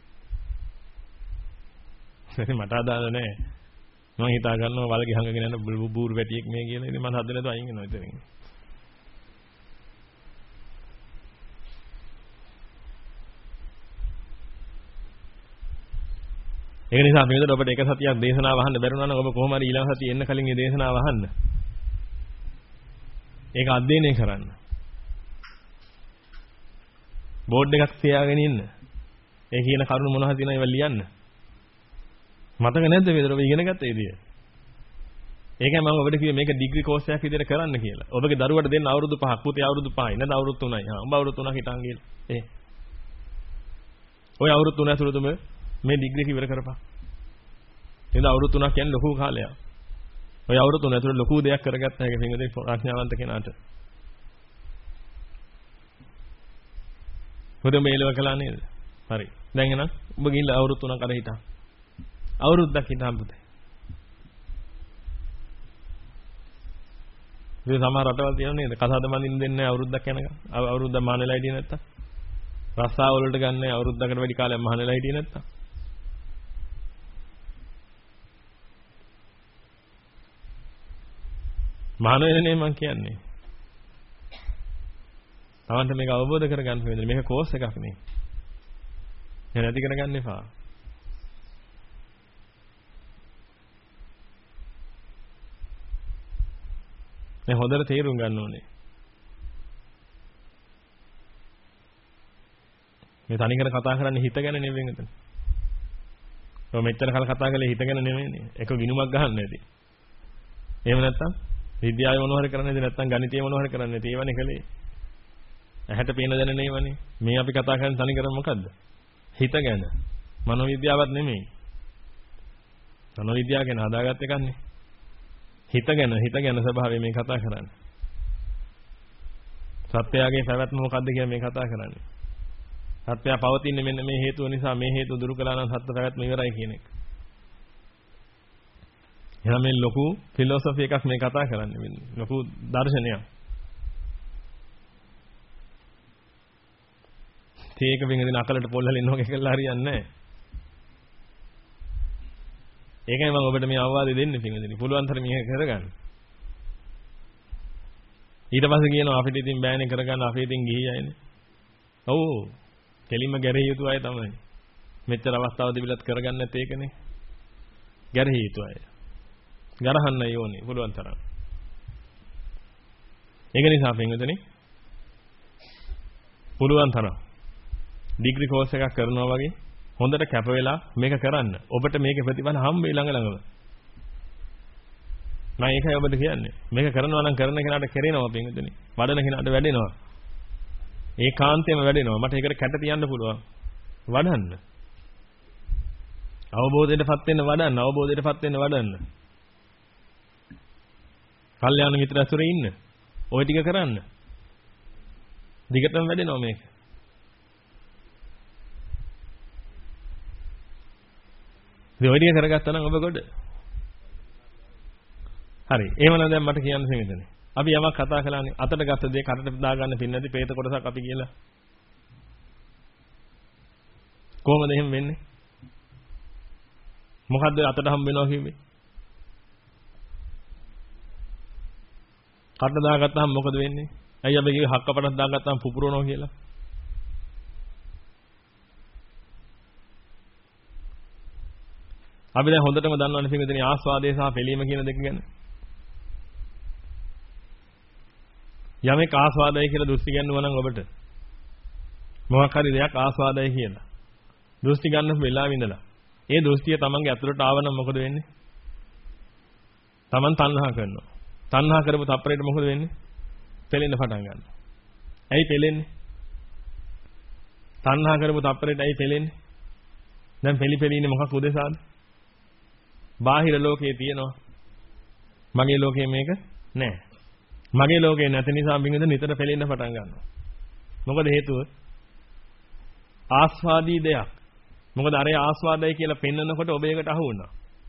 මට අදාළ නැහැ. මම හිතා ගන්නවා වල ගහගෙන යන බූරු වැටියෙක් මේ කියලා. ඉතින් මම හදලා අයින් වෙනවා ඉතින්. ඒක නිසා මේ විදිහට ඔබට එක සතියක් දේශනාව අහන්න බැරුණා නම් ඔබ කොහොම හරි ඊළඟ සතියේ එන්න කලින් මේ දේශනාව අහන්න. ඒක අධ්‍යයනය කරන්න. බෝඩ් එකක් තියාගෙන ඉන්න. ඒ කියන කරුණු මොනවද තියෙනවද ඒවා ලියන්න. මතක නැද්ද මේතර ඔබ ඉගෙන ගත්ත විදිය? ඒකයි මම ඔබට කිව්වේ මේක ඩිග්‍රී කෝස් එකක් විදිහට කරන්න කියලා. ඔබගේ දරුවට දෙන්න අවුරුදු පහක්, පුතේ අවුරුදු පහයි, නේද අවුරුදු තුනයි. හා උඹ අවුරුදු තුනක් හිටන් කියලා. ඒ. ඔය අවුරුදු තුන ඇතුළතම මේ ඩිග්‍රී ඉවර කරපන්. එතන අවුරුදු තුනක් කියන්නේ ලොකු කාලයක්. ඔය අවුරුදු තුන ඇතුළත ලොකු දෙයක් කරගත්ත හැකි පින්වදේ ප්‍රඥාවන්ත කෙනාට. හොඳ මේලව කළා නේද? හරි. දැන් එහෙනම් ඔබ ගිහිල්ලා අවුරුදු තුනක් අර හිටන්. අවුරුද්දක් හිටන් පුතේ. මේ සමහර රටවල් තියෙනවා නේද? කසාද බඳින්න දෙන්නේ නැහැ අවුරුද්දක් යනකම්. අවුරුද්දක් මහානෙලා හිටියේ නැත්තම්. රස්සාව වලට ගන්න අවුරුද්දකට වැඩි කාලයක් මහානෙලා හිටියේ නැත්තම්. මහානෙලනේ මං කියන්නේ. තමන්ට මේක අවබෝධ කරගන්න වෙන්නේ මේක කෝස් එකක් නේ. එහෙ නැති කරගන්න එපා. මේ හොඳට තේරුම් ගන්න ඕනේ. මේ තනිකර කතා කරන්නේ හිත ගැන නෙවෙයි නේද? ඔය මෙච්චර කල් කතා කරලා හිත ගැන නෙවෙයිනේ. එක ගිනුමක් ගහන්න නැති. එහෙම නැත්තම් විද්‍යාවේ මොනව හරි කරන්නේද නැත්නම් ගණිතයේ මොනව හරි කරන්නේද? ඒවනේ කලේ. ඇහැට පේන දැන නෙවනේ. මේ අපි කතා කරන්නේ තනි කරම මොකද්ද? හිත ගැන. මනෝවිද්‍යාවක් නෙමෙයි. මනෝවිද්‍යාව ගැන හදාගත්ත එකන්නේ. හිත ගැන හිත ගැන ස්වභාවය මේ කතා කරන්නේ. සත්‍යයේ පැවැත්ම මොකද්ද කියලා මේ කතා කරන්නේ. සත්‍යය පවතින්නේ මෙන්න මේ හේතුව නිසා මේ හේතුව දුරු කළා නම් සත්‍ය පැවැත්ම ඉවරයි කියන එක. එහෙනම් මේ ලොකු ෆිලොසොෆි එකක් මේ කතා කරන්නේ වෙන්නේ. ලොකු දර්ශනයක්. තේක වින්දින අකලට පොල්ලල ඉන්න වගේ කියලා හරියන්නේ නැහැ. ඒකයි මම ඔබට මේ අවවාදය දෙන්නේ පින්වදිනේ. පුළුවන් තරම් මේක කරගන්න. ඊට පස්සේ කියනවා අපිට ඉතින් බෑනේ කරගන්න අපි ඉතින් ගිහියයිනේ. ඔව්. කෙලින්ම ගැරහිය යුතු අය තමයි. මෙච්චර අවස්ථාව තිබිලත් කරගන්න නැත් ඒකනේ. ගැරහිය යුතු අය. ගරහන්න යෝනේ පුළුවන් තරම්. ඒක නිසා පින්වදිනේ පුළුවන් තරම් ඩිග්‍රී කෝස් එකක් කරනවා වගේ හොඳට කැප වෙලා මේක කරන්න. ඔබට මේකේ ප්‍රතිඵල හම්බ වෙයි ළඟ ළඟම. මම ඒකයි ඔබට කියන්නේ. මේක කරනවා නම් කරන කෙනාට කෙරෙනවා පින්විතනේ. වඩන කෙනාට වැඩෙනවා. ඒකාන්තයෙන්ම වැඩෙනවා. මට ඒකට කැට තියන්න පුළුවන්. වඩන්න. අවබෝධයටපත් වෙන්න වඩන්න. අවබෝධයටපත් වෙන්න වඩන්න. කල්යාණ මිත්‍ර ඇසුරේ ඉන්න. ওই ටික කරන්න. දිගටම වැඩෙනවා මේක. ඉතින් ඔය ටික කරගත්තා නම් ඔබ ගොඩ. හරි. එහෙමනම් දැන් මට කියන්න දෙන්නේ. අපි යමක් කතා කළානේ අතට ගත්ත දේ කටට දාගන්න පින්නේ නැති പ്രേත කොටසක් අපි කියලා. කොහොමද එහෙම වෙන්නේ? මොකද්ද අතට හම්බ වෙනවා කියන්නේ? කටට දාගත්තාම මොකද වෙන්නේ? අයියා අපි කිව්වේ හක්ක පටක් දාගත්තාම පුපුරනවා කියලා. අපි දැන් හොඳටම දන්නවනේ පින්විතනේ ආස්වාදය සහ පිළීම කියන දෙක ගැන. යමෙක් ආස්වාදයි කියලා දෘෂ්ටි ගන්නවා නම් ඔබට මොකක් හරි දෙයක් ආස්වාදයි කියලා දෘෂ්ටි ගන්න වෙලාව ඉඳලා ඒ දෘෂ්ටිය තමන්ගේ අතුලට ආව නම් මොකද වෙන්නේ? තමන් තණ්හා කරනවා. තණ්හා කරපු තප්පරේට මොකද වෙන්නේ? පෙලෙන්න පටන් ගන්නවා. ඇයි පෙලෙන්නේ? තණ්හා කරපු තප්පරේට ඇයි පෙලෙන්නේ? දැන් පෙලි පෙලි ඉන්නේ මොකක් උදෙසාද? බාහිර ලෝකයේ තියෙනවා. මගේ ලෝකයේ මේක නැහැ. මගේ ලෝකේ නැති නිසා බින්ද නිතර පෙලෙන්න පටන් ගන්නවා. මොකද හේතුව? ආස්වාදී දෙයක්. මොකද අර ආස්වාදයි කියලා පෙන්නකොට ඔබ ඒකට අහු වුණා.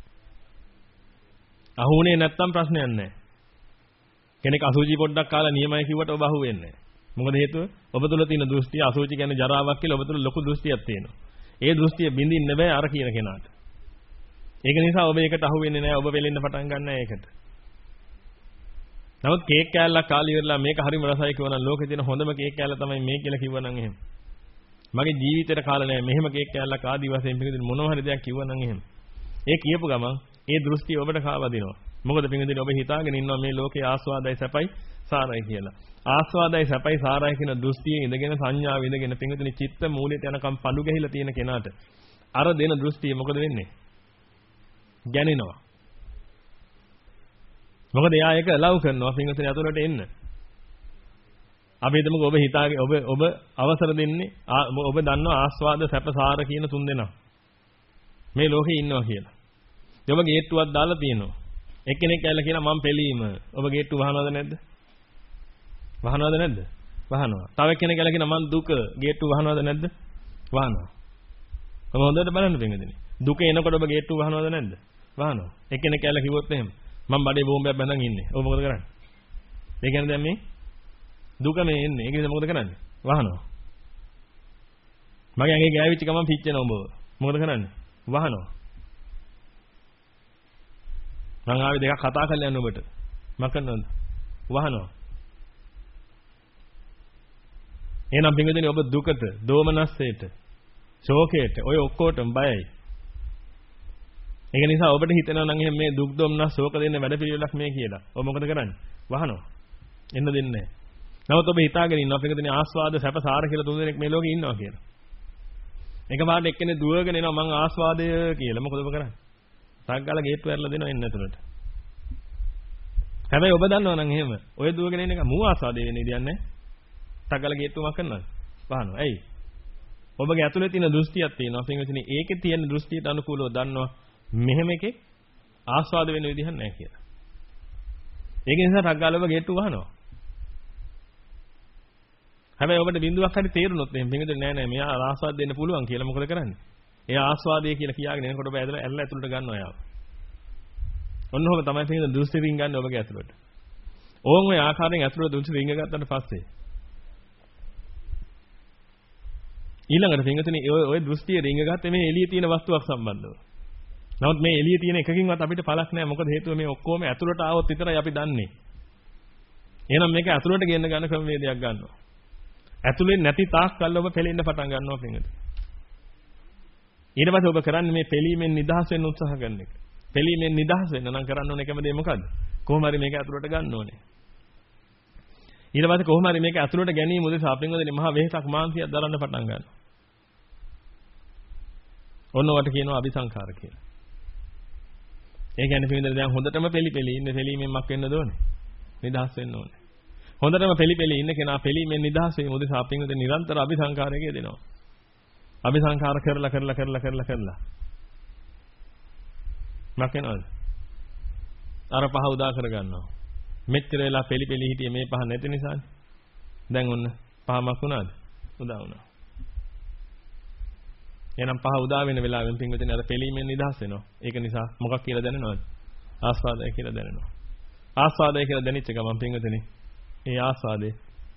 අහු වුණේ නැත්තම් ප්‍රශ්නයක් නැහැ. කෙනෙක් අසුචි පොඩ්ඩක් කාලා නියමයි කිව්වට ඔබ අහු වෙන්නේ නැහැ. මොකද හේතුව? ඔබ තුල තියෙන දෘෂ්ටිය අසුචි කියන්නේ ජරාවක් කියලා ඔබ තුල ලොකු දෘෂ්ටියක් තියෙනවා. ඒ දෘෂ්ටිය බින්දින්න බෑ අර කියන කෙනාට. ඒක නිසා ඔබ ඒකට අහු වෙන්නේ නැහැ. ඔබ වෙලෙන්න පටන් ගන්න නැහැ ඒකට. නමුත් කේක් කෑල්ලක් කාලි ඉවරලා මේක හරිම රසයි කියවනම් ලෝකේ තියෙන හොඳම කේක් කෑල්ල තමයි මේ කියලා කිව්වනම් එහෙම. මගේ ජීවිතේට කාලේ නැහැ මෙහෙම කේක් කෑල්ලක් ආදි වශයෙන් පිළිදින මොනවා හරි දෙයක් කිව්වනම් එහෙම. ඒ කියපු ගමන් ඒ දෘෂ්ටිය ඔබට කාවදිනවා. මොකද පිළිදින ඔබ හිතාගෙන ඉන්නවා මේ ලෝකේ ආස්වාදයි සැපයි සාරයි කියලා. ආස්වාදයි සැපයි සාරයි කියන දෘෂ්ටියේ ඉඳගෙන සංඥාව ඉඳගෙන පිළිදින චිත්ත මූලයට යනකම් පඳු ගැහිලා තියෙන කෙනාට අර දෙන දෘෂ්ටිය මොකද වෙන්නේ? ගැනෙනවා. මොකද එයා ඒක ලව් කරනවා පින්වතුනි අතලට එන්න. අපි හිතමුකෝ ඔබ හිතාගේ ඔබ ඔබ අවසර දෙන්නේ ඔබ දන්නවා ආස්වාද සැප සාර කියන තුන් දෙනා. මේ ලෝකේ ඉන්නවා කියලා. ඔබ ගේට්ටුවක් දාලා තියෙනවා. එක්කෙනෙක් ඇවිල්ලා කියනවා මම පෙලීම. ඔබ ගේට්ටුව වහනවද නැද්ද? වහනවද නැද්ද? වහනවා. තව එක්කෙනෙක් ඇවිල්ලා කියනවා මම දුක. ගේට්ටුව වහනවද නැද්ද? වහනවා. ඔබ හොඳට බලන්න පින්වතුනි. දුක එනකොට ඔබ ගේට්ටුව වහනවද නැද්ද? වහනවා. එක්කෙනෙක් ඇවිල්ලා කිව්වොත් එහෙම මම බඩේ බෝම්බයක් බැඳන් ඉන්නේ. ඔබ මොකද කරන්නේ? ඒ කියන්නේ දැන් මේ දුක මේ එන්නේ. ඒක නිසා මොකද කරන්නේ? වහනවා. මගේ ඇඟේ ගෑවිච්ච ගමන් පිච්චෙනවා ඔබ. මොකද කරන්නේ? වහනවා. මං ආවේ දෙකක් කතා කරලා යන්න ඔබට. මම කරනවද? වහනවා. එහෙනම් පින්වදිනේ ඔබ දුකට, දෝමනස්සයට, ශෝකයට, ඔය ඔක්කොටම බයයි. ඒක නිසා ඔබට හිතෙනවා නම් එහෙනම් මේ දුක් දුම්නස් ශෝක දෙන්න වැඩ පිළිවෙලක් මේ කියලා. ඔබ මොකද කරන්නේ? වහනවා. එන්න දෙන්නේ නැහැ. නමුත් ඔබ හිතාගෙන ඉන්නවා පිටකදී ආස්වාද සැප සාර කියලා තුන් දෙනෙක් මේ ලෝකේ ඉන්නවා කියලා. එකපාරට එක්කෙනෙක් දුවගෙන එනවා මං ආස්වාදය කියලා. මොකද ඔබ කරන්නේ? සාග්ගාල ගේට්ටුව ඇරලා දෙනවා එන්න ඇතුළට. හැබැයි ඔබ දන්නවා නම් එහෙම ඔය දුවගෙන එන එක මූ ආස්වාදේ වෙන ඉදියන්නේ නැහැ. ටගල ගේට්ටුවක් කරනවද? වහනවා. ඇයි? ඔබගේ ඇතුලේ තියෙන දෘෂ්ටියක් තියෙනවා. පින්විතනි ඒකේ තියෙන දෘෂ්ටියට අනුකූලව දන්නවා මෙහෙම එකේ ආස්වාද වෙන විදිහක් නැහැ කියලා. ඒක නිසා ටග්ගාල ඔබ ගේට්ටුව වහනවා. හැබැයි ඔබට බින්දුවක් හරි තේරුනොත් එහෙනම් පින්විතනි නෑ නෑ මෙයා ආස්වාද දෙන්න පුළුවන් කියලා මොකද කරන්නේ? එයා ආස්වාදය කියලා කියාගෙන එනකොට ඔබ ඇදලා ඇල්ල ඇතුලට ගන්නවා යාව. ඔන්න ඔබ තමයි පින්විතනි දෘෂ්ටි රින් ගන්න ඔබගේ ඇතුලට. ඕන් ඔය ආකාරයෙන් ඇතුලට දෘෂ්ටි රින් ගත්තට පස්සේ ඊළඟට පින්විතනි ඔය ඔය දෘෂ්ටිය රින් ගත්තේ මේ එළියේ තියෙන වස්තුවක් සම්බන්ධව. නමුත් මේ එළියේ තියෙන එකකින්වත් අපිට පළක් නැහැ. මොකද හේතුව මේ ඔක්කොම ඇතුළට ආවොත් විතරයි අපි දන්නේ. එහෙනම් මේක ඇතුළට ගෙන්න ගන්න ක්‍රමවේදයක් ගන්නවා. ඇතුළේ නැති තාක් කල් ඔබ පෙලෙන්න පටන් ගන්නවා පින්විත. ඊට පස්සේ ඔබ කරන්නේ මේ පෙලීමෙන් නිදහස් වෙන්න උත්සාහ කරන එක. පෙලීමෙන් නිදහස් වෙන්න නම් කරන්න ඕනේ එකම දේ මොකද්ද? කොහොම හරි මේක ඇතුළට ගන්න ඕනේ. ඊට පස්සේ කොහොම හරි මේක ඇතුළට ගැනීම උදෙසා පින්විතනේ මහා වෙහසක් මානසිකයක් දරන්න පටන් ගන්නවා. ඔන්න ඔකට කියනවා අபிසංකාර කියලා. ඒ කියන්නේ පිළිදෙල දැන් හොඳටම පෙලි පෙලි ඉන්න පෙලීමෙන් මක් වෙන්නද ඕනේ? නිදහස් වෙන්න ඕනේ. හොඳටම පෙලි පෙලි ඉන්න කෙනා පෙලීමෙන් නිදහස් වෙයි මොකද සාපින්ගද නිරන්තර අபிසංකාරයක දෙනවා. අபிසංකාර කරලා කරලා කරලා කරලා කරලා. මක් වෙනවද? අර පහ උදා කර ගන්නවා. මෙච්චර වෙලා පෙලි පෙලි හිටියේ මේ පහ නැති නිසානේ. දැන් ඔන්න පහමක් වුණාද? උදා වුණා. එහෙනම් පහ උදා වෙන වෙලාවෙන් පින්විතනේ අර පෙලීමෙන් නිදහස් වෙනවා. ඒක නිසා මොකක් කියලා දැනෙනවද? ආස්වාදය කියලා දැනෙනවා. ආස්වාදය කියලා දැනෙච්ච ගමන් පින්විතනේ ඒ ආස්වාදේ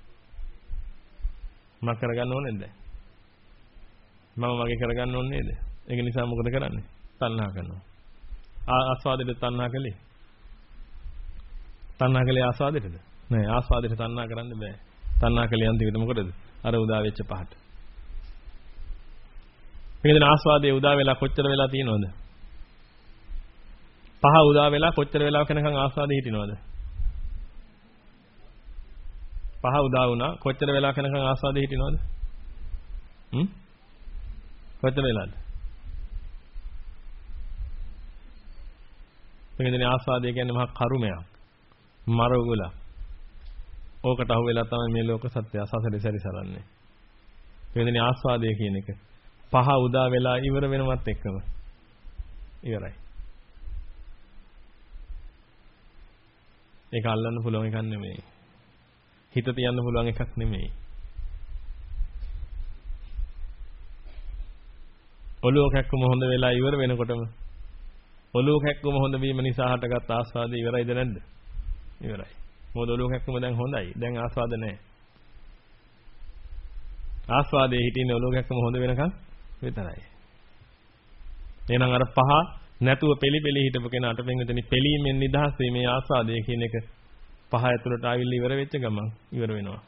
මම කරගන්න ඕනේ නැද්ද? මම මගේ කරගන්න ඕනේ නේද? ඒක නිසා මොකද කරන්නේ? තණ්හා කරනවා. ආස්වාදෙට තණ්හා කළේ. තණ්හා කළේ ආස්වාදෙටද? නෑ ආස්වාදෙට තණ්හා කරන්න බෑ. තණ්හා කළේ අන්තිමට මොකටද? අර උදා වෙච්ච පහට. මේකෙන් ආස්වාදයේ උදා වෙලා කොච්චර වෙලා තියෙනවද? පහ උදා වෙලා කොච්චර වෙලාවක යනකම් ආස්වාදේ හිටිනවද? පහ උදා වුණා කොච්චර වෙලාවක යනකම් ආස්වාදේ හිටිනවද? හ්ම්? කොච්චර වෙලාද? මේකෙන් ආස්වාදය කියන්නේ මහා කරුමයක්. මරගුල. ඕකට අහු වෙලා තමයි මේ ලෝක සත්‍ය සසරේ සැරිසරන්නේ. මේකෙන් ආස්වාදය කියන එක පහ උදා වෙලා ඉවර වෙනවත් එක්කම ඉවරයි. ඒක අල්ලන්න පුළුවන් එකක් නෙමෙයි. හිත තියන්න පුළුවන් එකක් නෙමෙයි. ඔලුව කැක්කම හොඳ වෙලා ඉවර වෙනකොටම ඔලුව කැක්කම හොඳ වීම නිසා හටගත් ආස්වාදය ඉවරයිද නැද්ද? ඉවරයි. මොකද ඔලුව කැක්කම දැන් හොඳයි. දැන් ආස්වාද නැහැ. ආස්වාදයේ හිටින්නේ ඔලුව කැක්කම හොඳ වෙනකන් විතරයි. එහෙනම් අර පහ නැතුව පෙලි පෙලි හිටපු කෙනාට වෙන්විතනි පෙලීමෙන් නිදහස් වීමේ ආස්වාදය කියන එක පහ ඇතුළට ආවිල්ල ඉවර වෙච්ච ගමන් ඉවර වෙනවා.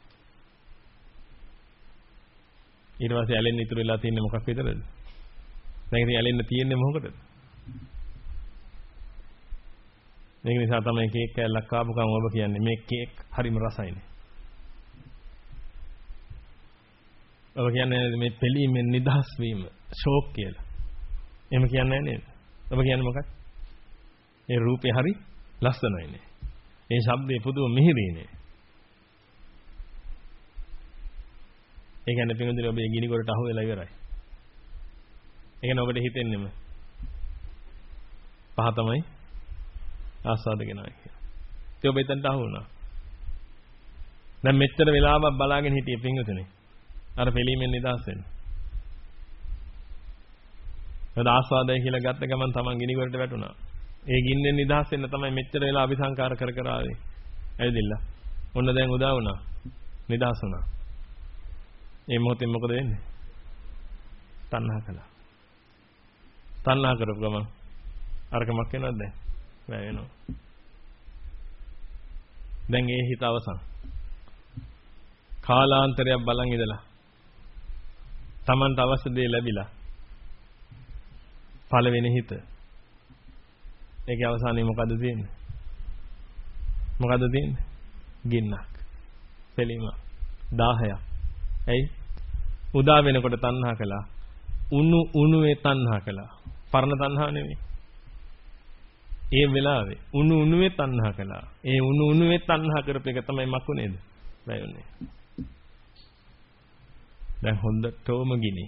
ඊට පස්සේ ඇලෙන්න ඉතුරු වෙලා තියෙන්නේ මොකක් විතරද? දැන් ඉතින් ඇලෙන්න තියෙන්නේ මොකටද? මේක නිසා තමයි කේක් කෑල්ලක් කාපු ගමන් ඔබ කියන්නේ මේ කේක් හරිම රසයිනේ. ඔබ කියන්නේ මේ පෙලීමෙන් නිදහස් වීම ෂෝක් කියලා. එහෙම කියන්නේ නේද? ඔබ කියන්නේ මොකක්ද? ඒ රූපේ හරි ලස්සනයිනේ. ඒ ශබ්දේ පුදුම මිහිරිනේ. ඒ කියන්නේ පින්වතුනි ඔබේ ගිනි ගොඩට අහු වෙලා ඉවරයි. ඒ කියන්නේ ඔබට හිතෙන්නේම පහ තමයි ආස්වාද කෙනා කියලා. ඒ ඔබ එතනට අහු වුණා. දැන් මෙච්චර වෙලාවක් බලාගෙන හිටියේ පින්වතුනි. අර පිළීමෙන් නිදහස් වෙන්න. ඒද ආස්වාදය කියලා ගත්ත ගමන් තමන් ගිනි ගොඩට වැටුණා. ඒ ගින්නෙන් නිදහස් වෙන්න තමයි මෙච්චර වෙලා අபிසංකාර කර කර ආවේ. ඇවිදින්න. ඔන්න දැන් උදා වුණා. නිදහස් වුණා. මේ මොහොතේ මොකද වෙන්නේ? තණ්හා කළා. තණ්හා කරපු ගමන් අරකමක් වෙනවද දැන්? වැය වෙනවා. දැන් ඒ හිත අවසන්. කාලාන්තරයක් බලන් ඉඳලා තමන්ට අවශ්‍ය දේ ලැබිලා පළවෙනි හිත ඒකේ අවසානයේ මොකද්ද තියෙන්නේ? මොකද්ද තියෙන්නේ? ගින්නක්. පෙලීම. දාහයක්. ඇයි? උදා වෙනකොට තණ්හා කළා. උණු උණුවේ තණ්හා කළා. පරණ තණ්හා නෙමෙයි. ඒ වෙලාවේ උණු උණුවේ තණ්හා කළා. ඒ උණු උණුවේ තණ්හා කරපු එක තමයි මකුනේද? වැයුනේ. දැන් හොඳටම ගිනි.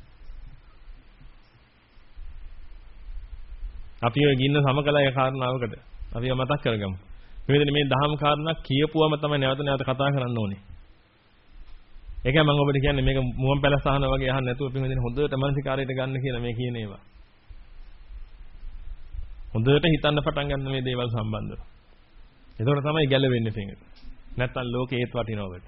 අපි ඔය ගින්න සමකලයේ කාරණාවකට අපි මතක් කරගමු. මේ මේ දහම් කාරණා කියපුවම තමයි නැවත නැවත කතා කරන්න ඕනේ. ඒකයි මම ඔබට කියන්නේ මේක මුවන් පැලස අහන වගේ අහන්න නැතුව පින්වදින හොඳට මානසිකාරයට ගන්න කියලා මේ කියන ඒවා. හොඳට හිතන්න පටන් ගන්න මේ දේවල් සම්බන්ධව. ඒතකොට තමයි ගැලවෙන්නේ පින්වදින. නැත්තම් ලෝකේ ඒත් වටිනවට.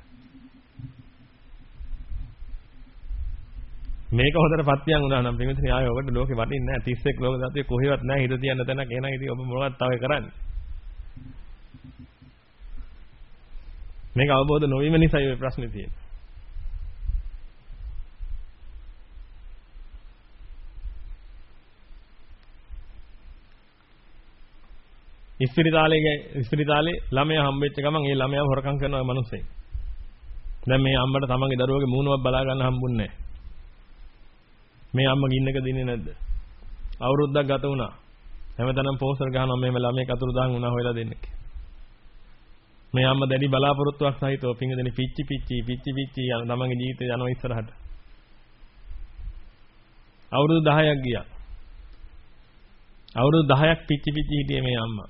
මේක හොඳට පත්‍යයන් වුණා නම් පින්වදින ආයෙ ඔබට ලෝකේ වටින්නේ නැහැ. තිස් එක් ලෝක ධාතුවේ කොහෙවත් නැහැ හිත තියන්න තැනක්. එහෙනම් ඉතින් ඔබ මොනවද තව කරන්නේ? මේක අවබෝධ නොවීම නිසා මේ ප්‍රශ්නේ තියෙන්නේ. ඉස්පිරිතාලේ ඉස්පිරිතාලේ ළමයා හම්බෙච්ච ගමන් ඒ ළමයා හොරකම් කරනවා මිනිස්සේ. දැන් මේ අම්මට තමන්ගේ දරුවගේ මූණවත් බලා ගන්න හම්බුන්නේ නැහැ. මේ අම්මා ගින්නක දින්නේ නැද්ද? අවුරුද්දක් ගත වුණා. හැමතැනම පෝස්ටර් ගහනවා මේ ළමයෙක් අතුරුදහන් වුණා හොයලා දෙන්න කියලා. මේ අම්මා දැඩි බලාපොරොත්තුවක් සහිතව පිංගදෙනි පිච්චි පිච්චි පිච්චි පිච්චි යන තමන්ගේ ජීවිතේ යනවා ඉස්සරහට. අවුරුදු දහයක් ගියා. අවුරුදු දහයක් පිච්චි පිච්චි හිටියේ මේ අම්මා.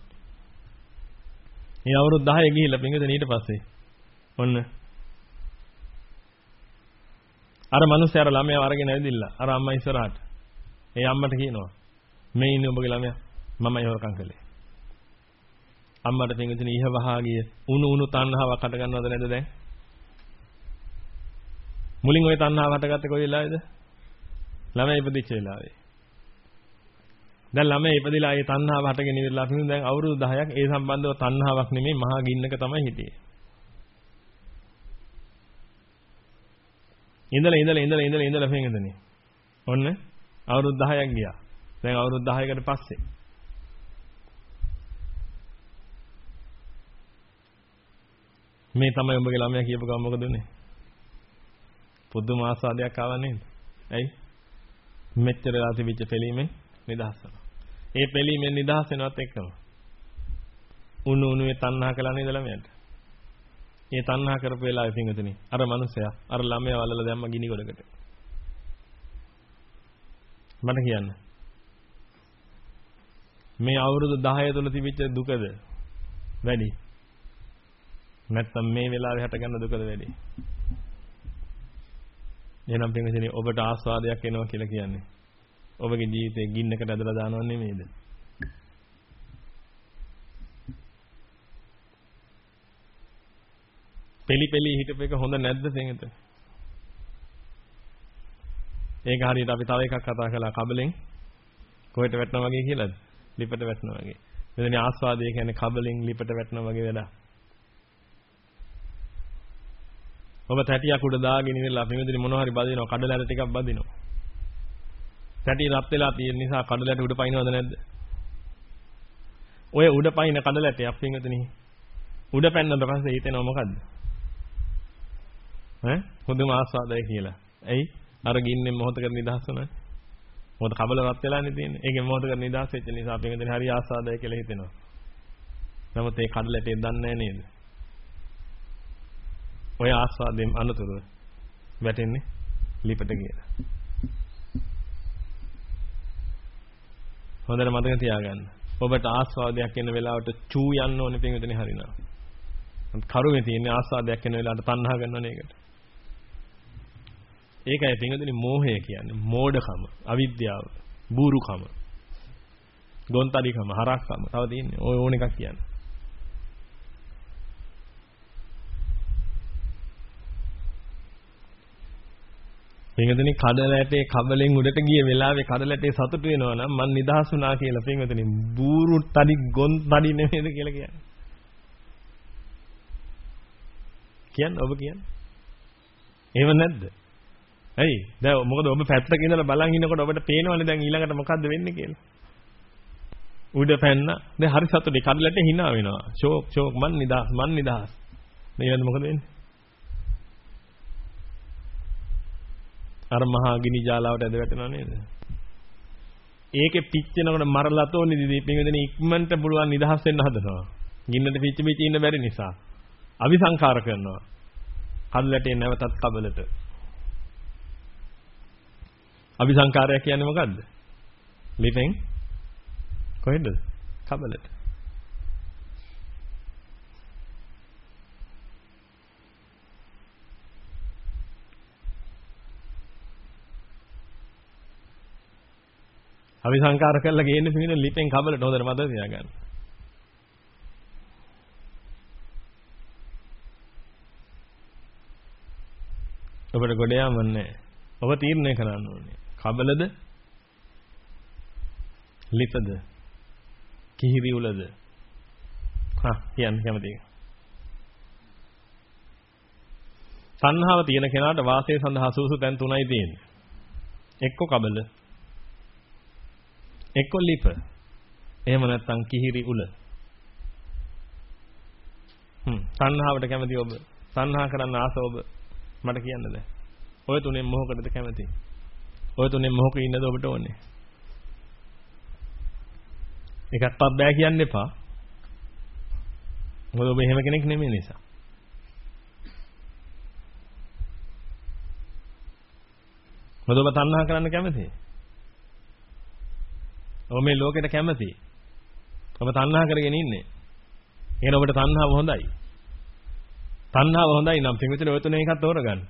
මේ අවුරුදු දහය ගිහිල්ලා පිංගදෙනි ඊට පස්සේ ඔන්න අර මිනිස්සයා අර ළමයාව අරගෙන ඇවිදින්න අර අම්මා ඉස්සරහට. ඒ අම්මට කියනවා මේ ඉන්නේ ඔබගේ ළමයා මමයි හොරකම් කළේ. අම්මට පිංගුතුනි ඉහ වහා ගිය උණු උණු තණ්හාවක් හට ගන්නවද නැද්ද දැන්? මුලින් ওই තණ්හාව හටගත්තේ කොයි වෙලාවේද? ළමයා ඉපදිච්ච වෙලාවේ. දැන් ළමයා ඉපදිලා ඒ තණ්හාව හටගෙන ඉවරලා පිංගුතුනි දැන් අවුරුදු දහයක් ඒ සම්බන්ධව තණ්හාවක් නෙමෙයි මහා ගින්නක තමයි හිටියේ. ඉඳලා ඉඳලා ඉඳලා ඉඳලා ඉඳලා පිංගුතුනි. ඔන්න අවුරුදු දහයක් ගියා. දැන් අවුරුදු දහයකට පස්සේ මේ තමයි ඔබගේ ළමයා කියපු ගමන් මොකද උනේ? පුදුම ආස්වාදයක් ආව නේද? ඇයි? මෙච්චර වෙලා තිබිච්ච පිළීමෙන් නිදහස් වෙනවා. ඒ පිළීමෙන් නිදහස් වෙනවත් එක්කම උණු උණුවේ තණ්හා කළා නේද ළමයාට? ඒ තණ්හා කරපු වෙලාවේ පිංගුතුනි අර මිනිස්සයා අර ළමයා වලලා දැම්ම ගිනි ගොඩකට. මට කියන්න. මේ අවුරුදු දහය තුල තිබිච්ච දුකද වැඩි? නැත්තම් මේ වෙලාවේ හටගන්න දුකද වැඩි? එහෙනම් පින්වතුනි ඔබට ආස්වාදයක් එනවා කියලා කියන්නේ ඔබගේ ජීවිතේ ගින්නකට ඇදලා දානව නෙමෙයිද? පෙලි පෙලි හිටපු එක හොඳ නැද්ද පින්වතුනි? ඒක හරියට අපි තව එකක් කතා කළා කබලෙන් කොහෙට වැටෙනවා වගේ කියලාද? ලිපට වැටෙනවා වගේ. මෙතන ආස්වාදය කියන්නේ කබලෙන් ලිපට වැටෙනවා වගේ වැඩක්. ඔබ තැටියක් උඩ දාගෙන ඉඳලා පින්වතුනි මොනවා හරි බදිනවා කඩලැට ටිකක් බදිනවා. තැටි රත් වෙලා තියෙන නිසා කඩලැට උඩ පයින්නවද නැද්ද? ඔය උඩ පයින්න කඩලැටයක් පින්වතුනි උඩ පැන්නට පස්සේ හිතෙනවා මොකද්ද? ඈ හොඳම ආස්වාදයි කියලා. ඇයි? අර ගින්නෙන් මොහොතකට නිදහස් වුණා. මොකද කබල රත් වෙලානේ තියෙන්නේ. ඒකෙන් මොහොතකට නිදහස් වෙච්ච නිසා පින්වතුනි හරි ආස්වාදයි කියලා හිතෙනවා. නමුත් ඒ කඩලැටේ දන්නේ නැහැ නේද? ඔය ආස්වාදයෙන් අනතුරු වැටෙන්නේ ලිපට කියලා. හොඳට මතක තියාගන්න. ඔබට ආස්වාදයක් එන වෙලාවට චූ යන්න ඕනේ පින්විතනේ හරිනවා. කරුමේ තියෙන ආස්වාදයක් එන වෙලාවට තණ්හා ගන්නවනේ ඒකට. ඒකයි පින්විතනේ මෝහය කියන්නේ. මෝඩකම, අවිද්‍යාව, බූරුකම, ගොන්තරිකම, හරක්කම. තව තියෙන්නේ ඔය ඕන එකක් කියන්නේ. පින්වතුනි කඩලැටේ කබලෙන් උඩට ගිය වෙලාවේ කඩලැටේ සතුටු වෙනවා නම් මං නිදහස් වුණා කියලා පින්වතුනි බూరు තඩි ගොන් තඩි නෙමෙයිද කියලා කියන්නේ. කියන්නේ ඔබ කියන්නේ. එහෙම නැද්ද? ඇයි? දැන් මොකද ඔබ පැත්තක ඉඳලා බලන් ඉන්නකොට ඔබට පේනවනේ දැන් ඊළඟට මොකද්ද වෙන්නේ කියලා. උඩ පැන්න. දැන් හරි සතුටුයි කඩලැටේ hina වෙනවා. ෂෝක් ෂෝක් මං නිදහස් මං නිදහස්. ඊළඟට මොකද වෙන්නේ? අර මහා ගිනි ජාලාවට ඇද වැටෙනව නේද? ඒකේ පිච්චෙනකොට මරලා තෝනිදී පින්විතනි ඉක්මනට පුළුවන් නිදහස් වෙන්න හදනවා. ගින්නට පිච්ච පිච්ච ඉන්න බැරි නිසා. අවිසංකාර කරනවා. කල්ලටේ නැවතත් කබලට. අවිසංකාරය කියන්නේ මොකද්ද? ලිපෙන් කොහෙද? කබලට. අවිසංකාර කරලා ගේන්නේ පිටින් ලිපෙන් කබලට හොඳට මතක තියාගන්න. ඔබට ගොඩ යාම නැහැ. ඔබ තීරණය කරන්න ඕනේ. කබලද? ලිපද? කිහිරි උලද? හා කියන්න කැමතියි. සංහාව තියෙන කෙනාට වාසය සඳහා සූසු තැන් තුනයි තියෙන්නේ. එක්ක කබල, එක්ක ලිප. එහෙම නැත්නම් කිහිරි උල. හ්ම් සංහාවට කැමති ඔබ. සංහා කරන්න ආස ඔබ. මට කියන්න බෑ. ඔය තුනෙන් මොකකටද කැමති? ඔය තුනෙන් මොකක ඉන්නද ඔබට ඕනේ? එකක්වත් බෑ කියන්න එපා. මොකද ඔබ එහෙම කෙනෙක් නෙමෙයි නිසා. මොකද ඔබ තණ්හා කරන්න කැමතියි. ඔබ මේ ලෝකෙට කැමතියි. ඔබ තණ්හා කරගෙන ඉන්නේ. එහෙනම් ඔබට තණ්හාව හොඳයි. තණ්හාව හොඳයි නම් පින්විතනේ ඔය තුනේ එකක් තෝරගන්න.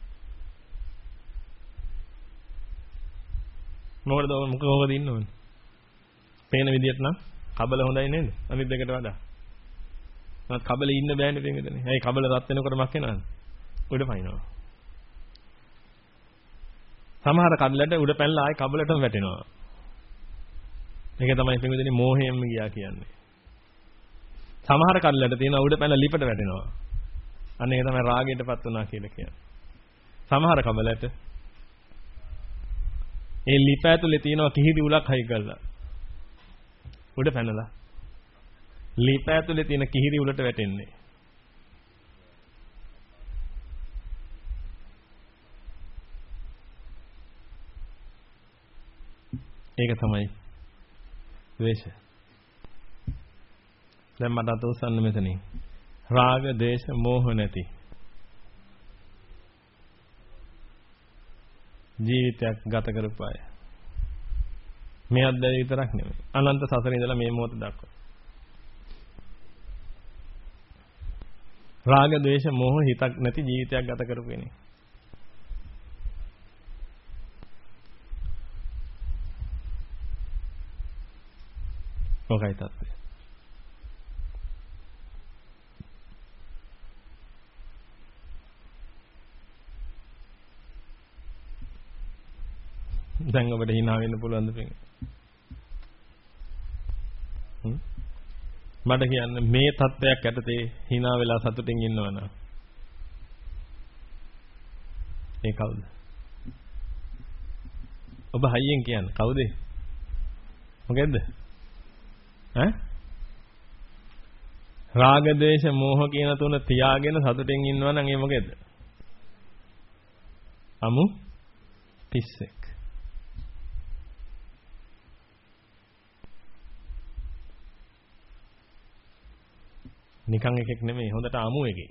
මොකටද මොකද මොකද ඉන්න ඕනේ? පේන විදියට නම් කබල හොඳයි නේද? අනිත් දෙකට වඩා. මත් කබලේ ඉන්න බෑනේ පින්විතනේ. ඇයි කබල රත් වෙනකොට මක් වෙනවද? උඩ පනිනවා. සමහර කඩලට උඩ පැනලා ආයි කබලටම වැටෙනවා. මේක තමයි පින්විතනේ මෝහයෙන්ම ගියා කියන්නේ. සමහර කඩලට තියෙන උඩ පැනලා ලිපට වැටෙනවා. අන්න ඒක තමයි රාගයටපත් වුණා කියලා කියන්නේ. සමහර කබලට ඒ ලිප ඇතුලේ තියෙනවා කිහිදි උලක් හයි කරලා. උඩ පැනලා ලිප ඇතුලේ තියෙන කිහිදි උලට වැටෙන්නේ. ඒක තමයි ද්වේෂය. දැන් මට අත උස්සන්න මෙතනින්. රාග, දේශ, මෝහ නැති ජීවිතයක් ගත කරපු අය. මේ අද්දැය විතරක් නෙමෙයි. අනන්ත සසරේ ඉඳලා මේ මොහොත දක්වා. රාග, දේශ, මෝහ හිතක් නැති ජීවිතයක් ගත කරපු කෙනෙක්. ඔකයි තත්ත්වය. දැන් ඔබට hina වෙන්න පුළුවන්ද පිටින්? හ්ම් මට කියන්න මේ තත්ත්වයක් යටතේ hina වෙලා සතුටින් ඉන්නවනම් ඒ කවුද? ඔබ හයියෙන් කියන්න කවුද? මොකෙද්ද? ඈ රාග, දේශ, මෝහ කියන තුන තියාගෙන සතුටින් ඉන්නවනම් ඒ මොකෙද්ද? අමු පිස්සෙක්. නිකන් එකෙක් නෙමෙයි හොඳට අමු එකෙක්.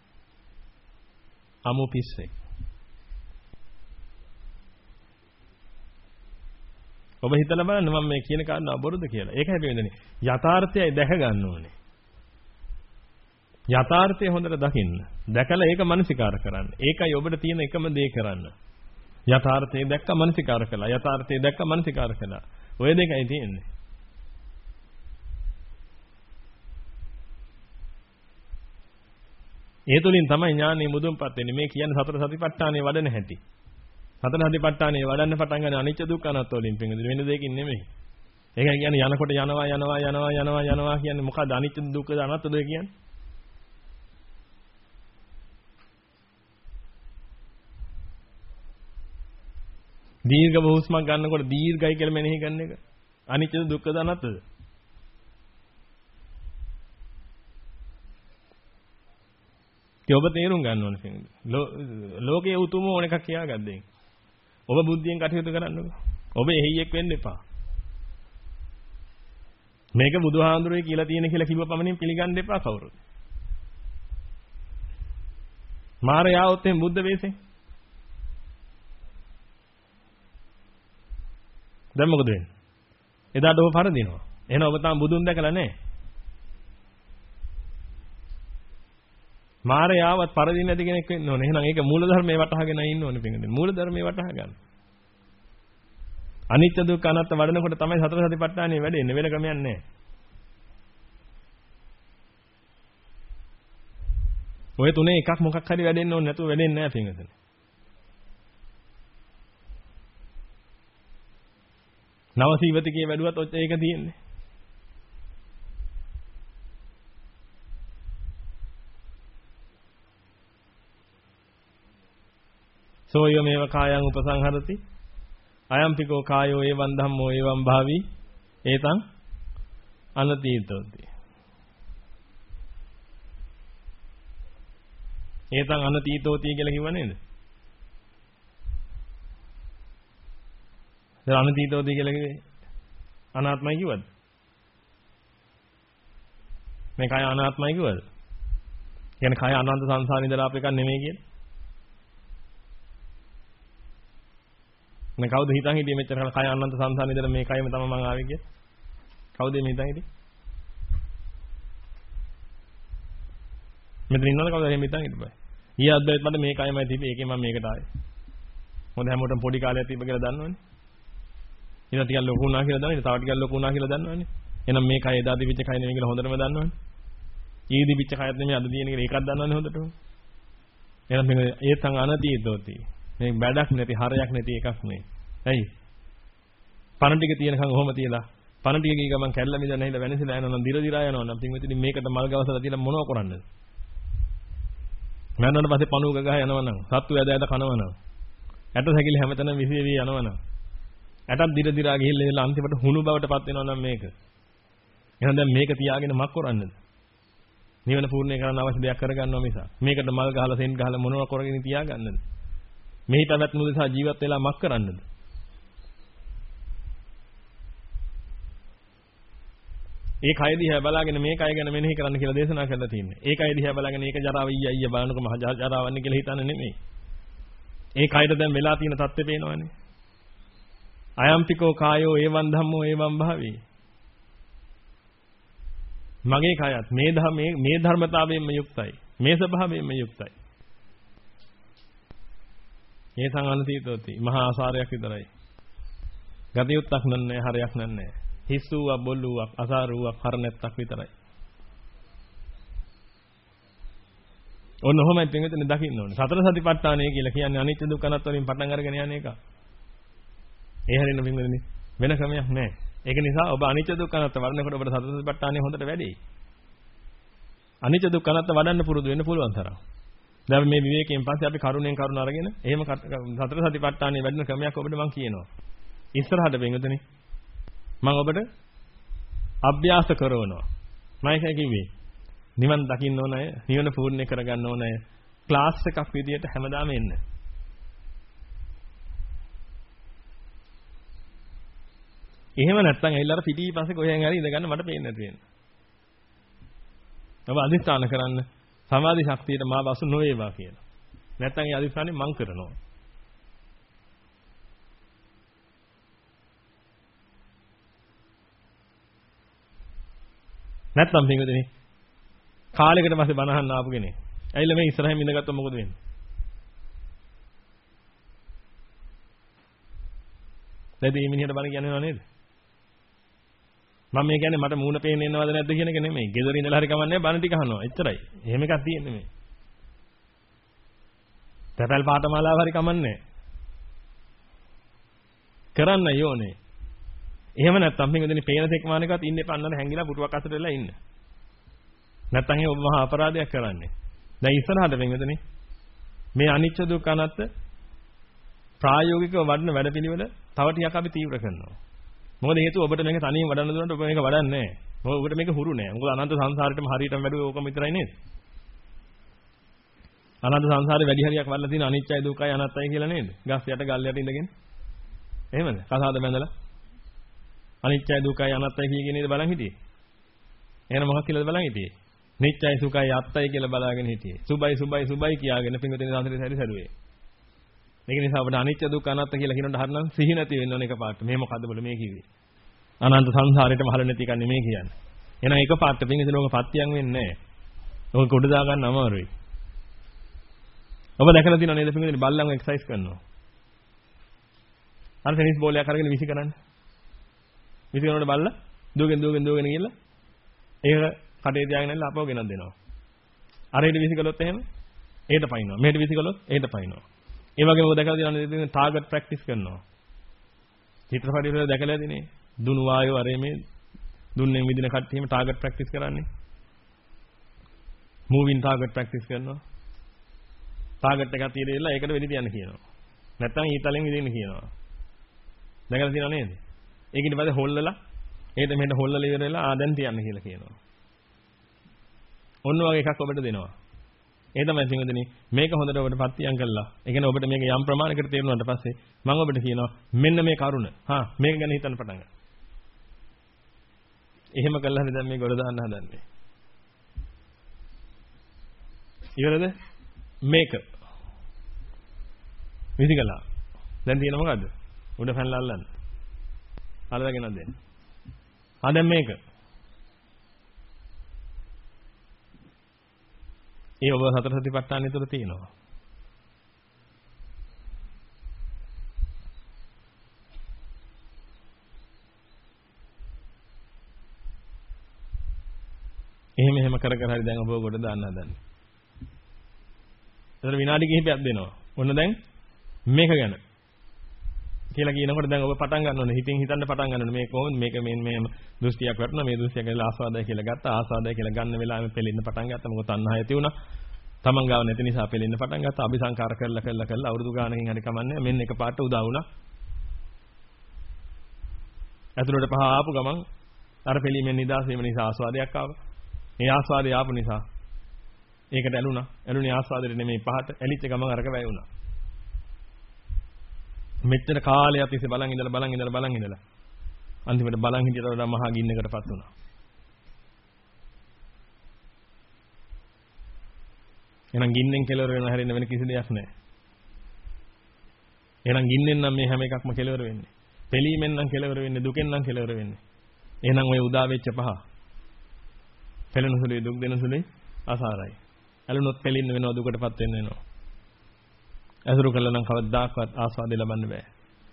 අමු පිස්සෙක්. ඔබ හිතලා බලන්න මම මේ කියන කාරණා බොරුද කියලා. ඒකයි වෙන්නේ. යථාර්ථයයි දැක ගන්න ඕනේ. යථාර්ථය හොඳට දකින්න. දැකලා ඒක මනසිකාර කරන්න. ඒකයි ඔබට තියෙන එකම දේ කරන්න. යථාර්ථය දැක්ක මනසිකාර කළා. යථාර්ථය දැක්ක මනසිකාර කළා. ඔය දෙකයි තියෙන්නේ. ඒ තුලින් තමයි ඥානෙ මුදුන්පත් වෙන්නේ. මේ කියන්නේ සතර සතිපට්ඨානේ වඩන හැටි. සතර සතිපට්ඨානේ වඩන්න පටන් ගන්න අනිච්ච දුක්ඛ අනාත්ම වලින් පිටින් වෙන දෙයකින් නෙමෙයි. ඒකයි කියන්නේ යනකොට යනවා යනවා යනවා යනවා යනවා කියන්නේ මොකද්ද අනිච්ච දුක්ඛ අනාත්ම දෙය කියන්නේ? දීර්ඝ හුස්මක් ගන්නකොට දීර්ඝයි කියලා මෙනෙහි කරන එක අනිච්ච දුක්ඛ අනාත්මද? ඒ ඔබ තේරුම් ගන්න ඕනේ කියන්නේ. ලෝකයේ උතුම ඕන එකක් කියාගද්දේ. ඔබ බුද්ධියෙන් කටයුතු කරන්නකෝ. ඔබ එහියෙක් වෙන්න එපා. මේක බුදුහාඳුරේ කියලා තියෙන කියලා කිව්ව පමණින් පිළිගන්න එපා කවුරුත්. මාරයා આવොත් එහෙනම් බුද්ධ වෙස්සේ. දැන් මොකද වෙන්නේ? එදාට ඔබ පරදිනවා. එහෙනම් ඔබ තාම බුදුන් දැකලා නැහැ. මාරයාවත් පරදින්නේ නැති කෙනෙක් වෙන්න ඕනේ. එහෙනම් ඒක මූල ධර්මයේ වටහාගෙන ඉන්න ඕනේ පිටින්. මූල ධර්මයේ වටහා ගන්න. අනිත්‍ය දුක්ඛ අනාත්ම වඩනකොට තමයි සතර සතිපට්ඨානෙ වැඩෙන්නේ. වෙන ක්‍රමයක් නැහැ. ඔය තුනේ එකක් මොකක් හරි වැඩෙන්න ඕනේ නැතුව වැඩෙන්නේ නැහැ පිටින්. නව සීවතිකේ වැඩුවත් ඔච්චර ඒක තියෙන්නේ. සෝයෝ මේව කායං උපසංහරති අයම්පිකෝ කායෝ එවං ධම්මෝ එවං භාවි ඒතං අනතීතෝති ඒතං අනතීතෝති කියලා කිව්ව නේද? දැන් අනතීතෝති කියලා කිව්වේ අනාත්මයි කිව්වද? මේ කය අනාත්මයි කිව්වද? කියන්නේ කය අනන්ත සංසාරේ ඉඳලා අප එකක් නෙමෙයි කියන්නේ. මේ කවුද හිතන් හිටියේ මෙච්චර කල කය අනන්ත සංසාරේ ඉඳලා මේ කයම තමයි මං ආවේ කියලා? කවුද මේ හිතන් හිටියේ? මෙතන ඉන්නවද කවුද එහෙම හිතන් හිටපයි? ඊයේ අද්දෙත් මට මේ කයමයි තිබ්බේ ඒකේ මම මේකට ආවේ. මොකද හැමෝටම පොඩි කාලයක් තිබ්බ කියලා දන්නවනේ. ඊට ටිකක් ලොකු වුණා කියලා දන්නවනේ. තව ටිකක් ලොකු වුණා කියලා දන්නවනේ. එහෙනම් මේ කය එදා තිබිච්ච කය නෙමෙයි කියලා හොඳටම දන්නවනේ. ඊයේ තිබිච්ච කයත් නෙමෙයි අද තියෙන කියලා ඒකත් දන්නවනේ හොඳටම. එහෙනම් මේ ඒතං අනතීතෝති. මේ බඩක් නැති හරයක් නැති එකක් නේ. ඇයි? පණ ටික තියෙනකන් ඔහොම තියලා පණ ටික ගිහ ගමන් කැල්ල මිදලා නැහිලා වෙනසලා යනවා නම් දිර දිරා යනවා නම් පින්විතනි මේකට මල් ගවසලා තියලා මොනව කරන්නද? මරණයට පස්සේ පණුවක ගහ යනවා නම් සත්තු ඇද ඇද කනවා නම් ඇට සැකිලි හැමතැනම විසිවි යනවා නම් ඇටක් දිර දිරා ගිහිල්ලා ඉඳලා අන්තිමට හුණු බවටපත් වෙනවා නම් මේක. එහෙනම් දැන් මේක තියාගෙන මක් කරන්නද? නිවන පූර්ණේ කරන්න අවශ්‍ය දෙයක් කරගන්නවා මිස මේකට මල් ගහලා සෙන් ගහලා මොනව කරගෙන තියාගන්නද? මෙහි පැවැත්ම උදෙසා ජීවත් වෙලා මක් කරන්නද? ඒ කය දිහා බලාගෙන මේ කය ගැන මෙනෙහි කරන්න කියලා දේශනා කරලා තියෙන්නේ. ඒ කය දිහා බලාගෙන ඒක ජරාව ඊය ඊය බලනකො මහ ජරාවන්නේ කියලා හිතන්නේ නෙමෙයි. ඒ කයට දැන් වෙලා තියෙන தත්ත්වය පේනවනේ. අයම්පිකෝ කායෝ එවං ධම්මෝ එවං භාවි. මගේ කයත් මේ ධර්මයේ මේ ධර්මතාවයෙන්ම යුක්තයි. මේ ස්වභාවයෙන්ම යුක්තයි. මේ සංඝානසීතෝති මහා ආසාරයක් විතරයි. ගතියුත්තක් නන්නේ හරයක් නන්නේ. හිස්සුවක් බොල්ලුවක් අසාරුවක් හරණැත්තක් විතරයි. ඔන්න ඔහොමයි පින්විතනේ දකින්න ඕනේ. සතර සතිපට්ඨානය කියලා කියන්නේ අනිත්‍ය දුක්ඛ අනාත්ම වලින් පටන් අරගෙන යන එක. ඒ හැරෙන්න පින්විතනේ වෙන ක්‍රමයක් නැහැ. ඒක නිසා ඔබ අනිත්‍ය දුක්ඛ අනාත්ම වඩනකොට ඔබට සතර සතිපට්ඨානය හොඳට වැඩේ. අනිත්‍ය දුක්ඛ අනාත්ම වඩන්න පුරුදු වෙන්න පුළුවන් තරම්. දැන් මේ විවේකයෙන් පස්සේ අපි කරුණෙන් කරුණ අරගෙන එහෙම සතර සතිපට්ඨානය වැඩින ක්‍රමයක් ඔබට මම කියනවා. ඉස්සරහට පින්විතනේ මම ඔබට අභ්‍යාස කරවනවා. මම ඒක කිව්වේ. නිවන් දකින්න ඕන අය, නිවන පූර්ණ කරගන්න ඕන අය ක්ලාස් එකක් විදියට හැමදාම එන්න. එහෙම නැත්නම් ඇවිල්ලා අර පිටිපස්සේ කොහෙන් හරි ඉඳගන්න මට පේන්නේ නැති වෙන. ඔබ අදිස්ථාන කරන්න සමාධි ශක්තියට මා වසු නොවේවා කියලා. නැත්නම් ඒ අදිස්ථානේ මං කරනවා. නැත්නම් පින්වතුනි කාලයකට පස්සේ බණ අහන්න ආපු කෙනෙක්. ඇයිලා මේ ඉස්සරහින් ඉඳගත්තොත් මොකද වෙන්නේ? දැන් මේ මිනිහට බණ කියන්නේ නේද? මම මේ කියන්නේ මට මූණ පේන්නේ නැවද නැද්ද කියන එක නෙමෙයි. ගෙදර ඉඳලා හරි කමන්නේ බණ ටික අහනවා. එච්චරයි. එහෙම එකක් තියෙන්නේ මේ. තැපැල් පාඨමාලාව හරි කමන්නේ. කරන්න යෝනේ. එහෙම නැත්නම් පින්වතුනි පේන තෙක් මානකවත් ඉන්න එපා අන්නර හැංගිලා පුටුවක් අතට වෙලා ඉන්න. නැත්නම් ඒ ඔබ මහා අපරාධයක් කරන්නේ. දැන් ඉස්සරහට පින්වතුනි මේ අනිච්ච දුක්ඛ අනාත්ම ප්‍රායෝගිකව වඩන වැඩපිළිවෙල තව ටිකක් අපි තීව්‍ර කරනවා. මොකද හේතුව ඔබට මේක තනියෙන් වඩන්න දුන්නොත් ඔබ මේක වඩන්නේ නැහැ. මොකද ඔබට මේක හුරු නැහැ. මොකද අනන්ත සංසාරෙටම හරියටම වැඩුවේ ඕකම විතරයි නේද? අනන්ත සංසාරේ වැඩි හරියක් වඩලා තියෙන අනිච්චයි දුක්ඛයි අනාත්තයි කියලා නේද? ගස් යට ගල් යට ඉඳගෙන. එහෙමද? කසාද බැඳලා අනිච්චයි දුක්ඛයි අනාත්තයි කියන නේද බලන් හිටියේ. එහෙනම් මොකක් කියලාද බලන් හිටියේ? නිච්චයි සුඛයි අත්තයි කියලා බලාගෙන හිටියේ. සුබයි සුබයි සුබයි කියාගෙන පින්විතනේ සාන්තරේ සැරි සැරුවේ. මේක නිසා අපිට අනිත්‍ය දුක්ඛ අනාත්ම කියලා කියනකොට හරිනම් සිහි නැති වෙන්න ඕන එකපාරට. මේ මොකද්ද බල මේ කිව්වේ? අනන්ත සංසාරේටම හල නැති එකක් නෙමෙයි කියන්නේ. එහෙනම් එකපාරට පින්විතනේ ඕක පත්‍යයන් වෙන්නේ නැහැ. ඕක කොට දා ගන්න අමාරුයි. ඔබ දැකලා තියෙනව නේද පින්විතනේ බල්ලන්ව එක්සර්සයිස් කරනවා. අර ටෙනිස් බෝලයක් අරගෙන විසි කරන්නේ. විසි කරනකොට බල්ලා දුවගෙන දුවගෙන දුවගෙන ගිහලා ඒක කටේ තියාගෙන ඉන්න අපව ගෙනත් දෙනවා. අර හෙට විසි කළොත් එහෙම එහෙට පයින්නවා. මෙහෙට විසි කළොත් එහෙට පයින්නවා. ඒ වගේම ඔබ දැකලා තියෙනව නේද ටාගට් ප්‍රැක්ටිස් කරනවා. චිත්‍රපටි වල දැකලා දිනේ දුනු වායෝ අරේ මේ දුන්නෙන් විදින කට්ටියම ටාගට් ප්‍රැක්ටිස් කරන්නේ. මූවින් ටාගට් ප්‍රැක්ටිස් කරනවා. ටාගට් එකක් තියලා ඒකට වෙඩි තියන්න කියනවා. නැත්තම් ඊතලෙන් විදින්න කියනවා. දැකලා තියෙනව නේද? ඒක ඊට පස්සේ හොල්ලලා එහෙට මෙහෙට හොල්ලලා ඉවර වෙලා ආ දැන් තියන්න කියලා කියනවා. ඔන්න වගේ එකක් ඔබට දෙනවා. ඒ තමයි පින්වතුනි මේක හොඳට ඔබට පත්‍යයන් කළා. ඒ කියන්නේ ඔබට මේක යම් ප්‍රමාණයකට තේරුණාට පස්සේ මම ඔබට කියනවා මෙන්න මේ කරුණ. හා මේක ගැන හිතන්න පටන් ගන්න. එහෙම කළාද දැන් මේ ගොඩ දාන්න හදන්නේ. ඉවරද? මේක. විසිකලා. දැන් තියෙන මොකද්ද? උඩ පැනලා අල්ලන්න. අල්ලගෙන දෙන්න. ආ දැන් මේක. ඒ ඔබ සතර සතිපට්ඨානය තුළ තියෙනවා. එහෙම එහෙම කර කර හරි දැන් ඔබ කොට දාන්න හදන්නේ. ඒතර විනාඩි කිහිපයක් දෙනවා. ඔන්න දැන් මේක ගැන කියලා කියනකොට දැන් ඔබ පටන් ගන්න ඕනේ. හිතින් හිතන්න පටන් ගන්න ඕනේ. මේ කොහොමද මේක මේ මේ දෘෂ්ටියක් වටනවා. මේ දෘෂ්ටිය කියලා ආස්වාදය කියලා ගත්තා. ආස්වාදය කියලා ගන්න වෙලාවෙම පෙලෙන්න පටන් ගත්තා. මොකද තණ්හා ඇති වුණා. තමන් ගාව නැති නිසා පෙලෙන්න පටන් ගත්තා. අபிසංකාර කරලා කරලා කරලා අවුරුදු ගානකින් හරි කමන්නේ. මෙන්න එකපාරට උදා වුණා. ඇතුළට පහ ආපු ගමන් අර පෙලීමෙන් නිදාස් වීම නිසා ආස්වාදයක් ආවා. ඒ ආස්වාදය ආපු නිසා ඒකට ඇලුනා. ඇලුනේ ආස්වාදෙට නෙමෙයි පහට. ඇලිච්ච ගමන් අරක වැය වුණා. මෙච්චර කාලයක් තිස්සේ බලන් ඉඳලා බලන් ඉඳලා බලන් ඉඳලා අන්තිමට බලන් හිටියට වඩා මහා ගින්නකටපත් වුණා. එහෙනම් ගින්නෙන් කෙලවර වෙන හැරෙන්න වෙන කිසි දෙයක් නැහැ. එහෙනම් ගින්නෙන් නම් මේ හැම එකක්ම කෙලවර වෙන්නේ. පෙලීමෙන් නම් කෙලවර වෙන්නේ, දුකෙන් නම් කෙලවර වෙන්නේ. එහෙනම් ඔය උදා වෙච්ච පහ පෙළෙන සුළුයි දුක් දෙන සුළුයි අසාරයි. ඇලුනොත් පෙලින්න වෙනවා දුකටපත් වෙන්න වෙනවා. ඇසුරු කළා නම් කවදාකවත් ආස්වාදය ලබන්න බෑ.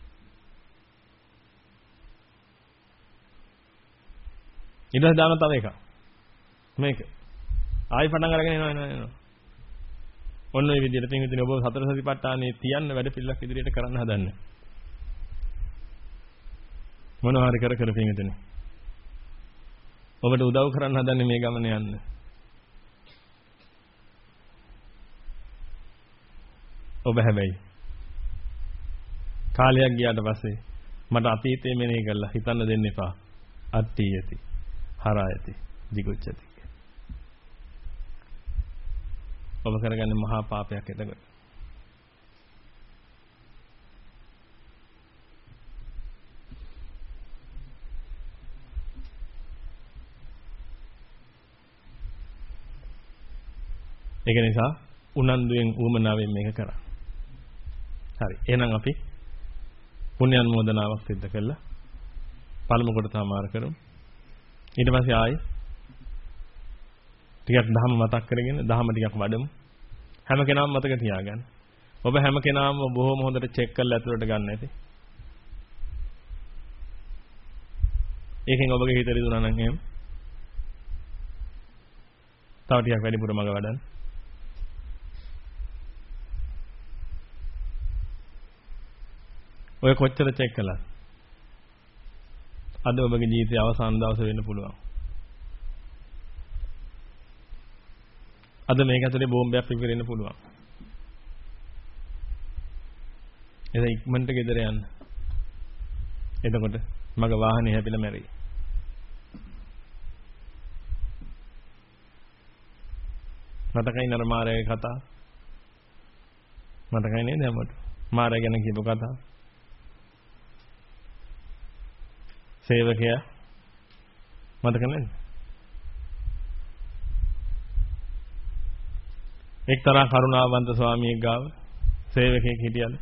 ඊට පස්සේ දාන තව එකක්. මේක. ආයි පටන් අරගෙන එනවා එනවා එනවා. ඔන්න ඔය විදිහට පින්විතිනේ ඔබ සතර සතිපට්ඨානේ තියන්න වැඩ පිළිලක් ඉදිරියට කරන්න හදන්නේ. මොනවා හරි කර කර පින්විතිනේ. ඔබට උදව් කරන්න හදන්නේ මේ ගමන යන්න. ඔබ හැබැයි කාලයක් ගියාට පස්සේ මට අතීතයේ මෙනෙහි කරලා හිතන්න දෙන්න එපා. අට්ඨියති, හරායති, jigucchati. ඔබ කරගන්නේ මහා පාපයක් එතකොට. ඒක නිසා උනන්දුවෙන් උවමනාවෙන් මේක කරා. හරි. එහෙනම් අපි පුණ්‍ය අනුමෝදනාවක් සිදු කළා. පළමු කොට තමාර කරමු. ඊට පස්සේ ආයේ ටිකක් ධර්ම මතක් කරගෙන ධර්ම ටිකක් වඩමු. හැම කෙනාම මතක තියාගන්න. ඔබ හැම කෙනාම බොහොම හොඳට චෙක් කරලා ඇතුළට ගන්න ඇති. ඒකෙන් ඔබගේ හිත රිදුනා නම් එහෙම. තව ටිකක් වැඩිපුර මග වඩන්න. ඔය කොච්චර චෙක් කළා? අද ඔබගේ ජීවිතයේ අවසාන දවස වෙන්න පුළුවන්. අද මේක ඇතුලේ බෝම්බයක් පිපිරෙන්න පුළුවන්. එද ඉක්මනට ගෙදර යන්න. එතකොට මග වාහනේ හැපිලා මැරෙයි. මතකයි නර මාරයාගේ කතාව. මතකයි නේද හැමෝට? මාරයා ගැන කියපු කතාව. සේවකයා මතක නැද්ද? එක්තරා කරුණාවන්ත ස්වාමියෙක් ගාව සේවකයෙක් හිටියලු.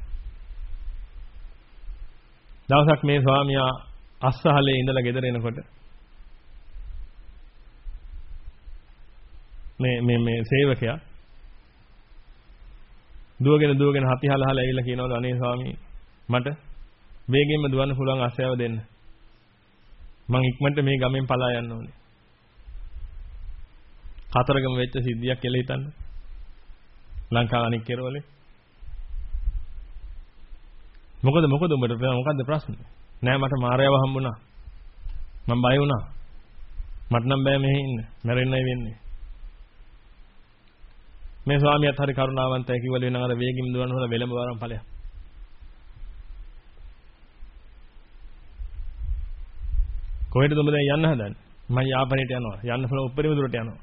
දවසක් මේ ස්වාමියා අස්සහලේ ඉඳලා ගෙදර එනකොට මේ මේ මේ සේවකයා දුවගෙන දුවගෙන හතිහලහල ඇවිල්ලා කියනවලු අනේ ස්වාමී මට වේගෙන්ම දුවන්න පුළුවන් අස්සයව දෙන්න. මං ඉක්මනට මේ ගමෙන් පලා යන්න ඕනේ. කතරගම වෙච්ච සිද්ධියක් කියලා හිතන්න. ලංකාව අනික් කෙරවලේ. මොකද මොකද උඹට මොකද්ද ප්‍රශ්නේ? නෑ මට මාරයව හම්බුණා. මම බය වුණා. මට නම් බෑ මෙහෙ ඉන්න. මැරෙන්නයි වෙන්නේ. මේ ස්වාමියාත් හරි කරුණාවන්තයි කිව්වල වෙන අර වේගින් දුවන හොර වෙලඹ වරන් ඵලයක්. කොහෙටද උඹ දැන් යන්න හදන්නේ? මම යාපනයට යනවා. යන්න පුළුවන් උඩරිම දුරට යනවා.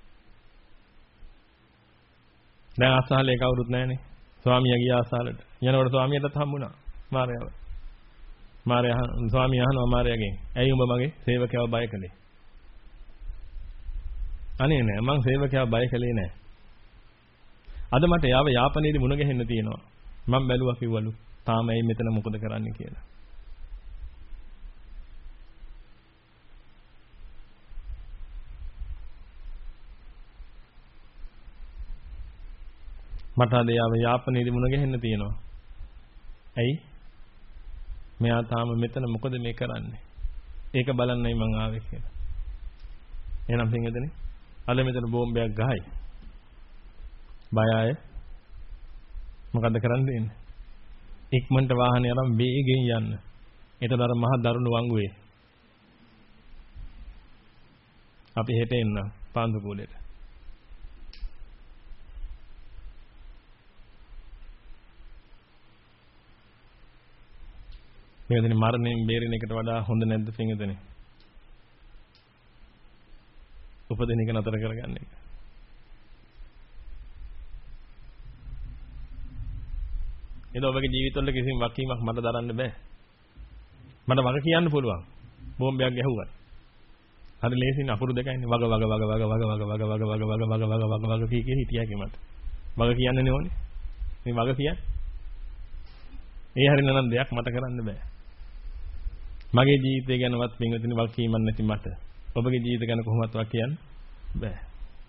දැන් අස්සහලේ කවුරුත් නැහනේ. ස්වාමියා ගියා අස්සහලට. යනකොට ස්වාමියාටත් හම්බුණා මාරයව. මාරයා ස්වාමියා අහනවා මාරයාගෙන්. ඇයි උඹ මගේ සේවකයව බය කළේ? අනේ නෑ මං සේවකයව බය කළේ නෑ. අද මට යාව යාපනයේදී මුණ ගැහෙන්න තියෙනවා. මම බැලුවා කිව්වලු. තාම ඇයි මෙතන මොකද කරන්නේ කියලා. මට අද යාව යාපනයේදී මුණ ගැහෙන්න තියෙනවා. ඇයි? මෙයා තාම මෙතන මොකද මේ කරන්නේ? ඒක බලන්නයි මං ආවේ කියලා. එහෙනම් පින්වදනේ අද මෙතන බෝම්බයක් ගහයි. බය අය මොකද්ද කරන්න දෙන්නේ? ඉක්මනට වාහනේ අරන් වේගෙන් යන්න. ඒතර අර මහ දරුණු වංගුවේ. අපි හෙට එන්න පාන්දු කූලේට. මේකෙන් මරණයෙන් බේරෙන එකට වඩා හොඳ නැද්ද පින්වදනේ? උපදින එක නතර කරගන්න එක. එද ඔබගේ ජීවිතවල කිසිම වකීමක් මට දරන්න බෑ. මට වග කියන්න පුළුවන්. බෝම්බයක් ගැහුවා. හරි ලේසින් අකුරු දෙකයිනේ වග වග වග වග වග වග වග වග වග වග වග වග වග වග කී කී හිටියාගේ මට. වග කියන්නනේ ඕනේ. මේ වග කියන්නේ. ඒ හරින නම් දෙයක් මට කරන්න බෑ. මගේ ජීවිතය ගැනවත් පින්වතුනි වගකීමක් නැති මට ඔබගේ ජීවිත ගැන කොහොමවත් වක් කියන්න බෑ.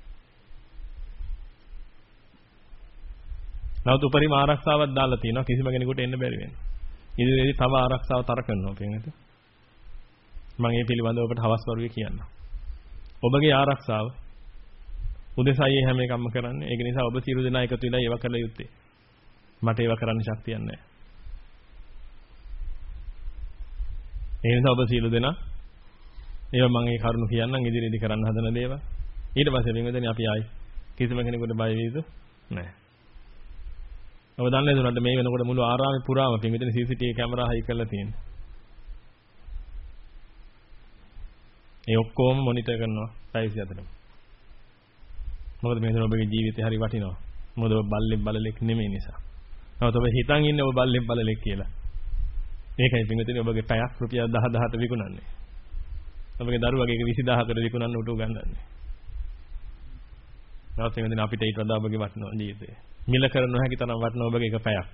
නමුත් උපරිම ආරක්ෂාවක් දාලා තියෙනවා කිසිම කෙනෙකුට එන්න බැරි වෙන. ඉදිරියේදී තව ආරක්ෂාව තර කරනවා පින්වතුනි. මම මේ පිළිබඳව ඔබට හවස් වරුවේ කියන්නම්. ඔබගේ ආරක්ෂාව උදෙසයි හැම එකක්ම කරන්නේ. ඒක නිසා ඔබ සියලු දෙනා එකතු වෙලා ඒව කළ යුත්තේ. මට ඒව කරන්න ශක්තියක් නැහැ. ඒ නිසා ඔබ සියලු දෙනා ඒව මම ඒ කරුණු කියන්නම් ඉදිරියේදී කරන්න හදන දේවල්. ඊට පස්සේ පින්වතුනි අපි ආයි කිසිම කෙනෙකුට බය වෙයිද නැහැ. ඔබ දන්නේ නැතුණාට මේ වෙනකොට මුළු ආරාමේ පුරාම පින්වතුනි සී සී ටී වී කැමරා හයි කරලා තියෙනවා. ඒ ඔක්කොම මොනිටර් කරනවා පැය විසිහතරම. මොකද මේ දේ ඔබගේ ජීවිතේ හරි වටිනවා. මොකද ඔබ බල්ලෙක් බලලෙක් නෙමෙයි නිසා. නමුත් ඔබ හිතන් ඉන්නේ ඔබ බල්ලෙක් බලලෙක් කියලා. ඒකයි පින්වතුනි ඔබගේ පැයක් රුපියල් දහ දහට විකුණන්නේ. ඔබගේ දරුවගේ එක විසිදාහකට විකුණන්න උටු ගන්නන්නේ. නමුත් පින්වතුනි අපිට ඊට වඩා ඔබගේ වටිනවා ජීවිතේ. මිල කරන හැකි තරම් වටිනවා ඔබගේ එක පැයක්.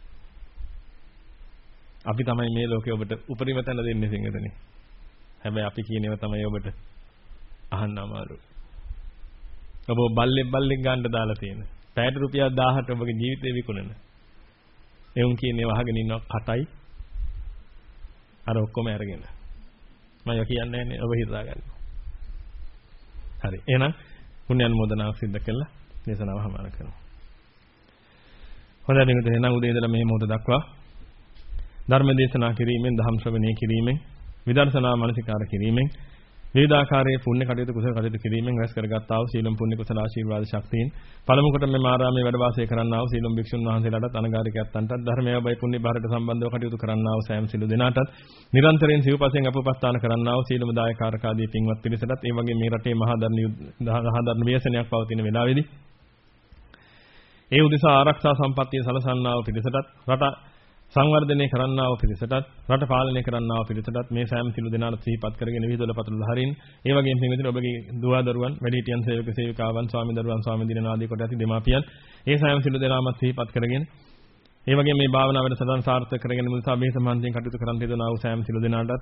අපි තමයි මේ ලෝකේ ඔබට උපරිම තැන දෙන්නේ පින්වතුනි. හැබැයි අපි කියන ඒවා තමයි ඔබට අහන්න අමාරු. ඔබ බල්ලෙක් බල්ලෙක් ගන්න දාලා තියෙන. පැයට රුපියල් දහකට ඔබගේ ජීවිතේ විකුණන. එවුන් කියන්නේ වහගෙන ඉන්නවා කටයි. අර ඔක්කොම අරගෙන. මම කියන්නේ නැහැ ඔබ හිතා ගන්න. හරි. එහෙනම් පුණ්‍ය අනුමෝදනාවක් සිද්ධ කළා දේශනාව හමාර කරනවා. හොඳයි දෙවියන් එහෙනම් උදේ ඉඳලා මේ මොහොත දක්වා ධර්ම දේශනා කිරීමෙන් ධම් ශ්‍රවණය කිරීමෙන් විදර්ශනා මනසිකාර කිරීමෙන් විවිධාකාරයේ පුණ්‍ය කටයුතු කුසල කටයුතු කිරීමෙන් රැස් කරගත්තා වූ සීලම් පුණ්‍ය කුසල ආශිර්වාද ශක්තියින් පළමු කොට මේ ආරාමයේ වැඩ වාසය කරන්නා වූ සීලම් භික්ෂුන් වහන්සේලාටත් අනගාരികයන්ටත් ධර්මයේ බයි පුණ්‍ය භාරයට සම්බන්ධව කටයුතු කරන්නා වූ සෑම සිළු දෙනාටත් නිරන්තරයෙන් සිව්පසෙන් අපපස්ථාන කරන්නා වූ සීලම දායකාරකාදී පින්වත් පිරිසටත් ඒ වගේ මේ රටේ මහා ධර්ම මහා ධර්ම ව්‍යසනයක් පවතින වෙලාවේදී ඒ උදෙසා ආරක්ෂා සම්පත්තිය සලසන්නා වූ පිරිසටත් රට සංවර්ධනය කරන්නා වූ පිරිසටත් රට පාලනය කරන්නා වූ පිරිසටත් මේ සෑම සිළු දෙනාට සිහිපත් කරගෙන විහිදුවල පතුරලා හරින් ඒ වගේම පින්විතනි ඔබගේ දුව දරුවන් වැඩිහිටියන් සේවක සේවිකාවන් ස්වාමි දරුවන් ස්වාමි දිනන ආදී කොට ඇති දෙමාපියන් ඒ සෑම සිළු දෙනාම සිහිපත් කරගෙන ඒ වගේම මේ භාවනා වැඩසටහන සාර්ථක කරගෙන මුල්සා මේ සම්මානයෙන් කටයුතු කරන් දෙදනා වූ සෑම සිළු දෙනාටත්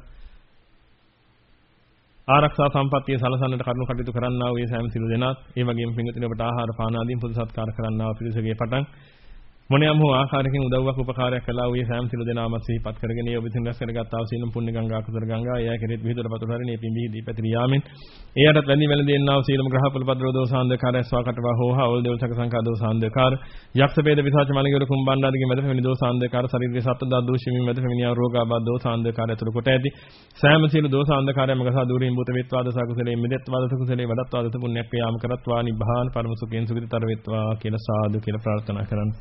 ආරක්ෂා සම්පත්තිය සලසන්නට කරුණු කටයුතු කරන්නා වූ ඒ සෑම සිළු දෙනාත් ඒ වගේම පින්විතනි ඔබට ආහාර පාන ආදීන් පොදු සත්කාර කරන්නා වූ පිරිසගේ පටන් මොනියම් හෝ ආකාරයකින් උදව්වක් උපකාරයක් කළා වූ ඒ සෑම සිළු දෙනාම සිහිපත් කරගෙන ඒ ඔබ විසින් රැස් කරගත් ආ සීලම් පුණ්‍ය ගංගා කුසල ගංගා එය කෙරෙත් විහිදුවල පතුර හරිනේ පිඹිහි දීපති යාමෙන් එයටත් වැඳි වැළඳ දෙන්නා වූ සීලම් ග්‍රහ පුලපද්‍රෝ දෝසාන්දකාරය ස්වාකටවා හෝහා ඕල් දේව සක සංකා දෝසාන්දකාර යක්ෂ වේද විසාච මණිගර කුම්බණ්ඩාදිගේ මැද පැමිණි දෝසාන්දකාර ශරීරයේ සත්ත්ව දාදූෂිමින් මැද පැමිණි රෝගාබාධ දෝසාන්දකාරය අතුරු කොට ඇති සෑම සීල දෝසාන්දකාරයම ගසා දුරින් භූත වේත්වා දස කුසලේ මෙදෙත්වා දස කුසලේ වඩත්වා දස පුණ්‍යක් ක්‍රියාම කරත්වා නිබ්බාන පරම සුඛයෙන් සුගතිතර වෙත්වා කියලා සාදු කියලා ප්‍රාර්ථනා කරන්නේ.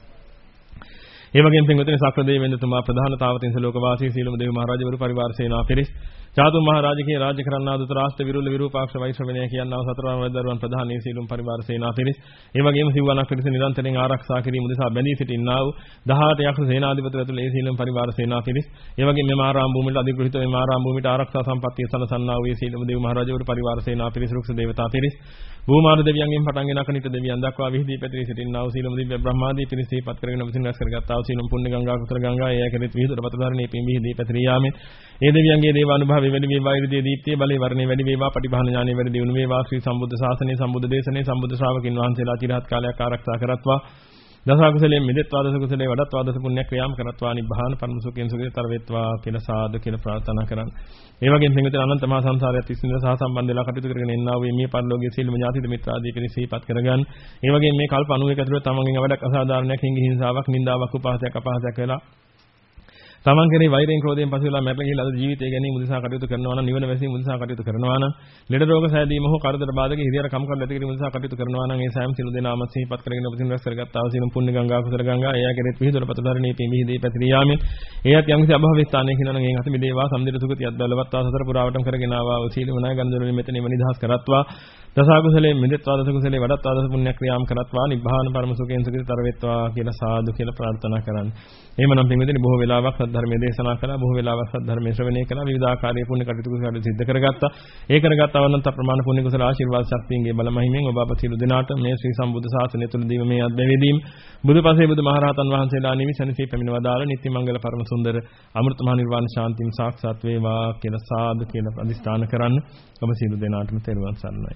ඒ වගේම පින්වතුනි සක්‍ර දෙවියන්තුමා ප්‍රධාන තාවතින්ස ලෝකවාසී සීලම දෙවි මහරජවරු පරිවාර සේනා පිරිස් චාතුම් මහරජකේ රාජ්‍ය කරන්නා දුත රාෂ්ත්‍ර විරුල විරූපාක්ෂ වෛශ්‍රවණය කියනවා සතරවන වෛද්‍යවරුන් ප්‍රධානී සීලම් පරිවාර සේනා පිරිස් ඒ වගේම සිව්වණක් පිරිස නිරන්තරයෙන් ආරක්ෂා කිරීම උදෙසා බැඳී සිටින්නා වූ දහඅට යක්ෂ සේනාධිපති ඇතුළු ඒ සීලම් පරිවාර සේනා පිරිස් ඒ වගේම මේ මහාරාම භූමියට අධිග්‍රහිත මේ මහාරාම භූමියට ආරක්ෂා සම්පත්තිය සලසන්නා වූ ඒ සීලම දෙවි මහරජවරු පරිවාර සේනා පිරිස් රුක්ෂ දේවතා පිරිස් භූමාන දෙවියන්ගෙන් පටන්ගෙන අකනිට දෙවියන් දක්වා විහිදී පැතිරී සිටින්නා වූ සීලම දිව්‍ය බ්‍රහ්මාදී පිරිස් සිහිපත් කරගෙන විසින් රැස් කරගත්තා වූ සීලම් පුණ්‍ය ගංගා කුසල ගංගා එය කෙරෙත් විහිදුවල පතුරාරණේ පිඹිහිදී පැතිරී යාමෙන් ඒ දෙවියන්ගේ දේව අනුභවය වැඩි වේවා ඉරිදී දීප්තිය බලේ වර්ණේ වැඩි වේවා පටිභාන ඥානෙ වැඩි දියුණු වේවා ශ්‍රී සම්බුද්ධ ශාසනයේ සම්බුද්ධ දේශනේ සම්බුද්ධ ශ්‍රාවකින් වහන්සේලා চিරහත් කාලයක් ආරක්ෂා කරත්වා දස කුසලයෙන් මිදෙත්වා දස කුසලේ වඩත්වා දස පුණ්‍යක් ක්‍රියාම් කරත්වා නිබ්බාන පරම සුඛයෙන් සුඛිතතර වෙත්වා කියලා සාදු කියලා ප්‍රාර්ථනා කරන්. ඒ වගේම පින්විත අනන්ත මහා සංසාරයත් විසින්ද සහ සම්බන්ධ වෙලා කටයුතු කරගෙන එන්නා වූ මේ පරිලෝකීය සීලම ඥාතිද මිත්‍රාදී පිණිස සිහිපත් කරගන්න. ඒ වගේම මේ කල්ප අනූ එක ඇතුළත තමන්ගෙන් අවඩක් අසාධාරණයක් හිංගි හිංසාවක් නින්දාවක් උපහාසයක් අපහාසයක් වෙලා තමන් කෙරේ වෛරයෙන් ක්‍රෝධයෙන් පසු වෙලා මැරලා ගිහිල්ලා අද ජීවිතය ගැනීම උදෙසා කටයුතු කරනවා නම් නිවන වැසීම උදෙසා කටයුතු කරනවා නම් ලෙඩ රෝග සෑදීම හෝ කරදර බාධක හිරියර කම්කටොළු ඇති කිරීම උදෙසා කටයුතු කරනවා නම් ඒ සෑම සිළු දෙනාම සිහිපත් කරගෙන ඔබ සින් රැස් කරගත් ආවසීන පුණ්‍ය ගංගා කුසල ගංගා එයා කෙරෙත් විහිදුවල පතදරණේ පිඹිහිදී පැතිරී යාමෙන් එයත් යම්කිසි අභව ස්ථානයක ඉන්නවා නම් එයින් අත මිදේවා සම්දිර සුගතියත් බලවත්වා සතර පුරාවටම කරගෙන ආවා වූ සීල වනාය ගන්ධවලින් මෙතන නිදහස් කරත්වා දසකුසලේ මෙදෙත්වා දසකුසලේ වඩත්වා දස පුණ්‍යක් ක්‍රියාම් කරත්වා නිබ්බාන පරම සුඛයෙන් සුඛිතතර වෙත්වා කියලා සාදු කියලා ප්‍රාර්ථනා කරන්නේ. එහෙමනම් පින්විතනි බොහෝ වෙලාවක් සද්ධර්මයේ දේශනා කළා බොහෝ වෙලාවක් සද්ධර්මයේ ශ්‍රවණය කළා විවිධාකාරයේ පුණ්‍ය කටයුතු කුසල සිද්ධ කරගත්තා. ඒ කරගත්තා වන්නත් ප්‍රමාණ පුණ්‍ය කුසල ආශිර්වාද ශක්තියන්ගේ බල මහිමෙන් ඔබ අප සියලු දෙනාට මේ ශ්‍රී සම්බුද්ධ ශාසනය තුළදීම මේ අත්දැවීම බුදුපසේ බුදු මහරහතන් වහන්සේලා නිවිසනසී පැමිණවදාළ නිත්‍ය මංගල පරම සුන්දර අමෘත මහ නිර්වාණ ශාන්තිම සාක්ෂාත් වේවා කියලා සාදු කියලා අදිස්ථාන කරන්න ඔබ සියලු දෙනාටම තෙරුවන් සරණයි.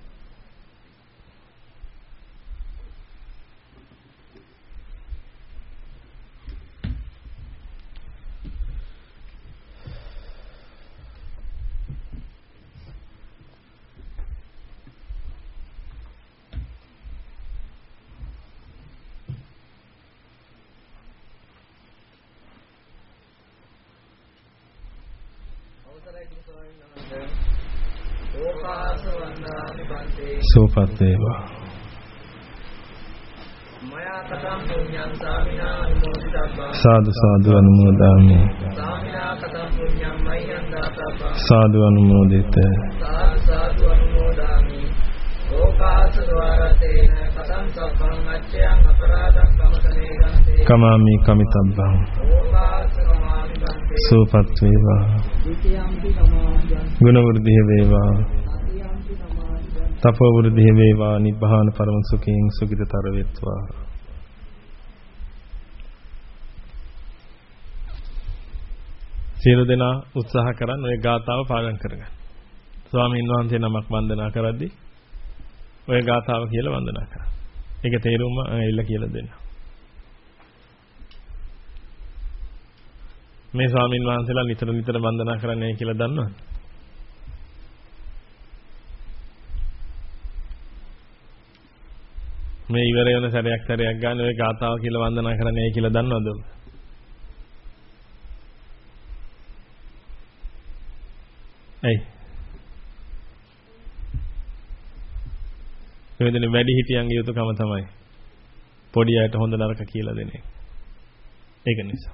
සෝපත් වේවා. සාදු සාදු අනුමෝදාමි. සාදු අනුමෝදිත. සාදු අනුමෝදාමි. ඕකාස ద్వාරතේන කතං සබ්බං අච්ඡයං අපරාධං කමතනේ ගන්තේ. කමාමි කමිතබ්බං. ඕකාස කමාමි ගන්තේ. සෝපත් වේවා. ගුණ වෘද්ධිය වේවා. තපෝ වෘද්ධිය වේවා නිබ්බාන පරම සුඛයෙන් සුඛිතතර වෙත්වා. සියලු දෙනා උත්සාහ කරන් ඔය ගාථාව පාඩම් කරගන්න. ස්වාමීන් වහන්සේ නමක් වන්දනා කරද්දී ඔය ගාථාව කියලා වන්දනා කරන්න. ඒක තේරුම එilla කියලා දෙන්න. මේ ස්වාමීන් වහන්සේලා නිතර නිතර වන්දනා කරන්නේ කියලා දන්නවද? මේ ඉවර වෙන සැරයක් සැරයක් ගන්න ඔය ගාථාව කියලා වන්දනා කරන්නේ ඇයි කියලා දන්නවද ඔබ? ඇයි? එවෙදෙන වැඩි හිටියන්ගේ යුතුයකම තමයි පොඩි අයට හොඳ නරක කියලා දෙන එක. ඒක නිසා.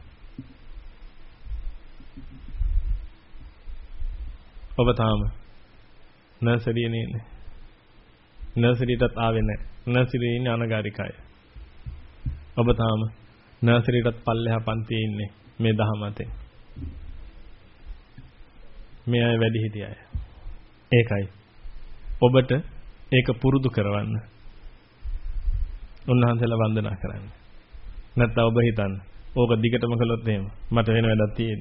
ඔබ තාම නර්සරියේ නේ. නර්සරියටත් ආවේ නැහැ. නර්සරියේ ඉන්නේ අනගාരികය. ඔබ තාම නර්සරියටත් පල්ලෙහා පන්තියේ ඉන්නේ. මේ දහම අතෙන්. මේ අය වැඩි හිටිය අය. ඒකයි. ඔබට ඒක පුරුදු කරවන්න. උන්වහන්සේලා වන්දනා කරන්න. නැත්නම් ඔබ හිතන්න. ඕක දිගටම කළොත් එහෙම මට වෙන වැඩක් තියෙද?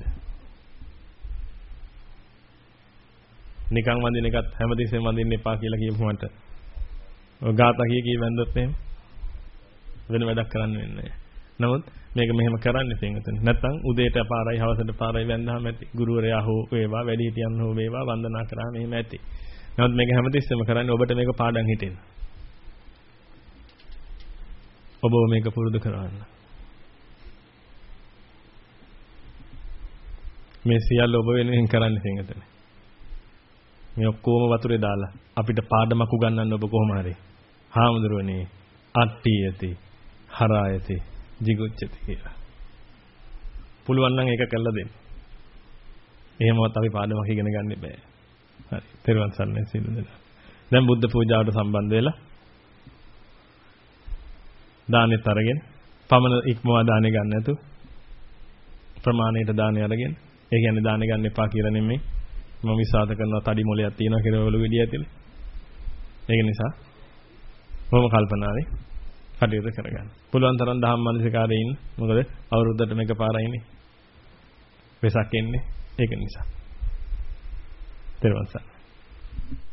නිකන් වඳින එකත් හැමතිස්සෙම වඳින්න එපා කියලා කියපු මට. ඔය ගාථා කිය කී වැන්දොත් එහෙම වෙන වැඩක් කරන්න වෙන්නේ නැහැ. නමුත් මේක මෙහෙම කරන්නේ තෙන්ගතන. නැත්නම් උදේට පාරයි හවසට පාරයි වැන්දාම ඇති. ගුරුවරයා හෝ වේවා වැඩිහිටියන් හෝ වේවා වන්දනා කරාම එහෙම ඇති. නමුත් මේක හැමතිස්සෙම කරන්නේ ඔබට මේක පාඩම් හිතෙන්න. ඔබව මේක පුරුදු කරවන්න. මේ සියල්ල ඔබ වෙනුවෙන් කරන්නේ තෙන්ගතන. මේ ඔක්කොම වතුරේ දාලා අපිට පාඩමක් උගන්වන්න ඔබ කොහොම හරි. හාමුදුරුවනේ අට්ටියති හරායති jigucchati කියලා. පුළුවන් නම් ඒක කළා දෙන්න. එහෙමවත් අපි පාඩමක් ඉගෙන ගන්න බෑ. හරි. තෙරුවන් සරණයි සියලු දෙනා. දැන් බුද්ධ පූජාවට සම්බන්ධ වෙලා දානෙත් අරගෙන පමණ ඉක්මවා දානෙ ගන්න නැතු ප්‍රමාණයට දානෙ අරගෙන ඒ කියන්නේ දානෙ ගන්න එපා කියලා නෙමෙයි. මම විශ්වාස කරනවා තඩි මොලයක් තියෙනවා කියලා ඔලු ගෙඩිය ඇතුලේ. ඒක නිසා මොම කල්පනාවේ කටයුතු කරගන්න. පුළුවන් තරම් දහම් මනසිකාරයේ ඉන්න. මොකද අවුරුද්දට මේක පාරයිනේ. වෙසක් එන්නේ. ඒක නිසා. ත්‍රිවංශ